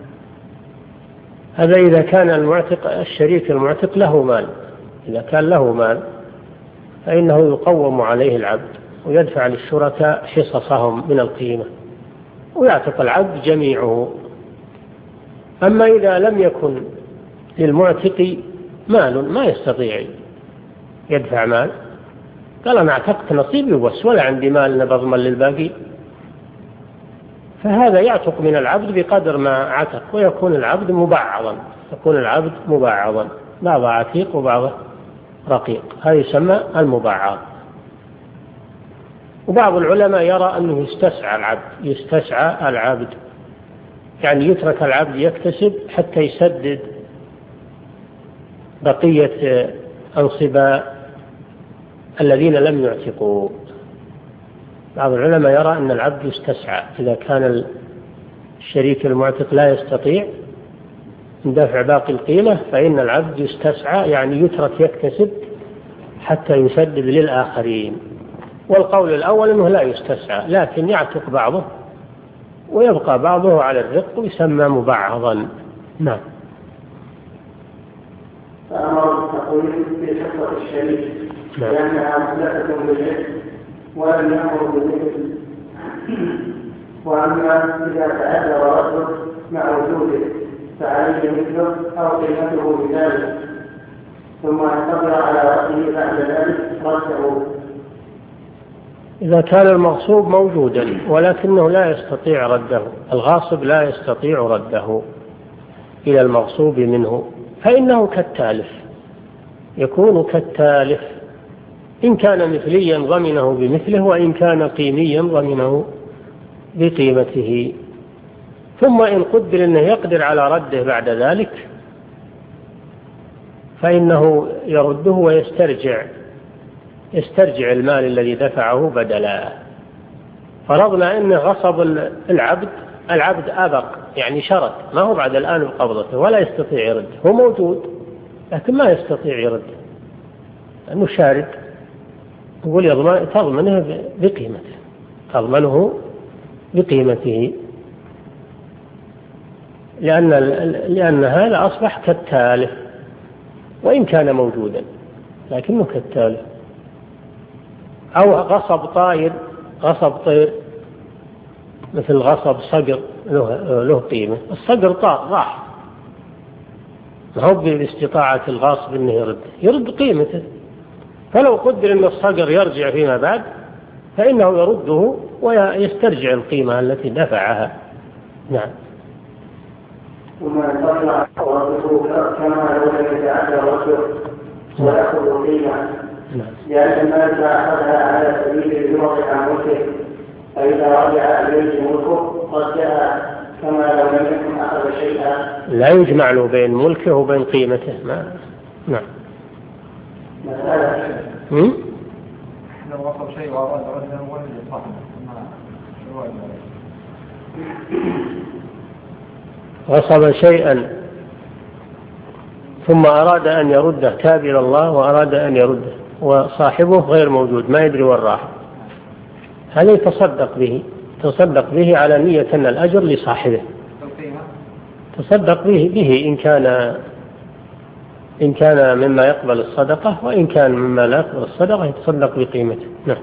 Speaker 2: هذا إذا كان المعتق الشريك المعتق له مال، إذا كان له مال فإنه يقوم عليه العبد ويدفع للشركاء حصصهم من القيمة ويعتق العبد جميعه. أما إذا لم يكن للمعتق مال ما يستطيع يدفع مال، قال أنا اعتقت نصيبي بس ولا عندي مال بضمن للباقي، فهذا يعتق من العبد بقدر ما عتق، ويكون العبد مبعضا، يكون العبد مبعضا، بعض عتيق وبعض رقيق، هذا يسمى المبعض. وبعض العلماء يرى أنه يستسعى العبد، يستسعى العبد يعني يترك العبد يكتسب حتى يسدد بقية أنصباء الذين لم يعتقوا. بعض العلماء يرى أن العبد يستسعى إذا كان الشريك المعتق لا يستطيع من دفع باقي القيمة، فإن العبد يستسعى يعني يترك يكتسب حتى يسدد للآخرين. والقول الأول أنه لا يستسعى لكن يعتق بعضه ويبقى بعضه على الرق ويسمى مبعضا. نعم.
Speaker 1: فأمر بالتقويم في حصة الشريك لأنها مثلثة بالعلم ولم يأمر بالمثل. وأما إذا تأثر رده مع وجوده فعليه مثله أو قيمته بذلك ثم يقدر على رده بعد ذلك رده.
Speaker 2: إذا كان المغصوب موجودا ولكنه لا يستطيع رده، الغاصب لا يستطيع رده إلى المغصوب منه، فإنه كالتالف، يكون كالتالف، إن كان مثليا ضمنه بمثله وإن كان قيميا ضمنه بقيمته. ثم إن قدر أنه يقدر على رده بعد ذلك فإنه يرده ويسترجع يسترجع المال الذي دفعه بدلا. فرضنا أنه غصب العبد، العبد أبق يعني شرط، ما هو بعد الآن بقبضته ولا يستطيع يرد، هو موجود لكن ما يستطيع يرد لأنه شارد، يقول يضمن تضمنه بقيمته، تضمنه بقيمته، لأن لأن هذا أصبح كالتالف وإن كان موجودا لكنه كالتالف. أو غصب طائر، غصب طير مثل غصب صقر له, له قيمة، الصقر طار راح، ما هو باستطاعة الغاصب أنه يرد يرد قيمته، فلو قدر أن الصقر يرجع فيما بعد فإنه يرده ويسترجع القيمة التي دفعها. نعم.
Speaker 1: وما يطلع ورده كما لو لم يتعدى رده ويأخذ قيمة، لأن المال أخذها على سبيل الجمع عن ملكه، فإذا رجع إليه ملكه ردها كما لو لم يكن أخذ شيئا.
Speaker 2: لا يجمع له بين ملكه وبين قيمته. ما. نعم.
Speaker 1: مسألة.
Speaker 2: هم؟
Speaker 3: لو وصل شيء وأراد رده ولد صاحبه.
Speaker 2: غصب شيئا ثم أراد أن يرده، تاب إلى الله وأراد أن يرده وصاحبه غير موجود ما يدري وين راح، هذا يتصدق به، تصدق به على نية أن الأجر لصاحبه، تصدق به به إن كان إن كان مما يقبل الصدقة، وإن كان مما لا يقبل الصدقة يتصدق بقيمته. نعم.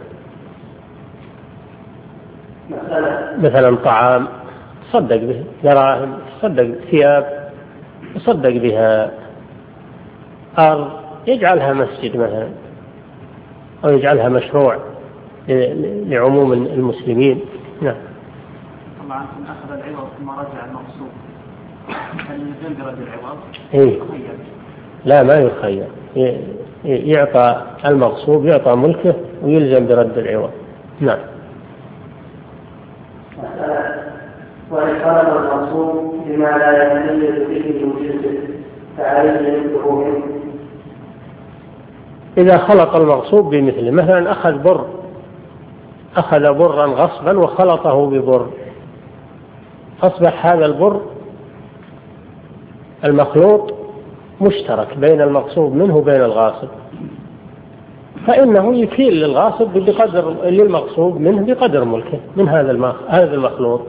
Speaker 2: مثلا طعام تصدق به، دراهم تصدق، ثياب تصدق بها، أرض يجعلها مسجد مثلا أو يجعلها مشروع لعموم المسلمين. نعم.
Speaker 4: طبعا إن أخذ العوض ثم رجع المقصود هل يلزم برد العوض؟
Speaker 2: إيه؟ لا ما يخير، يعطى المغصوب يعطى ملكه ويلزم برد العوض. نعم.
Speaker 1: وإن خلط المغصوب بما لا يتميز به من جنسه فعليه يملكه منه.
Speaker 2: إذا خلط المغصوب بمثله، مثلا أخذ بر، أخذ برا غصبا وخلطه ببر، أصبح هذا البر المخلوط مشترك بين المغصوب منه وبين الغاصب، فإنه يكيل للغاصب بقدر للمغصوب منه بقدر ملكه من هذا هذا المخلوط،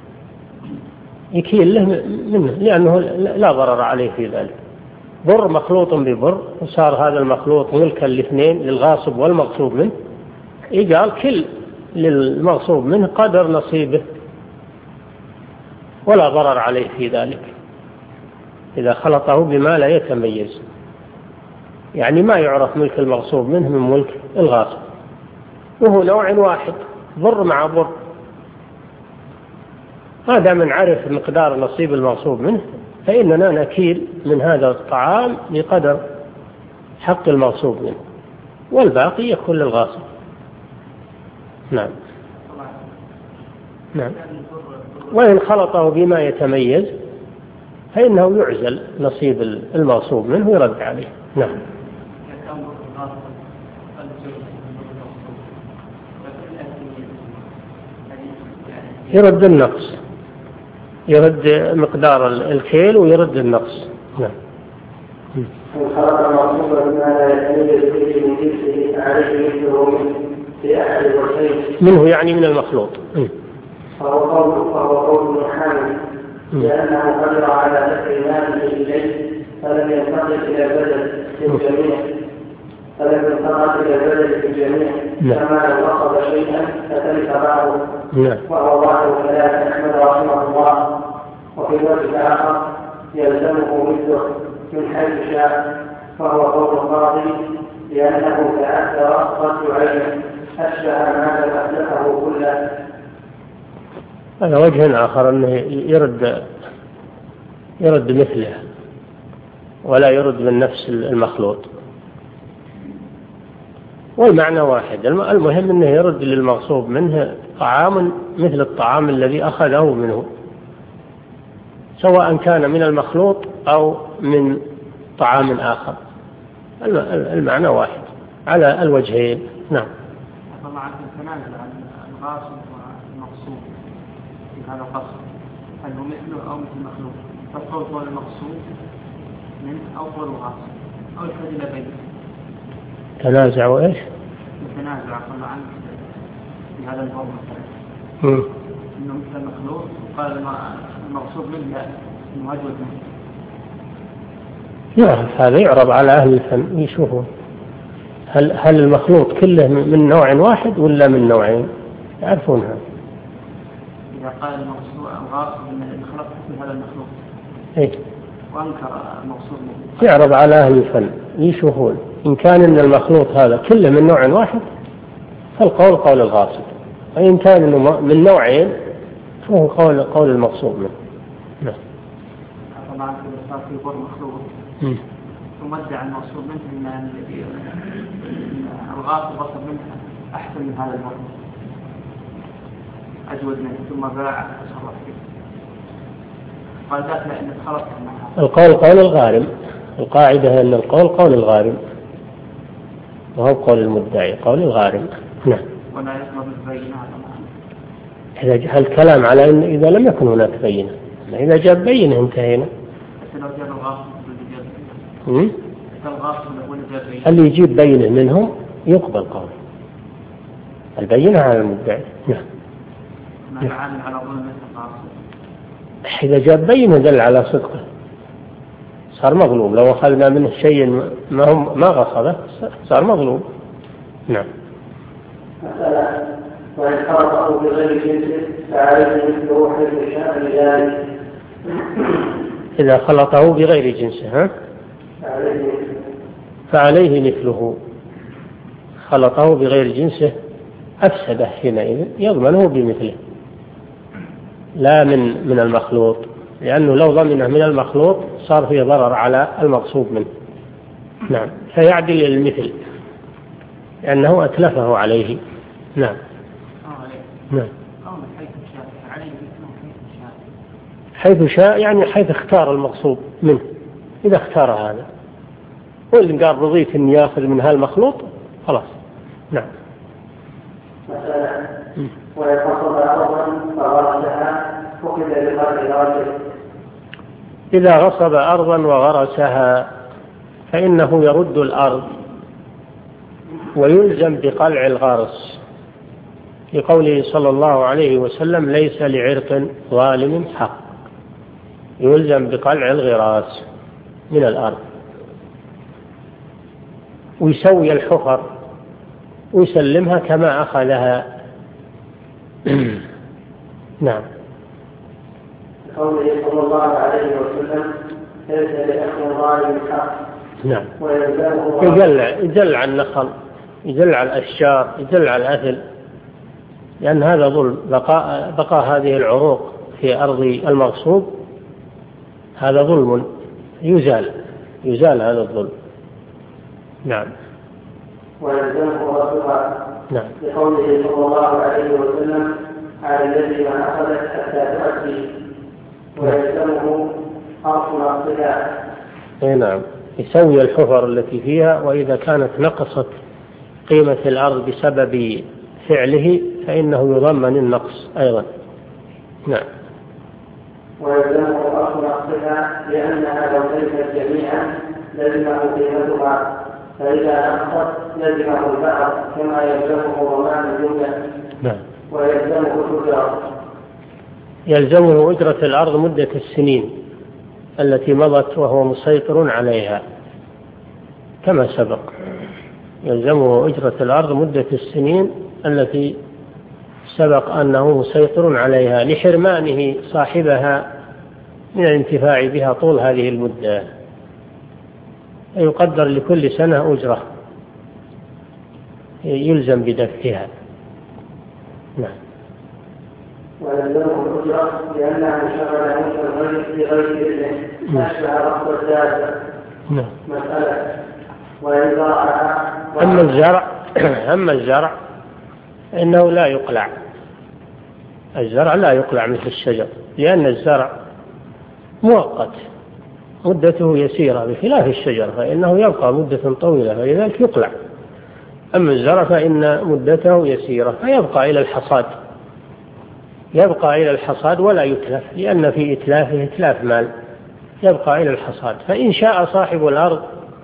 Speaker 2: يكيل له منه لأنه لا ضرر عليه في ذلك. بر مخلوط ببر وصار هذا المخلوط ملكا الاثنين للغاصب والمغصوب منه، يقال كل للمغصوب منه قدر نصيبه ولا ضرر عليه في ذلك إذا خلطه بما لا يتميز، يعني ما يعرف ملك المغصوب منه من ملك الغاصب، وهو نوع واحد ضر مع ضر. هذا من عرف مقدار نصيب المغصوب منه فإننا نكيل من هذا الطعام بقدر حق المغصوب منه والباقي يكون للغاصب. نعم نعم. وإن خلطه بما يتميز فإنه يعزل نصيب المغصوب منه ويرد عليه. نعم. يرد النقص، يرد مقدار الكيل ويرد النقص. نعم.
Speaker 1: إن خلق المغصوب بما لا يتميز به من جنسه عليه مثله في أحد الوجهين
Speaker 2: منه يعني من المخلوط،
Speaker 1: فهو قول فهو قول محامي لأنه قدر على دفع ماله إليه فلم ينتقل إلى البدل في الجميع فلم ينتقل إلى البدل في الجميع كما لو أخذ شيئا فتلف بعضه وهو ظاهر كلام أحمد رحمه الله. وفي الوجه الآخر يلزمه مثله من حيث شاء فهو قول القاضي لأنه تأثر رد عينه أشبه ما لم أسلفه كله.
Speaker 2: هذا وجه آخر أنه يرد يرد مثله ولا يرد من نفس المخلوط، والمعنى واحد. المهم أنه يرد للمغصوب منه طعام مثل الطعام الذي أخذه منه سواء كان من المخلوط أو من طعام آخر، المعنى واحد على الوجهين. نعم.
Speaker 4: طبعا التنازل عن الغاصب والمغصوب في هذا القصر هل هو مثله أو مثل مخلوق؟ فالقول قول المغصوب من أو قول الغاصب أو الكذب بينه.
Speaker 2: تنازع وإيش؟
Speaker 4: التنازع طبعا في هذا الفرق مثلا إنه مثل مخلوق وقال المغصوب منه لا إنه أجود منه.
Speaker 2: يعرف هذا، يعرض على أهل الفن يشوفون هل هل المخلوط كله من نوع واحد ولا من نوعين، يعرفون هذا.
Speaker 4: إذا قال المغصوب الغاصب إن الخلق مثل هذا المخلوق
Speaker 2: إيه؟
Speaker 4: وأنكر المغصوب منه،
Speaker 2: يعرض على أهل الفن يشوفون إن كان إن المخلوط هذا كله من نوع واحد فالقول قول الغاصب، وإن كان إنه من نوعين فهو قول قول المغصوب منه. نعم.
Speaker 4: طبعا إذا صار في غير مخلوط ثم ادعى المغصوب منه إن الغاصب غصب منه أحسن من هذا المخلوط أجود منه ثم باع تصرف فيه، قال ذاك لأن الخلق
Speaker 2: القول قول الغارم. القاعدة أن القول قول الغارم وهو قول المدعي قول الغارم. نعم.
Speaker 4: ولا يصدر بالبينة
Speaker 2: إذا جاء الكلام على أن إذا لم يكن هناك بينة، إذا جاء بينة انتهينا.
Speaker 4: لو جاء الغاصب
Speaker 2: اللي يجيب بينة منهم يقبل قوله، البينة على المدعي. نعم.
Speaker 4: نعم. على ظلم الغاصب
Speaker 2: إذا جاء بينة دل على صدقه صار مظلوم، لو أخذنا منه شيء ما هم ما غصبه صار مظلوم. نعم.
Speaker 1: مثلا وإن خلطه بغير جنسه فعليه مثله حيث شاء لذلك.
Speaker 2: إذا خلطه بغير جنسه ها؟ فعليه مثله. خلطه بغير جنسه أفسده حينئذ يضمنه بمثله لا من من المخلوط، لأنه لو ضمنه من المخلوط صار فيه ضرر على المغصوب منه. نعم. فيعدل المثل لأنه أتلفه عليه. نعم. نعم. حيث شاء يعني حيث اختار المغصوب منه، إذا اختار هذا واللي قال رضيت أن يأخذ من هالمخلوط خلاص. نعم.
Speaker 1: مثلا ويقصد أرضا فغرسها فقد لقدر راجل.
Speaker 2: إذا غصب أرضا وغرسها فإنه يرد الأرض ويلزم بقلع الغارس، لقوله صلى الله عليه وسلم ليس لعرق ظالم حق، يلزم بقلع الغراس من الأرض ويسوي الحفر ويسلمها كما أخذها. نعم.
Speaker 1: قوله صلى الله عليه وسلم ليس لأخذ ظالم حق.
Speaker 2: نعم. يجل يجل على النخل، يجل على الأشجار، يجل على الأثل، لأن هذا ظلم. بقاء بقاء هذه العروق في أرض المغصوب هذا ظلم، يزال يزال هذا الظلم. نعم.
Speaker 1: ويلزمه رسولها.
Speaker 2: نعم.
Speaker 1: لقوله صلى الله عليه وسلم على الذي من أخذت حتى تؤدي، ويلزمه أرض الصلاة.
Speaker 2: اي نعم، يسوي الحفر التي فيها، وإذا كانت نقصت قيمة الأرض بسبب فعله فإنه يضمن النقص أيضا. نعم.
Speaker 1: ويلزمه أرض الصلاة لأنها لو ليست جميعا لزمه قيمتها، فإذا نقصت لزمه البعض كما يلزمه ضمان الجملة.
Speaker 2: نعم.
Speaker 1: ويلزمه الأجرة.
Speaker 2: يلزمه أجرة الأرض مدة السنين التي مضت وهو مسيطر عليها كما سبق. يلزمه أجرة الأرض مدة السنين التي سبق أنه مسيطر عليها لحرمانه صاحبها من الانتفاع بها طول هذه المدة. يقدر لكل سنة أجرة يلزم بدفعها. نعم.
Speaker 1: ويلزمه الأجرة لأنها انشغل موسى الغير بغير إذنه أشبه رفض الزاد.
Speaker 2: نعم.
Speaker 1: مسألة. وإذا
Speaker 2: أما الزرع أما الزرع إنه لا يقلع. الزرع لا يقلع مثل الشجر، لأن الزرع مؤقت مدته يسيرة بخلاف الشجر فإنه يبقى مدة طويلة فلذلك يقلع. أما الزرع فإن مدته يسيرة فيبقى إلى الحصاد، يبقى إلى الحصاد ولا يتلف، لأن في إتلافه إتلاف مال، يبقى إلى الحصاد. فإن شاء صاحب الأرض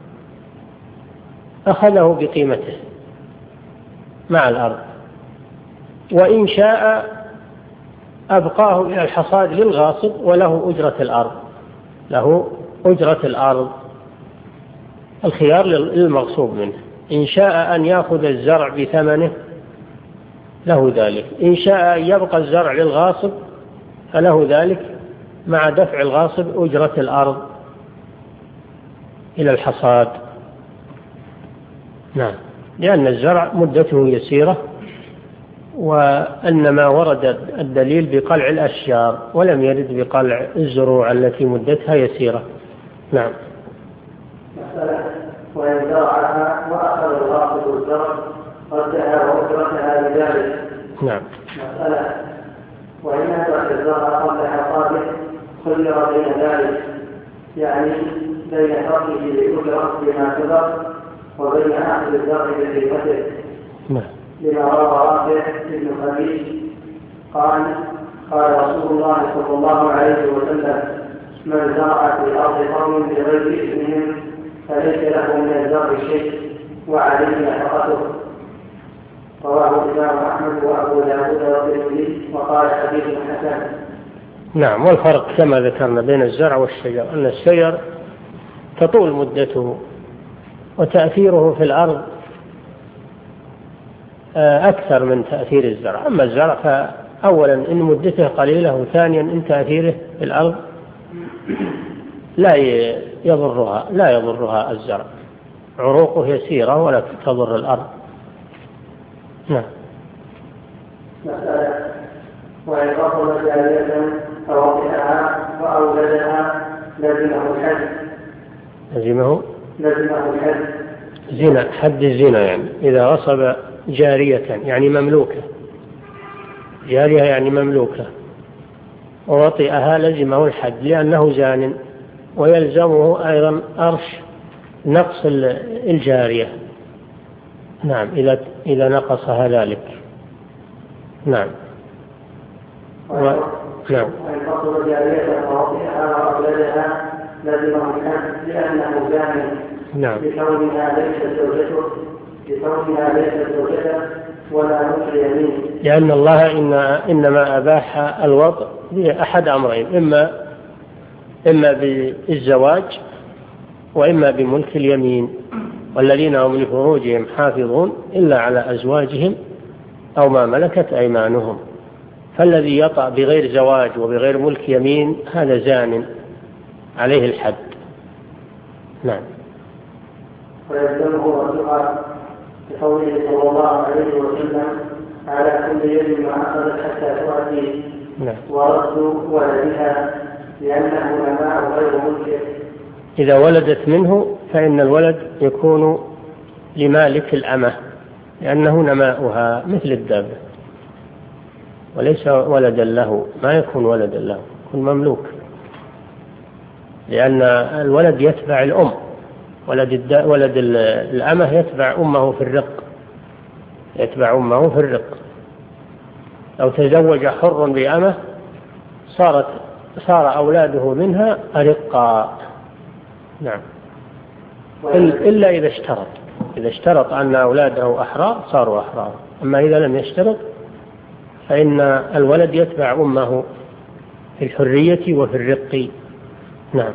Speaker 2: أخذه بقيمته مع الأرض، وإن شاء أبقاه إلى الحصاد للغاصب وله أجرة الأرض، له أجرة الأرض. الخيار للمغصوب منه، إن شاء أن يأخذ الزرع بثمنه له ذلك، إن شاء أن يبقى الزرع للغاصب فله ذلك مع دفع الغاصب أجرة الأرض إلى الحصاد. نعم. لأن الزرع مدته يسيرة، وأنما ورد الدليل بقلع الأشجار ولم يرد بقلع الزروع التي مدتها يسيرة. نعم.
Speaker 1: مسألة. وإن زرعها وأخذ الغاصب الزرع ردها وأجرتها بذلك.
Speaker 2: نعم.
Speaker 1: مسألة. وإن أدرك الزرع قبل حصاده خير بين ذلك، يعني بين تركه لأجرة بما سبق وبين أخذ الزرع بقيمته.
Speaker 2: نعم.
Speaker 1: لما روى رافع بن خديج قال قال رسول الله صلى الله عليه وسلم من زرع في أرض قوم بغير إذنهم فليس له من الزرع شيء وعليه نفقته. رواه الإمام أحمد وأبو داود والترمذي وقال حديث حسن.
Speaker 2: نعم. والفرق كما ذكرنا بين الزرع والشجر أن الشجر تطول مدته وتأثيره في الأرض أكثر من تأثير الزرع. أما الزرع فأولا إن مدته قليلة، وثانيا إن تأثيره في الأرض لا يضرها لا يضرها الزرع، عروقه يسيرة ولا تضر الأرض. نعم.
Speaker 1: مسألة. وإن رفض جارية فوقعها وأولدها لزمه الحد.
Speaker 2: لزمه
Speaker 1: لزمه الحد.
Speaker 2: زنا، حد الزنا يعني إذا غصب جارية يعني مملوكة، جارية يعني مملوكة ووطئها لزمه الحد لأنه زان، ويلزمه أيضا أرش نقص الجارية. نعم. إذا إذا نقصها ذلك. نعم. و... نعم.
Speaker 1: وإن رفض جارية فوقعها وأولدها لزمه الحد لأنه زان.
Speaker 2: نعم.
Speaker 1: لكونها ليست زوجته لكونها ليست زوجته ولا ملك يمين.
Speaker 2: لأن الله إن إنما أباح الوطء بأحد أمرين، إما إما بالزواج وإما بملك اليمين. والذين هم لفروجهم حافظون إلا على أزواجهم أو ما ملكت أيمانهم. فالذي يطأ بغير زواج وبغير ملك يمين هذا زان عليه الحد. نعم.
Speaker 1: ويلزمه الدعاء بقوله صلى الله عليه وسلم على كل يد ما أخذت حتى تؤدي ورد ولدها لأنه نماء غير ملك.
Speaker 2: إذا ولدت منه فإن الولد يكون لمالك الأمة لأنه نماؤها مثل الدابة وليس ولدا له، ما يكون ولدا له، يكون مملوك، لأن الولد يتبع الأم، ولد, ولد الأمة يتبع أمه في الرق، يتبع أمه في الرق. لو تزوج حر بأمة صارت صار أولاده منها أرقا. نعم. إلا إذا اشترط، إذا اشترط أن أولاده أحرار صاروا أحرار، أما إذا لم يشترط فإن الولد يتبع أمه في الحرية وفي الرق. نعم.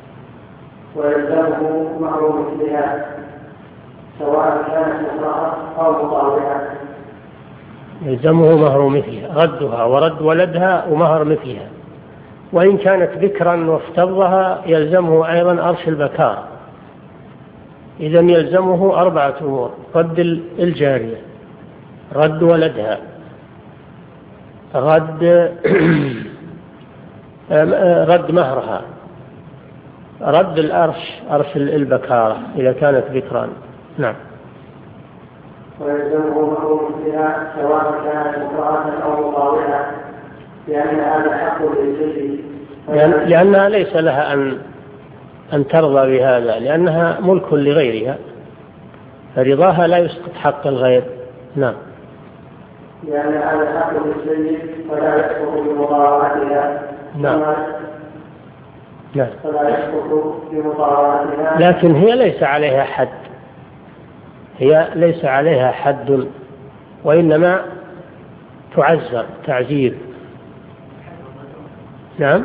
Speaker 1: ويلزمه مهر مثلها سواء كانت امرأة أو مطاوعة.
Speaker 2: يلزمه مهر مثلها، ردها ورد ولدها ومهر مثلها، وإن كانت ذكرا وافترضها يلزمه أيضا أرش البكار. إذن يلزمه أربعة أمور: رد الجارية، رد ولدها، رد رد مهرها، رد الأرش، أرش البكارة إذا كانت ذكران. نعم.
Speaker 1: ويلزمه مهر مثلها سواء كانت امرأة أو مطاوعة لأن هذا حق للزوج،
Speaker 2: لأنها ليس لها أن أن ترضى بهذا، لأنها ملك لغيرها، فرضاها لا يسقط حق الغير. نعم.
Speaker 1: لأن هذا حق للسيد فلا يسقط بمطاوعتها.
Speaker 2: نعم. نعم.
Speaker 1: فلا يسقط بمطاوعتها.
Speaker 2: لكن هي ليس عليها حد، هي ليس عليها حد، وإنما تعزر تعزير. نعم.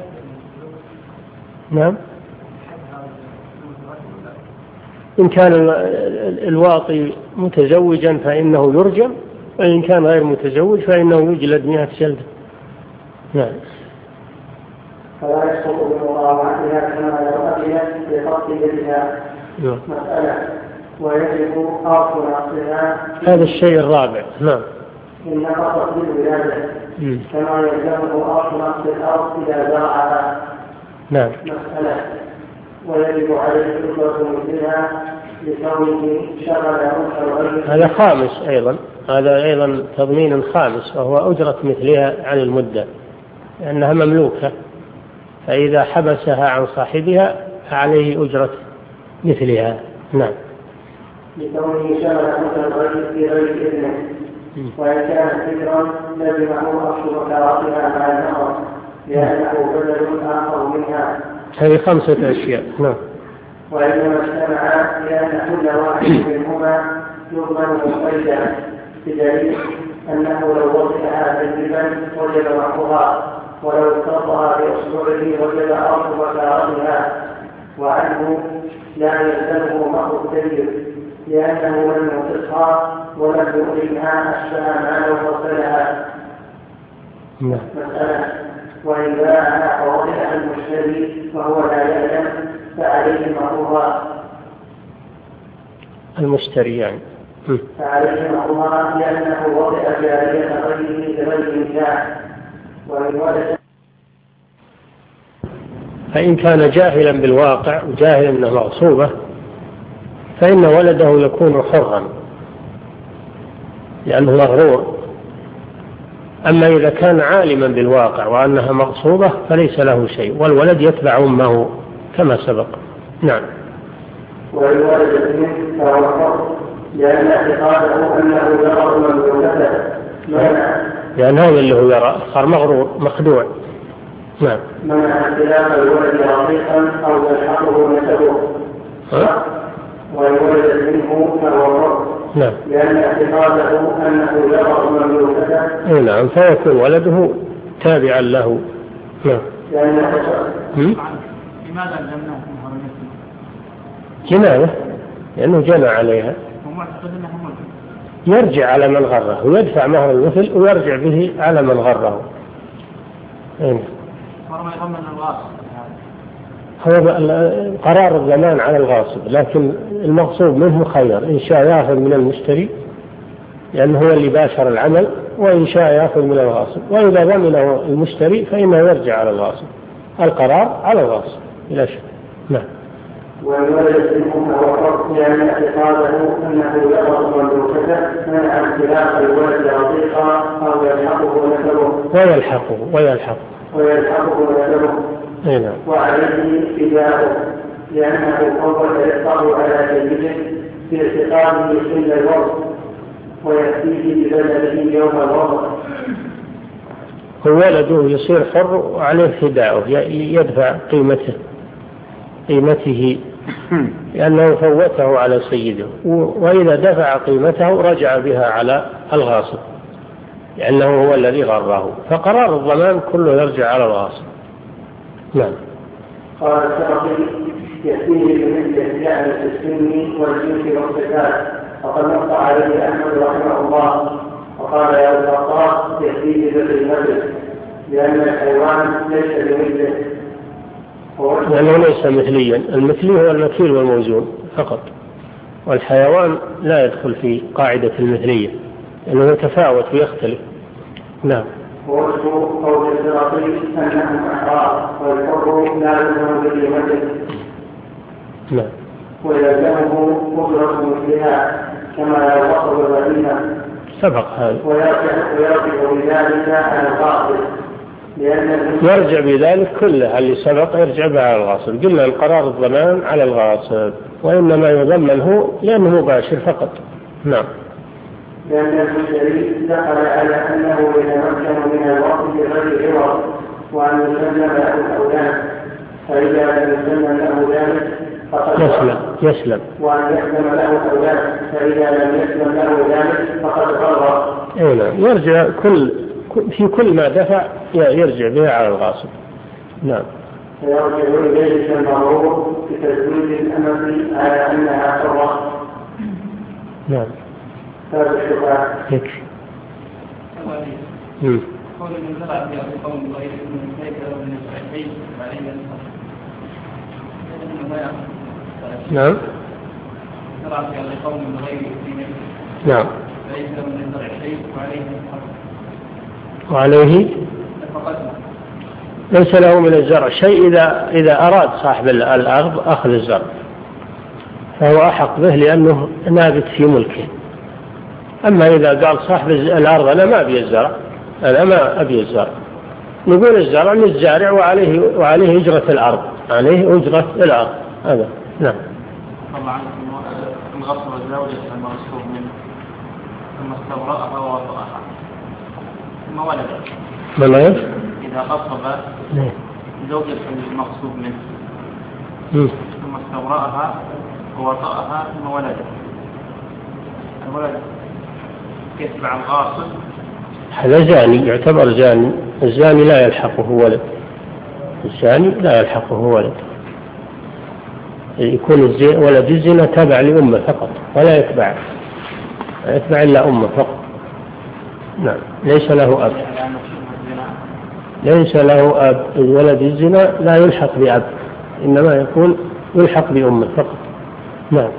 Speaker 2: نعم. إن كان الواطي متزوجا فإنه يرجم، وإن كان غير متزوج فإنه يجلد مئة جلدة. نعم.
Speaker 1: فلا يسقط بمطاوعتها كما لو أبيت بقصد يدها. مسألة ويجب أرض نقصها.
Speaker 2: هذا الشيء الرابع. نعم.
Speaker 1: إن نقصت بالولادة كما يلزمه أرض نقص الأرض إذا زرعها.
Speaker 2: نعم.
Speaker 1: مسألة ويجب عليه الأجرة مثلها لكونه شغل أنثى.
Speaker 2: هذا خامس أيضا، هذا أيضا تضمين خامس، وهو أجرة مثلها عن المدة، لأنها مملوكة، فإذا حبسها عن صاحبها فعليه أجرة مثلها. نعم.
Speaker 1: لكونه شغل أنثى الرجل في غير إذنه، وإن كانت ذكرا لزمه أصل بكارتها مع النظر لأنه بدل آخر منها.
Speaker 2: هذه خمسة أشياء. نعم.
Speaker 1: وإنما اجتمعا لأن كل واحد منهما يضمن مقيدا، بدليل أنه لو وضعها تجربا وجب محضها، ولو اقتضها بأصبعه وجب أرض بكارتها. وعنه لا يلزمه مهر التجرب لأنه لم ينقصها ولم يؤلمها أشبه ما لو فصلها. مسألة وإن باعها فوضعها المشتري وهو لا يعلم فعليه مهرها.
Speaker 2: المشتري يعني
Speaker 1: فعليه مهرها لأنه وضع جارية غيره بغير نكاح. وإن ولد
Speaker 2: فإن كان جاهلا بالواقع وجاهلا أنه مغصوبة فإن ولده يكون حرا لأنه مغرور. أما إذا كان عالما بالواقع وأنها مغصوبة فليس له شيء، والولد يتبع أمه كما سبق. نعم.
Speaker 1: وإن ولدت منه فهو حر لأن اعتقاده أنه يرى مملوكته،
Speaker 2: لأنه اللي هو يرى صار مغرور مخدوع. نعم.
Speaker 1: منع اختلاف الولد رقيقا أو يلحقه نسبه. وإن ولدت منه فهو حر.
Speaker 2: نعم.
Speaker 1: لأن اعتقاده أنه يرى مملوكته.
Speaker 2: نعم. فيكون ولده تابعا له. نعم.
Speaker 1: لأن
Speaker 4: لماذا لم نكن
Speaker 2: جناية لأنه جنى عليها
Speaker 4: ومعتقد أنه ملك،
Speaker 2: يرجع على من غره ويدفع مهر المثل ويرجع به على من غره. هنا
Speaker 4: ورما يضمن الغاصب.
Speaker 2: هو قرار الضمان على الغاصب، لكن المغصوب منه مخير، إن شاء يأخذ من المشتري لأنه هو اللي باشر العمل، وإن شاء يأخذ من الغاصب، وإذا ضمنه المشتري فإنه يرجع على الغاصب. القرار على الغاصب بلا شك. نعم.
Speaker 1: والولد منه وقف لأن اعتقاده أنه يقص مملوكته منع امتلاك الولد رضيقا أو يلحقه نسبه
Speaker 2: ويلحقه ويلحقه
Speaker 1: ويلحقه نسبه
Speaker 2: نعم.
Speaker 1: وعليه فداؤه لأنه فوت يقطع على سيده في اعتقاده حل الوقت ويأتيه ببلده يوم الوضع.
Speaker 2: ولده يصير حر وعليه فداؤه، يدفع قيمته قيمته لأنه فوته على سيده، وإذا دفع قيمته رجع بها على الغاصب لأنه هو الذي غره، فقرار الضمان كله يرجع على الغاصب. نعم.
Speaker 1: قال الشرقي يأتيه بمثل يعني في السن والجنس والصفات، وقد نص عليه أحمد رحمه الله وقال يا ابن الخطاب يأتيه بقيمته لأن الحيوان ليس بمثله،
Speaker 2: لأنه ليس مثليا. المثلي هو المكيل والموزون فقط، والحيوان لا يدخل في قاعدة المثلية لأنه يتفاوت ويختلف. نعم.
Speaker 1: ووجه قول الشرقي أنهم أحرار والحر لا يلزم بقيمته
Speaker 2: نعم.
Speaker 1: ويلزمه قدرة مثلها كما يوصف الذين
Speaker 2: سبق هذا.
Speaker 1: ويرجع بذلك على الغاصب لأن
Speaker 2: يرجع بذلك كله اللي سبق يرجع به على الغاصب. قلنا القرار الضمان على الغاصب، وإنما يضمن هو لأنه مباشر فقط. نعم.
Speaker 1: لأن المشتري دخل على أنه يتمكن من الوقت بغير عوض وأن يسلم له الأولاد، فإذا لم يسلم له ذلك فقد
Speaker 2: يسلم يسلم
Speaker 1: وأن يسلم له الأولاد، فإذا لم يسلم له ذلك فقد غرر.
Speaker 2: أي نعم. يرجع كل في كل ما دفع يرجع به على الغاصب. نعم.
Speaker 1: فيرجع إليه المغرور بتزويد الأمة على أنها حرة.
Speaker 2: نعم.
Speaker 1: هذا الشبهة
Speaker 2: يكفي.
Speaker 4: قول من زرع في قوم غير من كيف من الشيء عليه
Speaker 2: نعم.
Speaker 4: زرع في قوم غير
Speaker 2: نعم.
Speaker 4: فليس من زرع شيء وعليه
Speaker 2: وعليه ليس له من الزرع شيء إذا إذا أراد صاحب الأرض أخذ الزرع فهو أحق به لأنه نابت في ملكه. أما إذا قال صاحب الأرض أنا ما أبي الزرع، أنا ما أبي الزرع، نقول الزرع للزارع وعليه وعليه أجرة الأرض، عليه أجرة الأرض هذا. نعم.
Speaker 4: طبعا الغصب الزوجة المغصوب منه ثم استبرأها ووطأها ثم ولدت.
Speaker 2: من غير؟
Speaker 4: إذا غصب زوجة المغصوب منه ثم استبرأها ووطأها ثم ولدت، الولد يتبع الغاصب.
Speaker 2: هذا زاني، يعتبر زاني. الزاني لا يلحقه ولد، الزاني لا يلحقه ولد، يكون ولد الزنا تابع لأمه فقط ولا يتبع يتبع إلا أمه فقط. نعم. ليس له أب، ليس له أب. ولد الزنا لا يلحق بأب، إنما يكون يلحق بأمه فقط. نعم.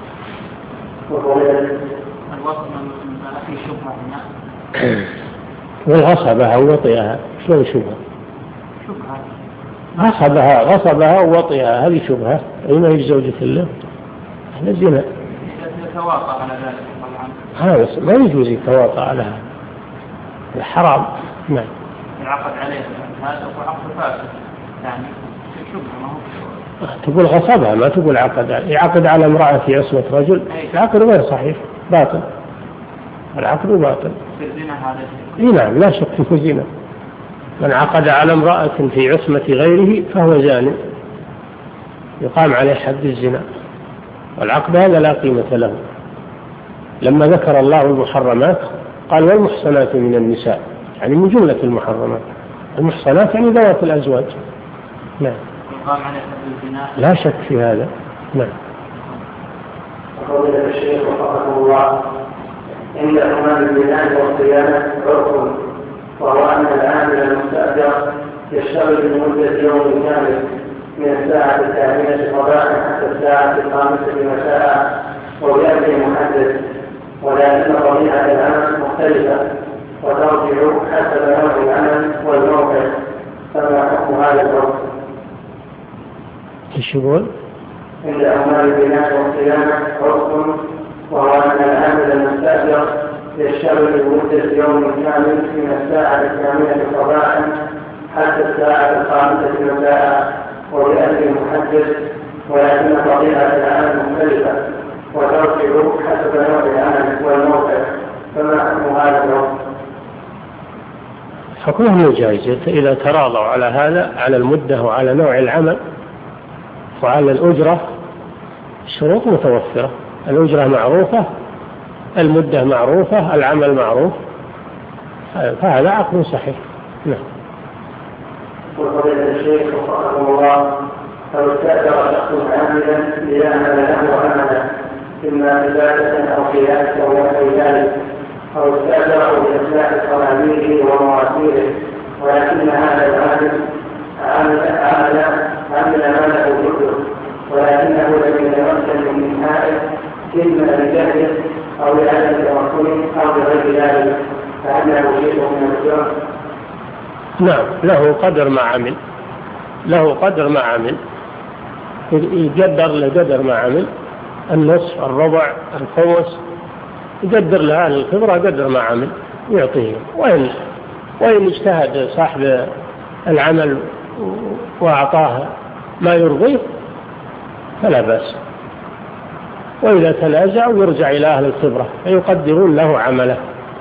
Speaker 2: والغصبها ووطئها شو شبهة؟ غصبها غصبها ووطئها هذه شبهة. أين هي زوجة الله؟ هذا زنا.
Speaker 4: يتواطأ على ذلك طبعا.
Speaker 2: هذا ما يجوز يتواطأ على هذا، حرام. نعم.
Speaker 4: العقد عليه هذا هو عقد فاسد يعني شبهة ما هو.
Speaker 2: تقول غصبها ما تقول عقد. يعقد على امرأة في عصمة رجل، العقد غير صحيح، باطل، العقد باطل. نعم لا شك في زنا. من عقد على امرأة في عصمة غيره فهو زان، يقام عليه حد الزنا، والعقد هذا لا قيمة له. لما ذكر الله المحرمات قال والمحصنات من النساء، يعني من جملة المحرمات. المحصنات يعني ذوات الأزواج. نعم.
Speaker 4: يقام عليه حد الزنا.
Speaker 2: لا شك في هذا. نعم.
Speaker 1: فضيلة الشيخ وفقكم الله، عند أمام البناء والصيانة عرف، وهو أن العامل المستأجر يشتغل لمدة يوم كامل من الساعة الثامنة صباحا حتى الساعة الخامسة مساء وبأجر محدد، ولكن طبيعة العمل مختلفة وترجع حسب نوع العمل والموقع، فما حكم هذا العرف؟
Speaker 2: ايش يقول؟
Speaker 1: عند أعمال البناء والصيانة عرف، وهو أن العامل المستأجر يشتغل لمدة يوم كامل من الساعة الثامنة صباحا حتى الساعة الخامسة مساء وبأجر محدد، ولكن طبيعة العمل مختلفة وترجع حسب نوع العمل والموقع، فما حكم هذا العرف؟
Speaker 2: حكمه جائز إذا تراضوا على هذا، على المدة وعلى نوع العمل وعلى الأجرة. الشروط متوفرة، الأجرة معروفة، المدة معروفة، العمل معروف، فهذا عقد صحيح. نعم.
Speaker 1: وفضيلة الشيخ وفقكم الله، لو استأجر شخص عاملا ليعمل له عملا إما عبادة أو قيادة أو نحو ذلك، أو استأجره لإصلاح صناديقه ومواسيره، ولكن هذا العامل عمل عمل عمل ما له كله، ولكنه لم يتمكن من إنهائه إما لجهله أو لعدم تمكنه أو لغير ذلك، فهل له شيء من الجرم؟
Speaker 2: نعم، له قدر ما عمل، له قدر ما عمل، يقدر لقدر ما عمل، النصف، الربع، الخمس، يقدر له أهل الخبرة قدر ما عمل يعطيه. وإن وإن اجتهد صاحب العمل وأعطاه ما يرضيه فلا بأس، وإذا تنازع يرجع إلى أهل الخبرة فيقدرون له عمله،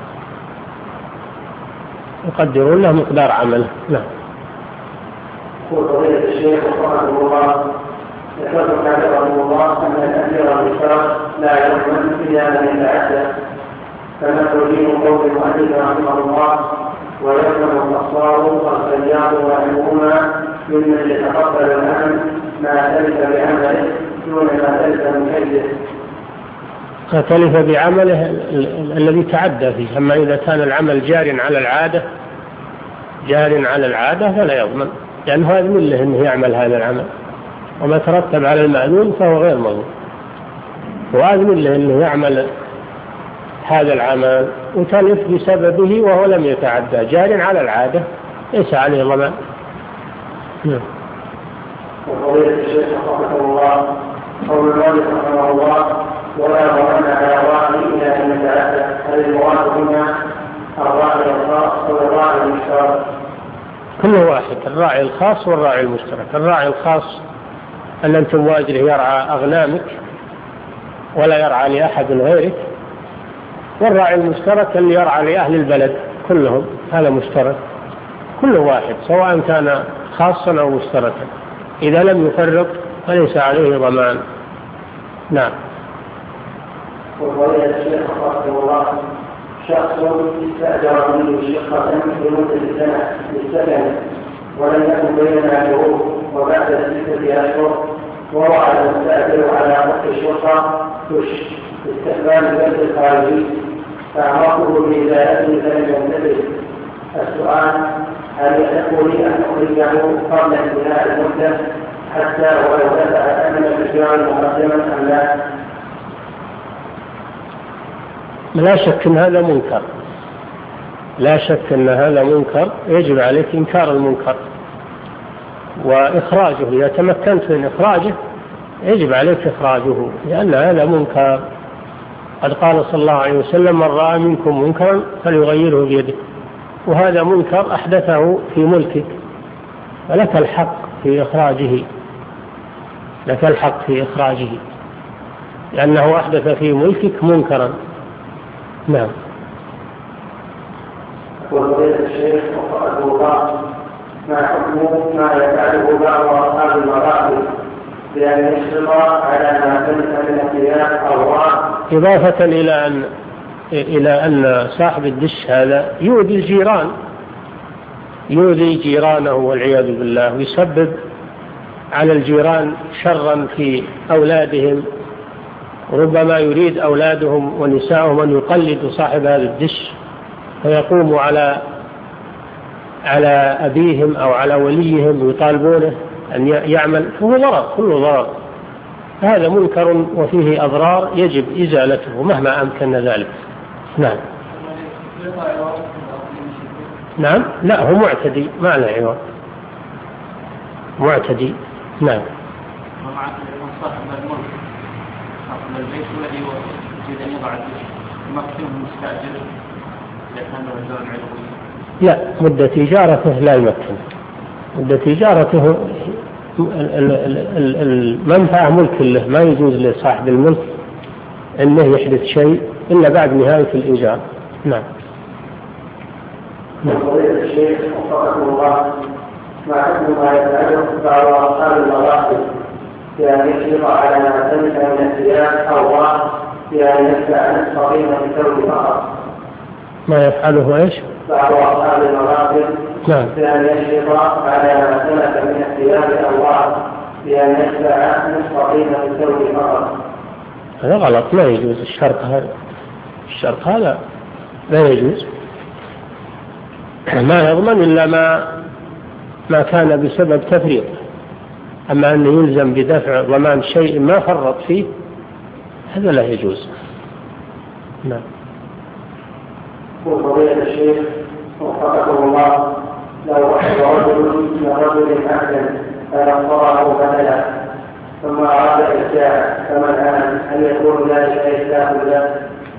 Speaker 2: يقدرون له مقدار عمله. نعم.
Speaker 1: وفضيلة الشيخ وفقكم الله، ذكرتم حفظكم الله أن الأجر المشترك لا يضمن إلا من يتعدى، فما تريد قول المؤلف رحمه الله ويضمن الأبصار والسياط ونحوهما ممن يتقبل العمل ما تلف بعمله دون ما تلف من أجله؟
Speaker 2: تلف بعمله الذي تعدى فيه. أما إذا كان العمل جار على العادة جار على العادة فلا يضمن، لأن يعني هذا من له أنه يعمل هذا العمل، وما ترتب على المأذون فهو غير مضمون. وهذا من له أنه يعمل هذا العمل وتلف بسببه وهو لم يتعدى، جار على العادة ليس عليه ضمان. نعم.
Speaker 1: وقضية الشيخ رحمه الله قول المؤلف رحمه الله ولا ضمان على الراعي إلى أن يتعدى، هل المراد هنا الراعي الخاص أو الراعي المشترك؟
Speaker 2: كل واحد، الراعي الخاص والراعي المشترك. الراعي الخاص أن أنتم واجره يرعى أغنامك ولا يرعى لأحد غيرك، والراعي المشترك اللي يرعى لأهل البلد كلهم، هذا مشترك، كل واحد سواء كان خاصا أو مشتركا، إذا لم يفرق فليس عليه ضمان. نعم.
Speaker 1: وقال الشيخ رحمه الله شخص استأجر منه شقة لمدة سنة للسكن ولم يكن بيننا شهور، وبعد ستة أشهر ووعد المستأجر على وقت الشقة استقبال البلد الخارجي فأمرته بإزالته فلم ينتبه. السؤال هل يحق لي أن أخرجه قبل انتهاء المدة حتى ولو دفع ثمن الإجراء مقدما أم لا؟
Speaker 2: لا شك أن هذا منكر، لا شك أن هذا منكر، يجب عليك إنكار المنكر وإخراجه. إذا تمكنت من إخراجه يجب عليك إخراجه، لأن هذا منكر. قد قال صلى الله عليه وسلم من رأى منكم منكرا فليغيره بيده، وهذا منكر أحدثه في ملكك، ولك الحق في إخراجه، لك الحق في إخراجه لأنه أحدث في ملكك منكرا. نعم.
Speaker 1: وقضية الشيخ وفقه الله ما حكم ما يفعله بعض أصحاب المراكب بأن يشرط على ما تلك من الثياب أو راء،
Speaker 2: إضافة إلى أن إلى أن صاحب الدش هذا يؤذي الجيران، يؤذي جيرانه والعياذ بالله، ويسبب على الجيران شرا في أولادهم ربما يريد أولادهم ونساءهم أن يقلدوا صاحب هذا الدش فيقوموا على على أبيهم أو على وليهم ويطالبونه أن يعمل، فهو ضرر، كله ضرر. هذا منكر وفيه أضرار يجب إزالته مهما أمكن ذلك. نعم. نعم، لا هو معتدي، ما له عوض، معتدي. نعم.
Speaker 4: صاحب الملك صاحب البيت الذي يريد أن يضع يمكنه المستأجر إذا كان له دور عضوي؟
Speaker 2: لا، مدة إجارته لا يمكن، مدة إجارته المنفعة ملك له، ما يجوز لصاحب الملك أنه يحدث شيء إلا بعد نهاية الإيجار. نعم.
Speaker 1: نعم. فضيلة الشيخ وفقكم الله، ما حكم ما يفعله بعض أصحاب المراكب بأن يشرط على ما تملك من الثياب أو الله بأن يدفع نصف قيمة الثوب فقط؟
Speaker 2: ما يفعله إيش؟
Speaker 1: بعض أصحاب المراكب
Speaker 2: نعم.
Speaker 1: بأن يشرط على ما تملك من الثياب أو الله بأن يدفع نصف قيمة الثوب فقط.
Speaker 2: هذا غلط، لا يجوز الشرط هذا، الشرط هذا لا يجوز، ما يضمن إلا ما ما كان بسبب تفريط. أما أن يلزم بدفع ضمان شيء ما فرط فيه هذا لا يجوز. نعم.
Speaker 1: فضيلة الشيخ وفقكم الله، لو أحد رجل من رجل عبدا فنصره بدلا ثم أراد إرجاعه فمن الآن هل يكون ذلك إسلام له؟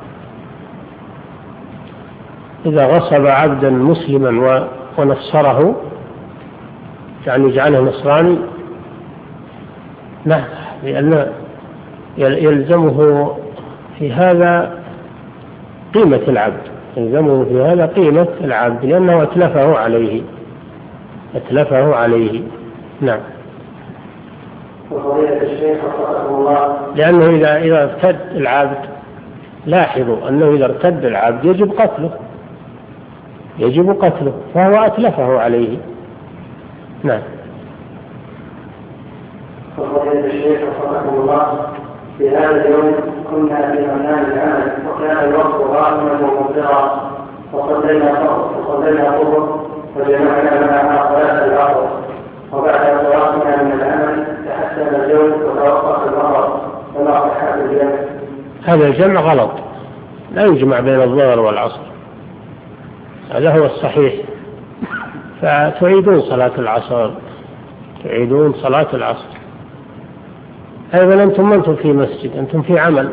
Speaker 2: إذا غصب عبدا مسلما ونصره يعني جعله نصراني، لا، لأن يلزمه في هذا قيمة العبد، يلزمه في هذا قيمة العبد لأنه أتلفه عليه، أتلفه عليه. نعم.
Speaker 1: وفضيلة الشيخ وفقكم الله،
Speaker 2: لأنه إذا إذا ارتد العبد، لاحظوا أنه إذا ارتد العبد يجب قتله، يجب قتله، فهو أتلفه عليه. نعم.
Speaker 1: وفضيلة الشيخ وفقكم الله، في هذا اليوم كنا في مكان العمل وكان الوقت غائما وممطرا وصلينا وصلينا الظهر وجمعنا معها صلاة العصر، وبعد صلاتنا من العمل تحسن الجو وتوقف المطر وما صحة الجمع.
Speaker 2: هذا الجمع غلط، لا يجمع بين الظهر والعصر، هذا هو الصحيح، فتعيدون صلاة العصر، تعيدون صلاة العصر. أيضا أنتم ما أنتم في مسجد، أنتم في عمل،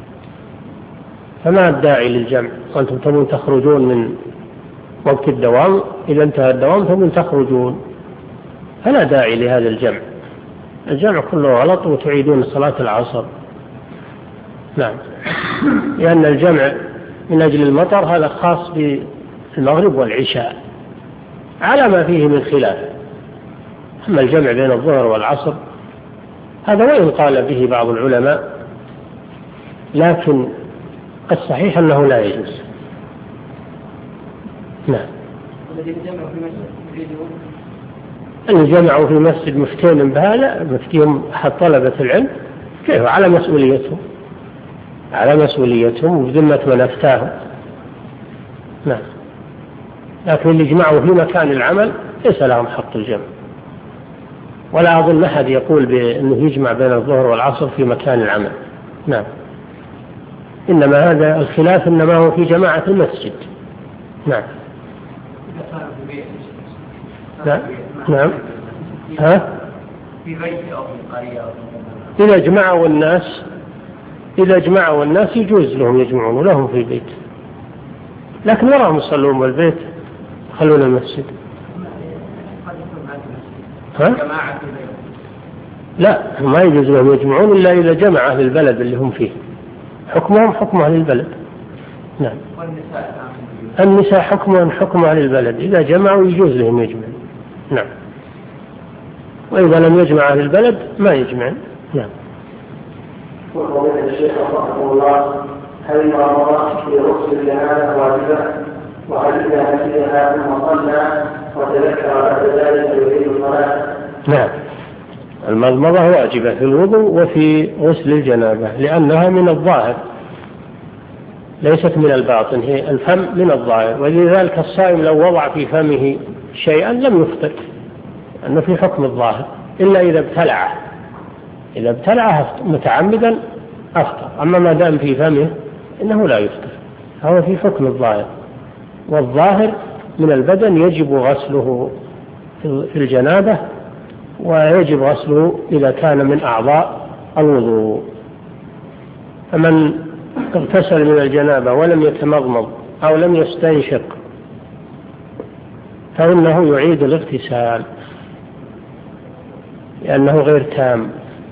Speaker 2: فما الداعي للجمع وأنتم تبون تخرجون من وقت الدوام، إذا انتهى الدوام تبون تخرجون، فلا داعي لهذا الجمع، الجمع كله غلط وتعيدون صلاة العصر. نعم. لأن الجمع من أجل المطر هذا خاص بالمغرب والعشاء على ما فيه من خلاف، أما الجمع بين الظهر والعصر هذا وإن قال به بعض العلماء، لكن الصحيح أنه لا يجوز. نعم. اللي جمعوا في مسجد مفتين بهذا، مفتيهم أحد طلبة العلم، كيف؟ على مسؤوليتهم، على مسؤوليتهم وبذمة من أفتاهم. نعم. لكن اللي جمعوا في مكان العمل ليس لهم حق الجمع، ولا أظن أحد يقول بأنه يجمع بين الظهر والعصر في مكان العمل. نعم. إنما هذا الخلاف إنما هو في جماعة المسجد. نعم. نعم. نعم. ها؟
Speaker 4: في بيت أو في قرية.
Speaker 2: إذا جمعوا الناس، إذا جمعوا الناس يجوز لهم يجمعون ولهم في البيت، لكن وراهم يصلون بالبيت خلون المسجد. ها؟ لا، ما يجوز لهم يجمعون إلا إذا جمع أهل البلد اللي هم فيه، حكمهم حكم أهل البلد. نعم. النساء حكمهم حكم أهل البلد، إذا جمعوا يجوز لهم يجمعون. نعم. وإذا لم يجمع أهل البلد ما يجمعون. نعم.
Speaker 1: وقضية الشيخ رحمه الله، هل المرأة في غسل الجنابة واجبة؟ وهل إذا نسيها ثم صلى وتذكر بعد ذلك يريد الصلاة؟
Speaker 2: نعم. المضمضة واجبة في الوضوء وفي غسل الجنابة لأنها من الظاهر ليست من الباطن، هي الفم من الظاهر، ولذلك الصائم لو وضع في فمه شيئا لم يفطر لأنه في حكم الظاهر، إلا إذا ابتلعه إذا ابتلعه متعمدا أفطر، أما ما دام في فمه إنه لا يفطر، هو في حكم الظاهر، والظاهر من البدن يجب غسله في الجنابة، ويجب غسله إذا كان من أعضاء الوضوء. فمن اغتسل من الجنابة ولم يتمضمض أو لم يستنشق فإنه يعيد الاغتسال لأنه غير تام،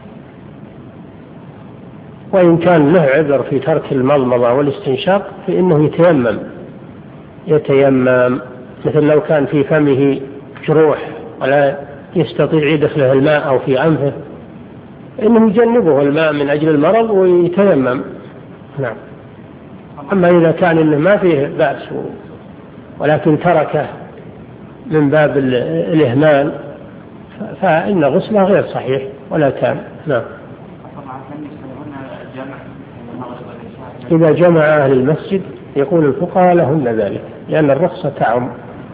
Speaker 2: وإن كان له عذر في ترك المضمضة والاستنشاق فإنه يتيمم يتيمم مثل لو كان في فمه جروح ولا يستطيع يدخله الماء أو في أنفه إنه يجنبه الماء من أجل المرض ويتيمم. نعم. أما إذا كان إنه ما فيه بأس ولكن تركه من باب الإهمال فإن غسله غير صحيح ولا تام. نعم. إذا جمع أهل المسجد يقول الفقهاء لهن ذلك لأن الرخصة تعم.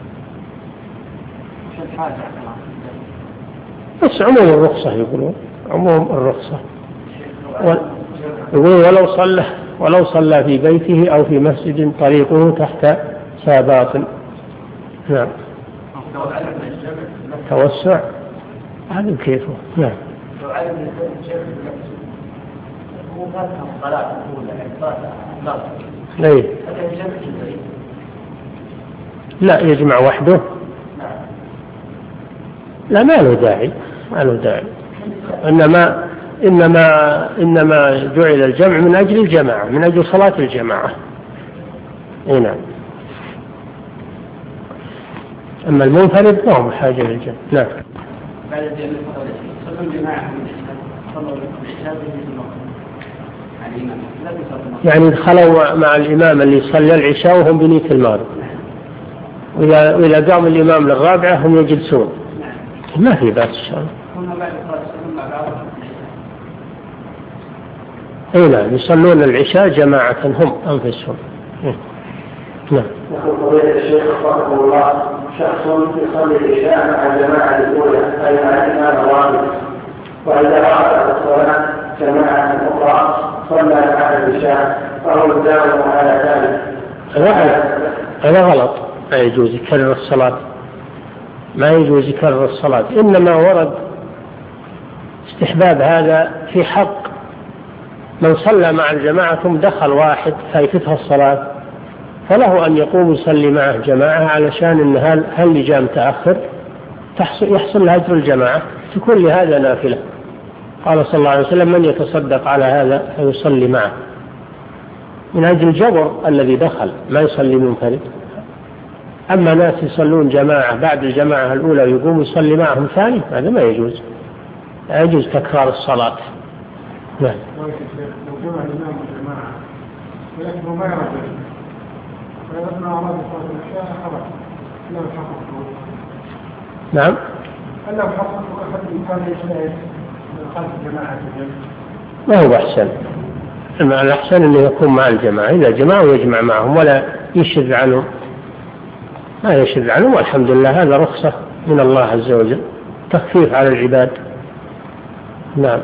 Speaker 2: بس عموم الرخصة يقولون عموم الرخصة، يقول ولو صلى ولو صلى في بيته أو في مسجد طريقه تحت ساباط. نعم. توسع هذا كيفه. نعم. ليه؟ لا يجمع وحده، لا ما له داعي ما له داعي إنما إنما إنما جعل الجمع من أجل الجماعة من أجل صلاة الجماعة. إيه نعم. أما المنفرد ما هو بحاجة للجمع. نعم. يعني دخلوا مع الإمام اللي صلى العشاء وهم بنية المغرب، وإذا وإذا قام الإمام للرابعة هم يجلسون ما في بأس إن شاء الله. أي نعم يصلون العشاء جماعة هم أنفسهم. نعم.
Speaker 1: يقول فضيلة الشيخ رحمه الله شخص يصلي العشاء مع الجماعة الأولى أي مع الإمام الرابع، وإذا رأى الصلاة جماعة أخرى صلى مع العشاء فهو يداوم على ذلك.
Speaker 2: هذا غلط، ما يجوز يكرر الصلاة ما يجوز يكرر الصلاة إنما ورد استحباب هذا في حق من صلى مع الجماعة ثم دخل واحد فايتته الصلاة فله أن يقوم يصلي معه جماعة علشان إن هل هل جاء متأخر تحصل يحصل هجر الجماعة تكون لهذا نافلة. قال صلى الله عليه وسلم من يتصدق على هذا فيصلي معه من أجل الجبر الذي دخل ما يصلي منفرد. أما ناس يصلون جماعة بعد الجماعة الأولى يقوم يصلي معهم ثاني هذا ما يجوز، لا يجوز تكرار الصلاة. نعم.
Speaker 3: لو جمع الإمام والجماعة ولكنه ما يرجع فلما أراد صلاة العشاء خرج لا يحقق.
Speaker 2: نعم.
Speaker 3: هل لو حقق أحد كان يجتهد خلف جماعة الجمع؟
Speaker 2: ما هو أحسن؟ الأحسن أنه يكون مع الجماعة، إذا جمعوا يجمع معهم ولا يشذ عنهم ما يشذ عنهم، والحمد لله هذا رخصة من الله عز وجل تخفيف على العباد. نعم.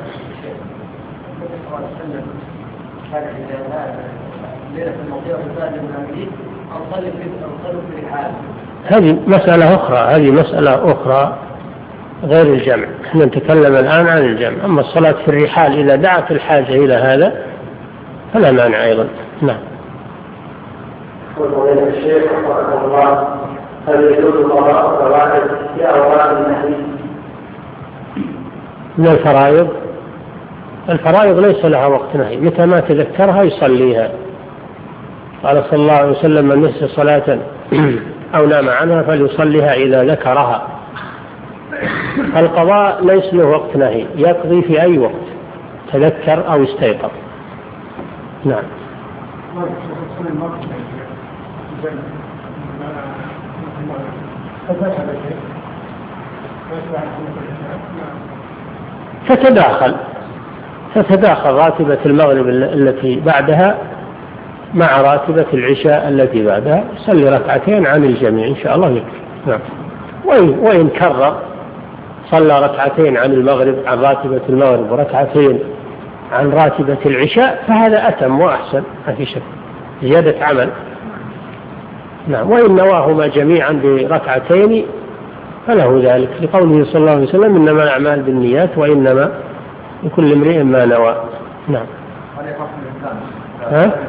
Speaker 2: هذه مسألة أخرى هذه مسألة أخرى غير الجمع. احنا نتكلم الآن عن الجمع. أما الصلاة في الرحال إذا دعت الحاجة إلى هذا فلا مانع أيضا. نعم.
Speaker 1: وقال الشيخ رحمه الله هل يجوز قضاء الفرائض في أوقات النهي؟
Speaker 2: من الفرائض الفرائض ليس لها وقت نهي، متى ما تذكرها يصليها. قال صلى الله عليه وسلم من نسي صلاة أو نام عنها فليصليها إذا ذكرها. القضاء ليس له وقت نهي، يقضي في أي وقت تذكر أو استيقظ. نعم. فتداخل فتداخل راتبة المغرب التي بعدها مع راتبة العشاء التي بعدها، صلي ركعتين عن الجميع إن شاء الله يكفي. نعم. وإن, وإن كرر صلى ركعتين عن المغرب عن راتبة المغرب وركعتين عن راتبة العشاء فهذا أتم وأحسن، ما في شك، زيادة عمل. نعم. وإن نواهما جميعا بركعتين فله ذلك، لقوله صلى الله عليه وسلم إنما الأعمال بالنيات وإنما لكل امرئ ما نوى. نعم. ها؟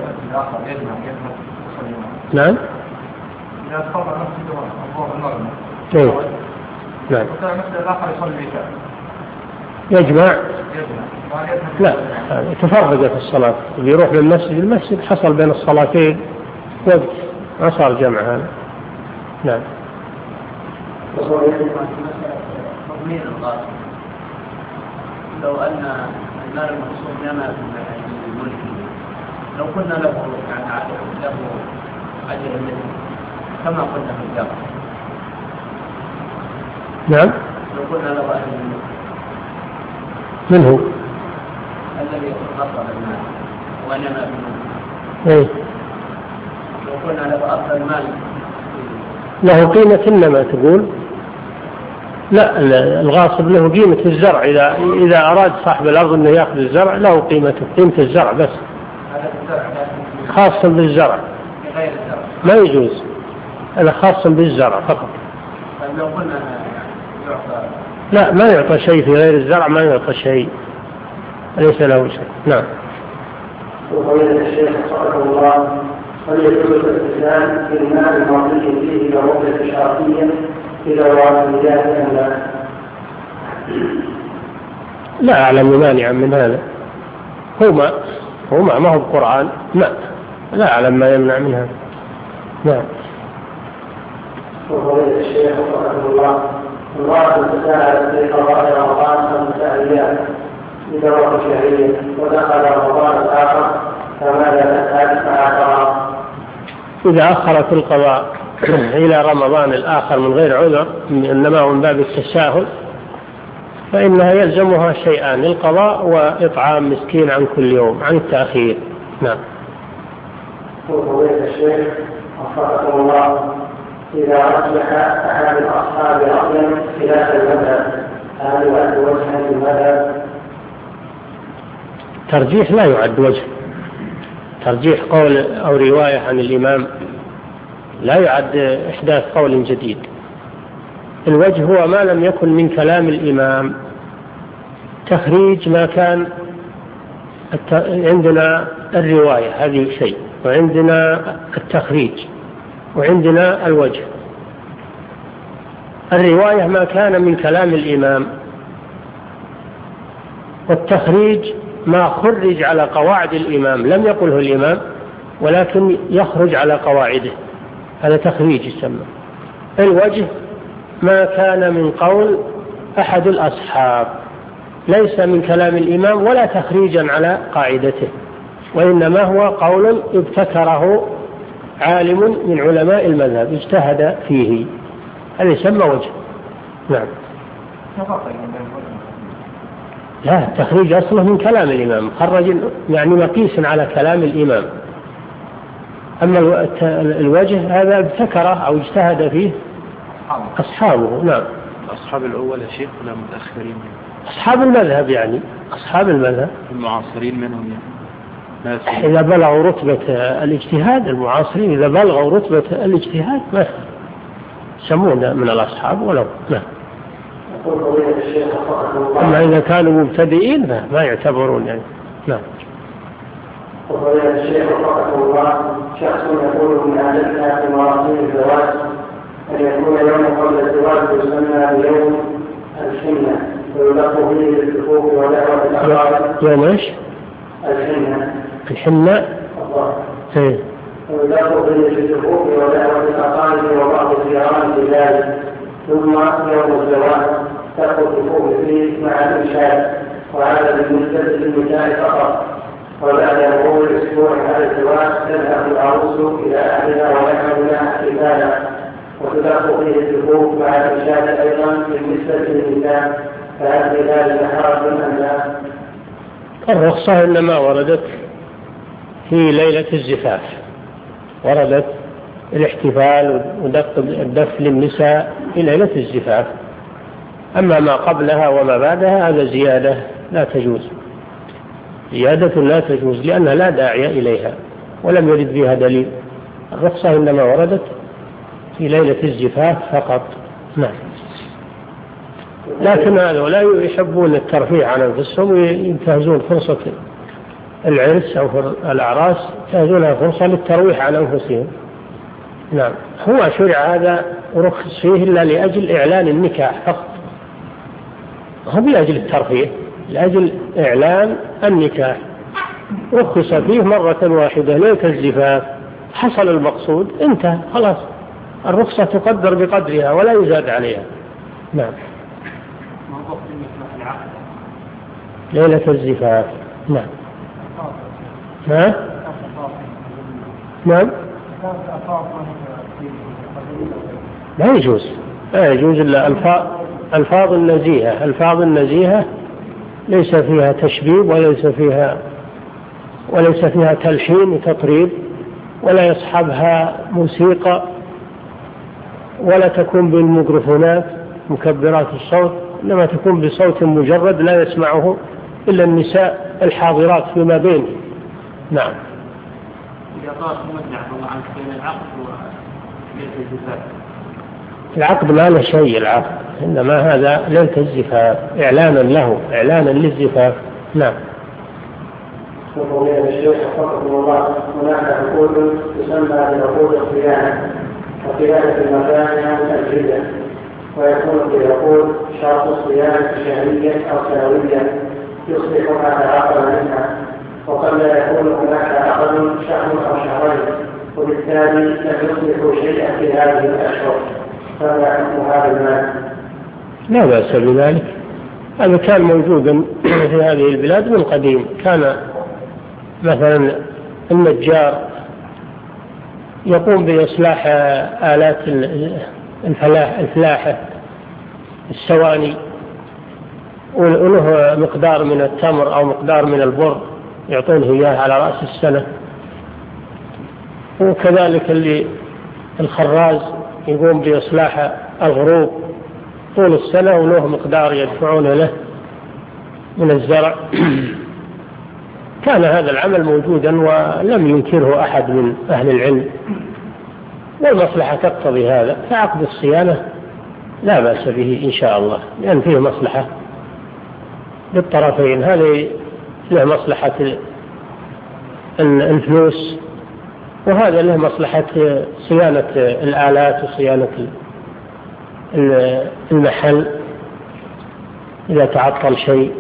Speaker 2: نعم. إيه؟ نعم. يجمع؟ لا، تفرق في الصلاة، بيروح من مسجد المسجد حصل بين الصلاتين وقت، ما صار جمع هذا. نعم.
Speaker 7: لو أن المال المقصود لنا في الملك لو قلنا له يعني له أجر الذي كما قلنا في الجامعة.
Speaker 2: نعم.
Speaker 7: لو قلنا له أجر الملك
Speaker 2: من هو؟
Speaker 7: الذي أصل المال وأنما بالملك.
Speaker 2: إيه؟
Speaker 7: لو قلنا له أصل المال
Speaker 2: له قيمة إنما تقول لا، الغاصب له قيمة الزرع، إذا إذا أراد صاحب الأرض أنه يأخذ الزرع له قيمته، قيمة الزرع بس، خاص بالزرع ما يجوز، هذا خاص بالزرع فقط. لا، ما يعطى شيء في غير الزرع، ما يعطى شيء، ليس له شيء. نعم.
Speaker 1: وقال الشيخ رحمه الله هل يجوز الاستثناء في المال المعطي فيه إلى عقدة شرطية إذا وعد النجاة أم لا؟
Speaker 2: لا أعلم مانعا من هذا، هو ما هو ما, ما هو القرآن، لا لا أعلم ما يمنع من هذا. نعم.
Speaker 1: وقال الشيخ رحمه الله امرأة تساءلت في قضاء رمضان خمس أيام بدورة شهرية ودخل رمضان الآخر فماذا تفعل مع قضاء؟
Speaker 2: إذا أخرت القضاء إلى رمضان الآخر من غير عذر إنما من باب التساهل فإنها يلزمها شيئان، القضاء وإطعام مسكين عن كل يوم عن التأخير. نعم.
Speaker 1: وقال الشيخ وفقكم الله إذا رجح أحد الأصحاب رأيا خلاف المذهب هل يعد وجها في المذهب؟
Speaker 2: ترجيح لا يعد وجه، ترجيح قول أو رواية عن الإمام لا يعد إحداث قول جديد. الوجه هو ما لم يكن من كلام الإمام، تخريج ما كان. عندنا الرواية هذه شيء، وعندنا التخريج، وعندنا الوجه. الرواية ما كان من كلام الإمام، والتخريج ما خرج على قواعد الإمام لم يقله الإمام ولكن يخرج على قواعده، هذا تخريج يسمى. الوجه ما كان من قول أحد الأصحاب ليس من كلام الإمام ولا تخريجا على قاعدته، وإنما هو قول ابتكره عالم من علماء المذهب اجتهد فيه، هذا يسمى وجه. نعم. لا، التخريج أصله من كلام الإمام، خرج يعني مقيس على كلام الإمام. أما الوجه هذا ابتكره أو اجتهد فيه أصحابه. نعم.
Speaker 5: أصحاب الأول يا شيخ ولا متأخرين؟
Speaker 2: أصحاب المذهب يعني أصحاب المذهب
Speaker 5: المعاصرين منهم يعني
Speaker 2: إذا بلغوا رتبة الاجتهاد، المعاصرين إذا بلغوا رتبة الاجتهاد ما يسمون من الأصحاب ولو. نعم. أما إذا كانوا مبتدئين ما يعتبرون يعني. نعم.
Speaker 1: وقال الشيخ رحمه الله شخص يقول من عادتنا في مراسم الزواج أن يكون يوم قبل الزواج يسمى بيوم الحنة ويلقى فيه بالحقوق ودعوة الأقارب.
Speaker 2: يوم إيش؟
Speaker 1: الحنة.
Speaker 2: الحنة.
Speaker 1: الله.
Speaker 2: إيه.
Speaker 1: ويلقى فيه بالحقوق ودعوة الأقارب وبعض الجيران بذلك، ثم يوم الزواج تأخذ الحقوق فيه مع الإنشاء، وهذا بالنسبة للنساء فقط. وبعد مرور الأسبوع على الزواج تذهب العروس إلى أهلها ويعمل لها احتفالا، وتدخل فيه الحقوق مع الإنشاء أيضا بالنسبة للنساء، فهل في ذلك حرج أم لا؟
Speaker 2: الرخصة إنما وردت في ليلة الزفاف، وردت الاحتفال ودق الدف للنساء في ليلة الزفاف. أما ما قبلها وما بعدها هذا زيادة لا تجوز، زيادة لا تجوز لأنها لا داعي إليها ولم يرد فيها دليل. الرخصة إنما وردت في ليلة الزفاف فقط. نعم. لكن هؤلاء يحبون الترفيه عن أنفسهم وينتهزون فرصة العرس أو الأعراس، ينتهزونها فرصة للترويح عن أنفسهم. نعم. هو شرع هذا ورخص فيه إلا لأجل إعلان النكاح فقط، هو لأجل الترفيه، لأجل إعلان النكاح رخص فيه مرة واحدة ليلة الزفاف، حصل المقصود انتهى خلاص، الرخصة تقدر بقدرها ولا يزاد عليها. نعم. ليلة الزفاف. نعم. ها؟ نعم. لا يجوز، لا يجوز إلا ألفاظ ألفاظ النزيهة، ألفاظ النزيهة ليس فيها تشبيب وليس فيها وليس فيها تلحين وتطريب، ولا يصحبها موسيقى، ولا تكون بالميكروفونات مكبرات الصوت، إنما تكون بصوت مجرد لا يسمعه إلا النساء الحاضرات فيما بينه. نعم.
Speaker 7: إذا قال ممنع الله عنك بين العقد وليلة الزفاف،
Speaker 2: العقد ما له شيء، العقد إنما هذا ليلة الزفاف إعلانا له، إعلانا للزفاف. نعم.
Speaker 1: يقول الشيخ حفظه الله هناك عقود تسمى بعقود الصيانة وصيانة المكان أو الأجهزة، ويكون في عقود شرط الصيانة شهريا أو سنويا يصبح هذا عقدا منها، وقد لا يكون هناك عقد شهر أو شهرين، وبالتالي لم يصبحوا شيئا في هذه الأشهر، فما حكم هذا المال؟
Speaker 2: لا بأس بذلك، هذا كان موجودا في هذه البلاد من قديم. كان مثلا النجار يقوم بإصلاح آلات الفلاحة السواني، وله مقدار من التمر أو مقدار من البر يعطونه إياه على رأس السنة. وكذلك اللي الخراز يقوم بإصلاح الغروب طول السنة وله مقدار يدفعون له من الزرع. كان هذا العمل موجودا ولم ينكره أحد من أهل العلم، والمصلحة تقتضي هذا، فعقد الصيانة لا بأس به إن شاء الله، لأن فيه مصلحة للطرفين، هذه له مصلحة الفلوس وهذا له مصلحة صيانة الآلات وصيانة المحل إذا تعطل شيء.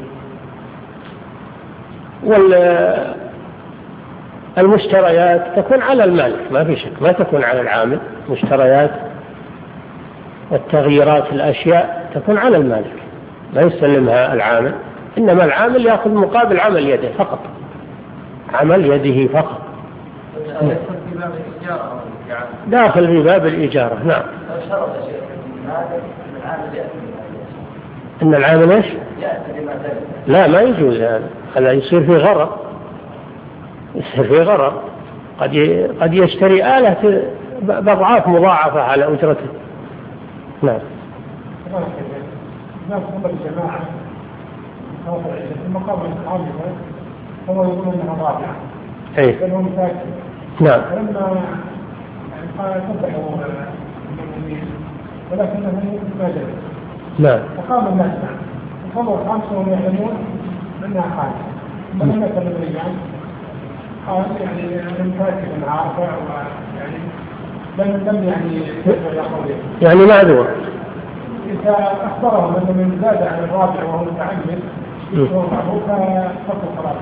Speaker 2: والمشتريات تكون على المالك ما في شك، ما تكون على العامل. مشتريات والتغييرات الأشياء تكون على المالك، لا يسلمها العامل، إنما العامل يأخذ مقابل عمل يده فقط، عمل يده فقط. داخل في باب الإجارة. نعم. إن العامل إيش؟ لا ما يجوز هذا، هذا يصير في غرر، يصير في غرر، قد قد يشتري آلة بأضعاف مضاعفة على أجرته. نعم.
Speaker 3: الناس هم الجماعة أو في المقام العام هم يقولون أنها رابعة.
Speaker 2: أي.
Speaker 3: لأنهم ساكن.
Speaker 2: نعم.
Speaker 3: فلما قال صبحوا المؤمنين ولكنهم ما جلسوا.
Speaker 2: نعم.
Speaker 3: فقام الناس وصلوا خمسة وهم يعلمون أنها خالصة. فلما كانوا الرجال قال يعني من فاكر عارفة ويعني لم لم يعني
Speaker 2: يعني معذور.
Speaker 3: إذا أخبرهم أنه من زاد عن الرابع وهو متعمد وهو معروف فقط خلاص.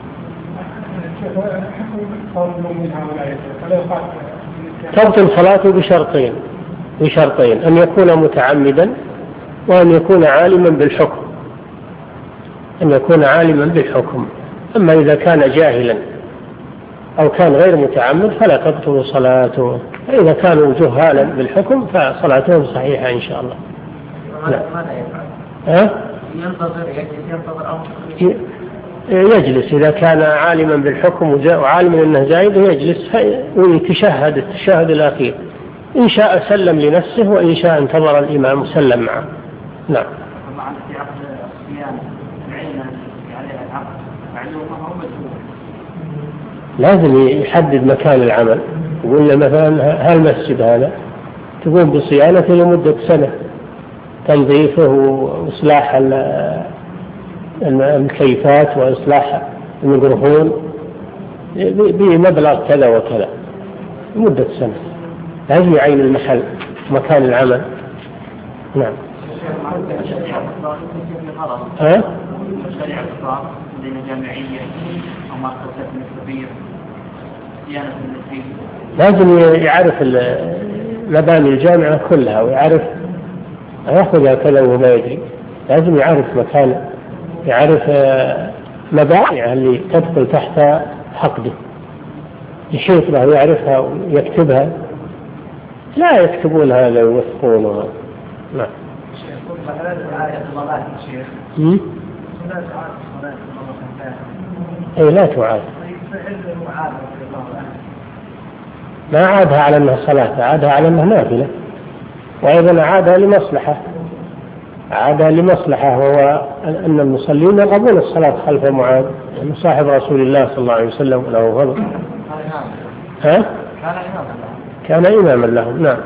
Speaker 2: تبطل الصلاة بشرطين بشرطين أن يكون متعمدا وأن يكون عالما بالحكم أن يكون عالما بالحكم. أما إذا كان جاهلا أو كان غير متعمد فلا تبطل صلاته، فإذا كانوا جهالا بالحكم فصلاتهم صحيحة إن شاء الله.
Speaker 7: ماذا يفعل؟
Speaker 2: ها؟
Speaker 7: ينتظر ينتظر أمر
Speaker 2: يجلس إذا كان عالما بالحكم وعالما أنه زايد يجلس ويتشهد التشهد الأخير، إن شاء سلم لنفسه وإن شاء انتظر الإمام وسلم معه. نعم.
Speaker 7: طبعا في عقد الصيام العين عليها العقد معلومة هو مسؤول.
Speaker 2: لازم يحدد مكان العمل، يقول له مثلا هالمسجد هذا تقوم بصيانته لمدة سنة، تنظيفه وإصلاح الكيفات وإصلاح الميكروفون بمبلغ كذا وكذا لمدة سنة. لازم يعين المحل مكان العمل. نعم. ها؟
Speaker 7: مشاريع الإصلاح بين جامعية أو مؤسسات مكتبية صيانة النسيج.
Speaker 2: لازم يعرف مباني الجامعة كلها ويعرف يأخذها كذا وهو ما يدري. لازم يعرف مكانه، يعرف مبانيها اللي تدخل تحت حقده، يحيط بها ويعرفها ويكتبها. لا يكتبون هذا ويوثقونه. نعم. اي لا تعاد، ما عادها على انها صلاة، عادها على انها نافلة، وايضا عادها لمصلحة، عادها لمصلحة وهو ان المصلين يرغبون الصلاة خلف معاذ، يعني صاحب رسول الله صلى الله عليه وسلم له فضل. ها؟ كان إماما لهم. نعم.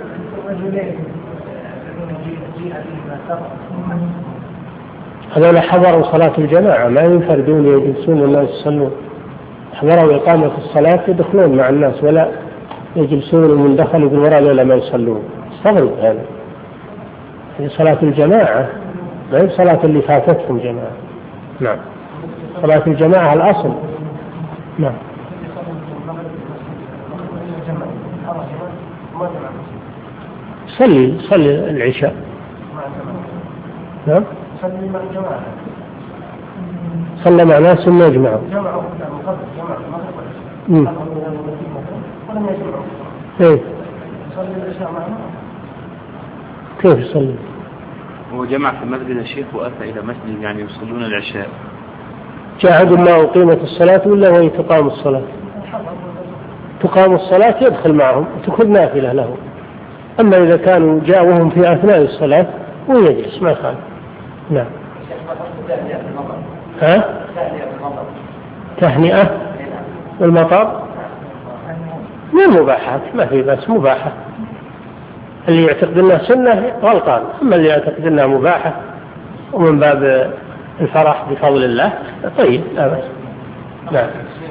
Speaker 2: هذول حضروا صلاة الجماعة، ما ينفردون يجلسون والناس يصلون. حضروا إقامة الصلاة يدخلون مع الناس ولا يجلسون ومن دخلوا بالوراء ولا ما يصلون. استغرب هذا. هذه صلاة الجماعة، ما هي صلاة اللي فاتتهم جماعة. نعم. صلاة الجماعة الأصل. نعم. صلي صلي العشاء. نعم.
Speaker 6: صلي مع الجماعة.
Speaker 2: صلى مع ناس ثم يجمعوا.
Speaker 6: جمعوا مقدس جماعة
Speaker 2: امم.
Speaker 6: ولم يجمعوا.
Speaker 2: ايه.
Speaker 6: صلي العشاء معهم.
Speaker 2: كيف يصلي؟
Speaker 5: هو جمع في مسجد الشيخ وأتى إلى مسجد يعني يصلون العشاء.
Speaker 2: جاهد ما أقيمت الصلاة ولا وهي تقام الصلاة؟ تقام الصلاة يدخل معهم وتكون نافلة له. أما إذا كانوا جاءوهم في أثناء الصلاة ويجلس ما خالف. نعم. ها؟ تهنئة بالمطر من مباحات، ما في بس مباحة. اللي يعتقد أنها سنة غلطان، أما اللي يعتقد أنها مباحة ومن باب الفرح بفضل الله طيب لا بس. نعم.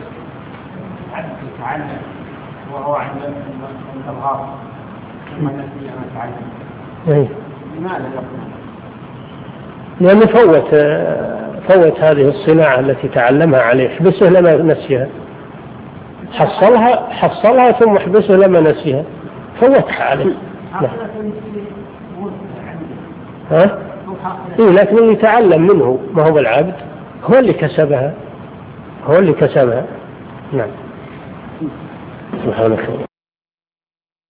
Speaker 7: وهو عند الغار ثم نسي أن يتعلم.
Speaker 2: إيه.
Speaker 7: لماذا يقول؟
Speaker 2: لأنه فوت فوت هذه الصناعة التي تعلمها عليه، حبسه لما نسيها، حصلها حصلها ثم حبسه لما نسيها، فوتها عليه. ها؟ إيه لكن اللي تعلم منه ما هو العبد هو اللي كسبها، هو اللي كسبها. نعم. سبحانك.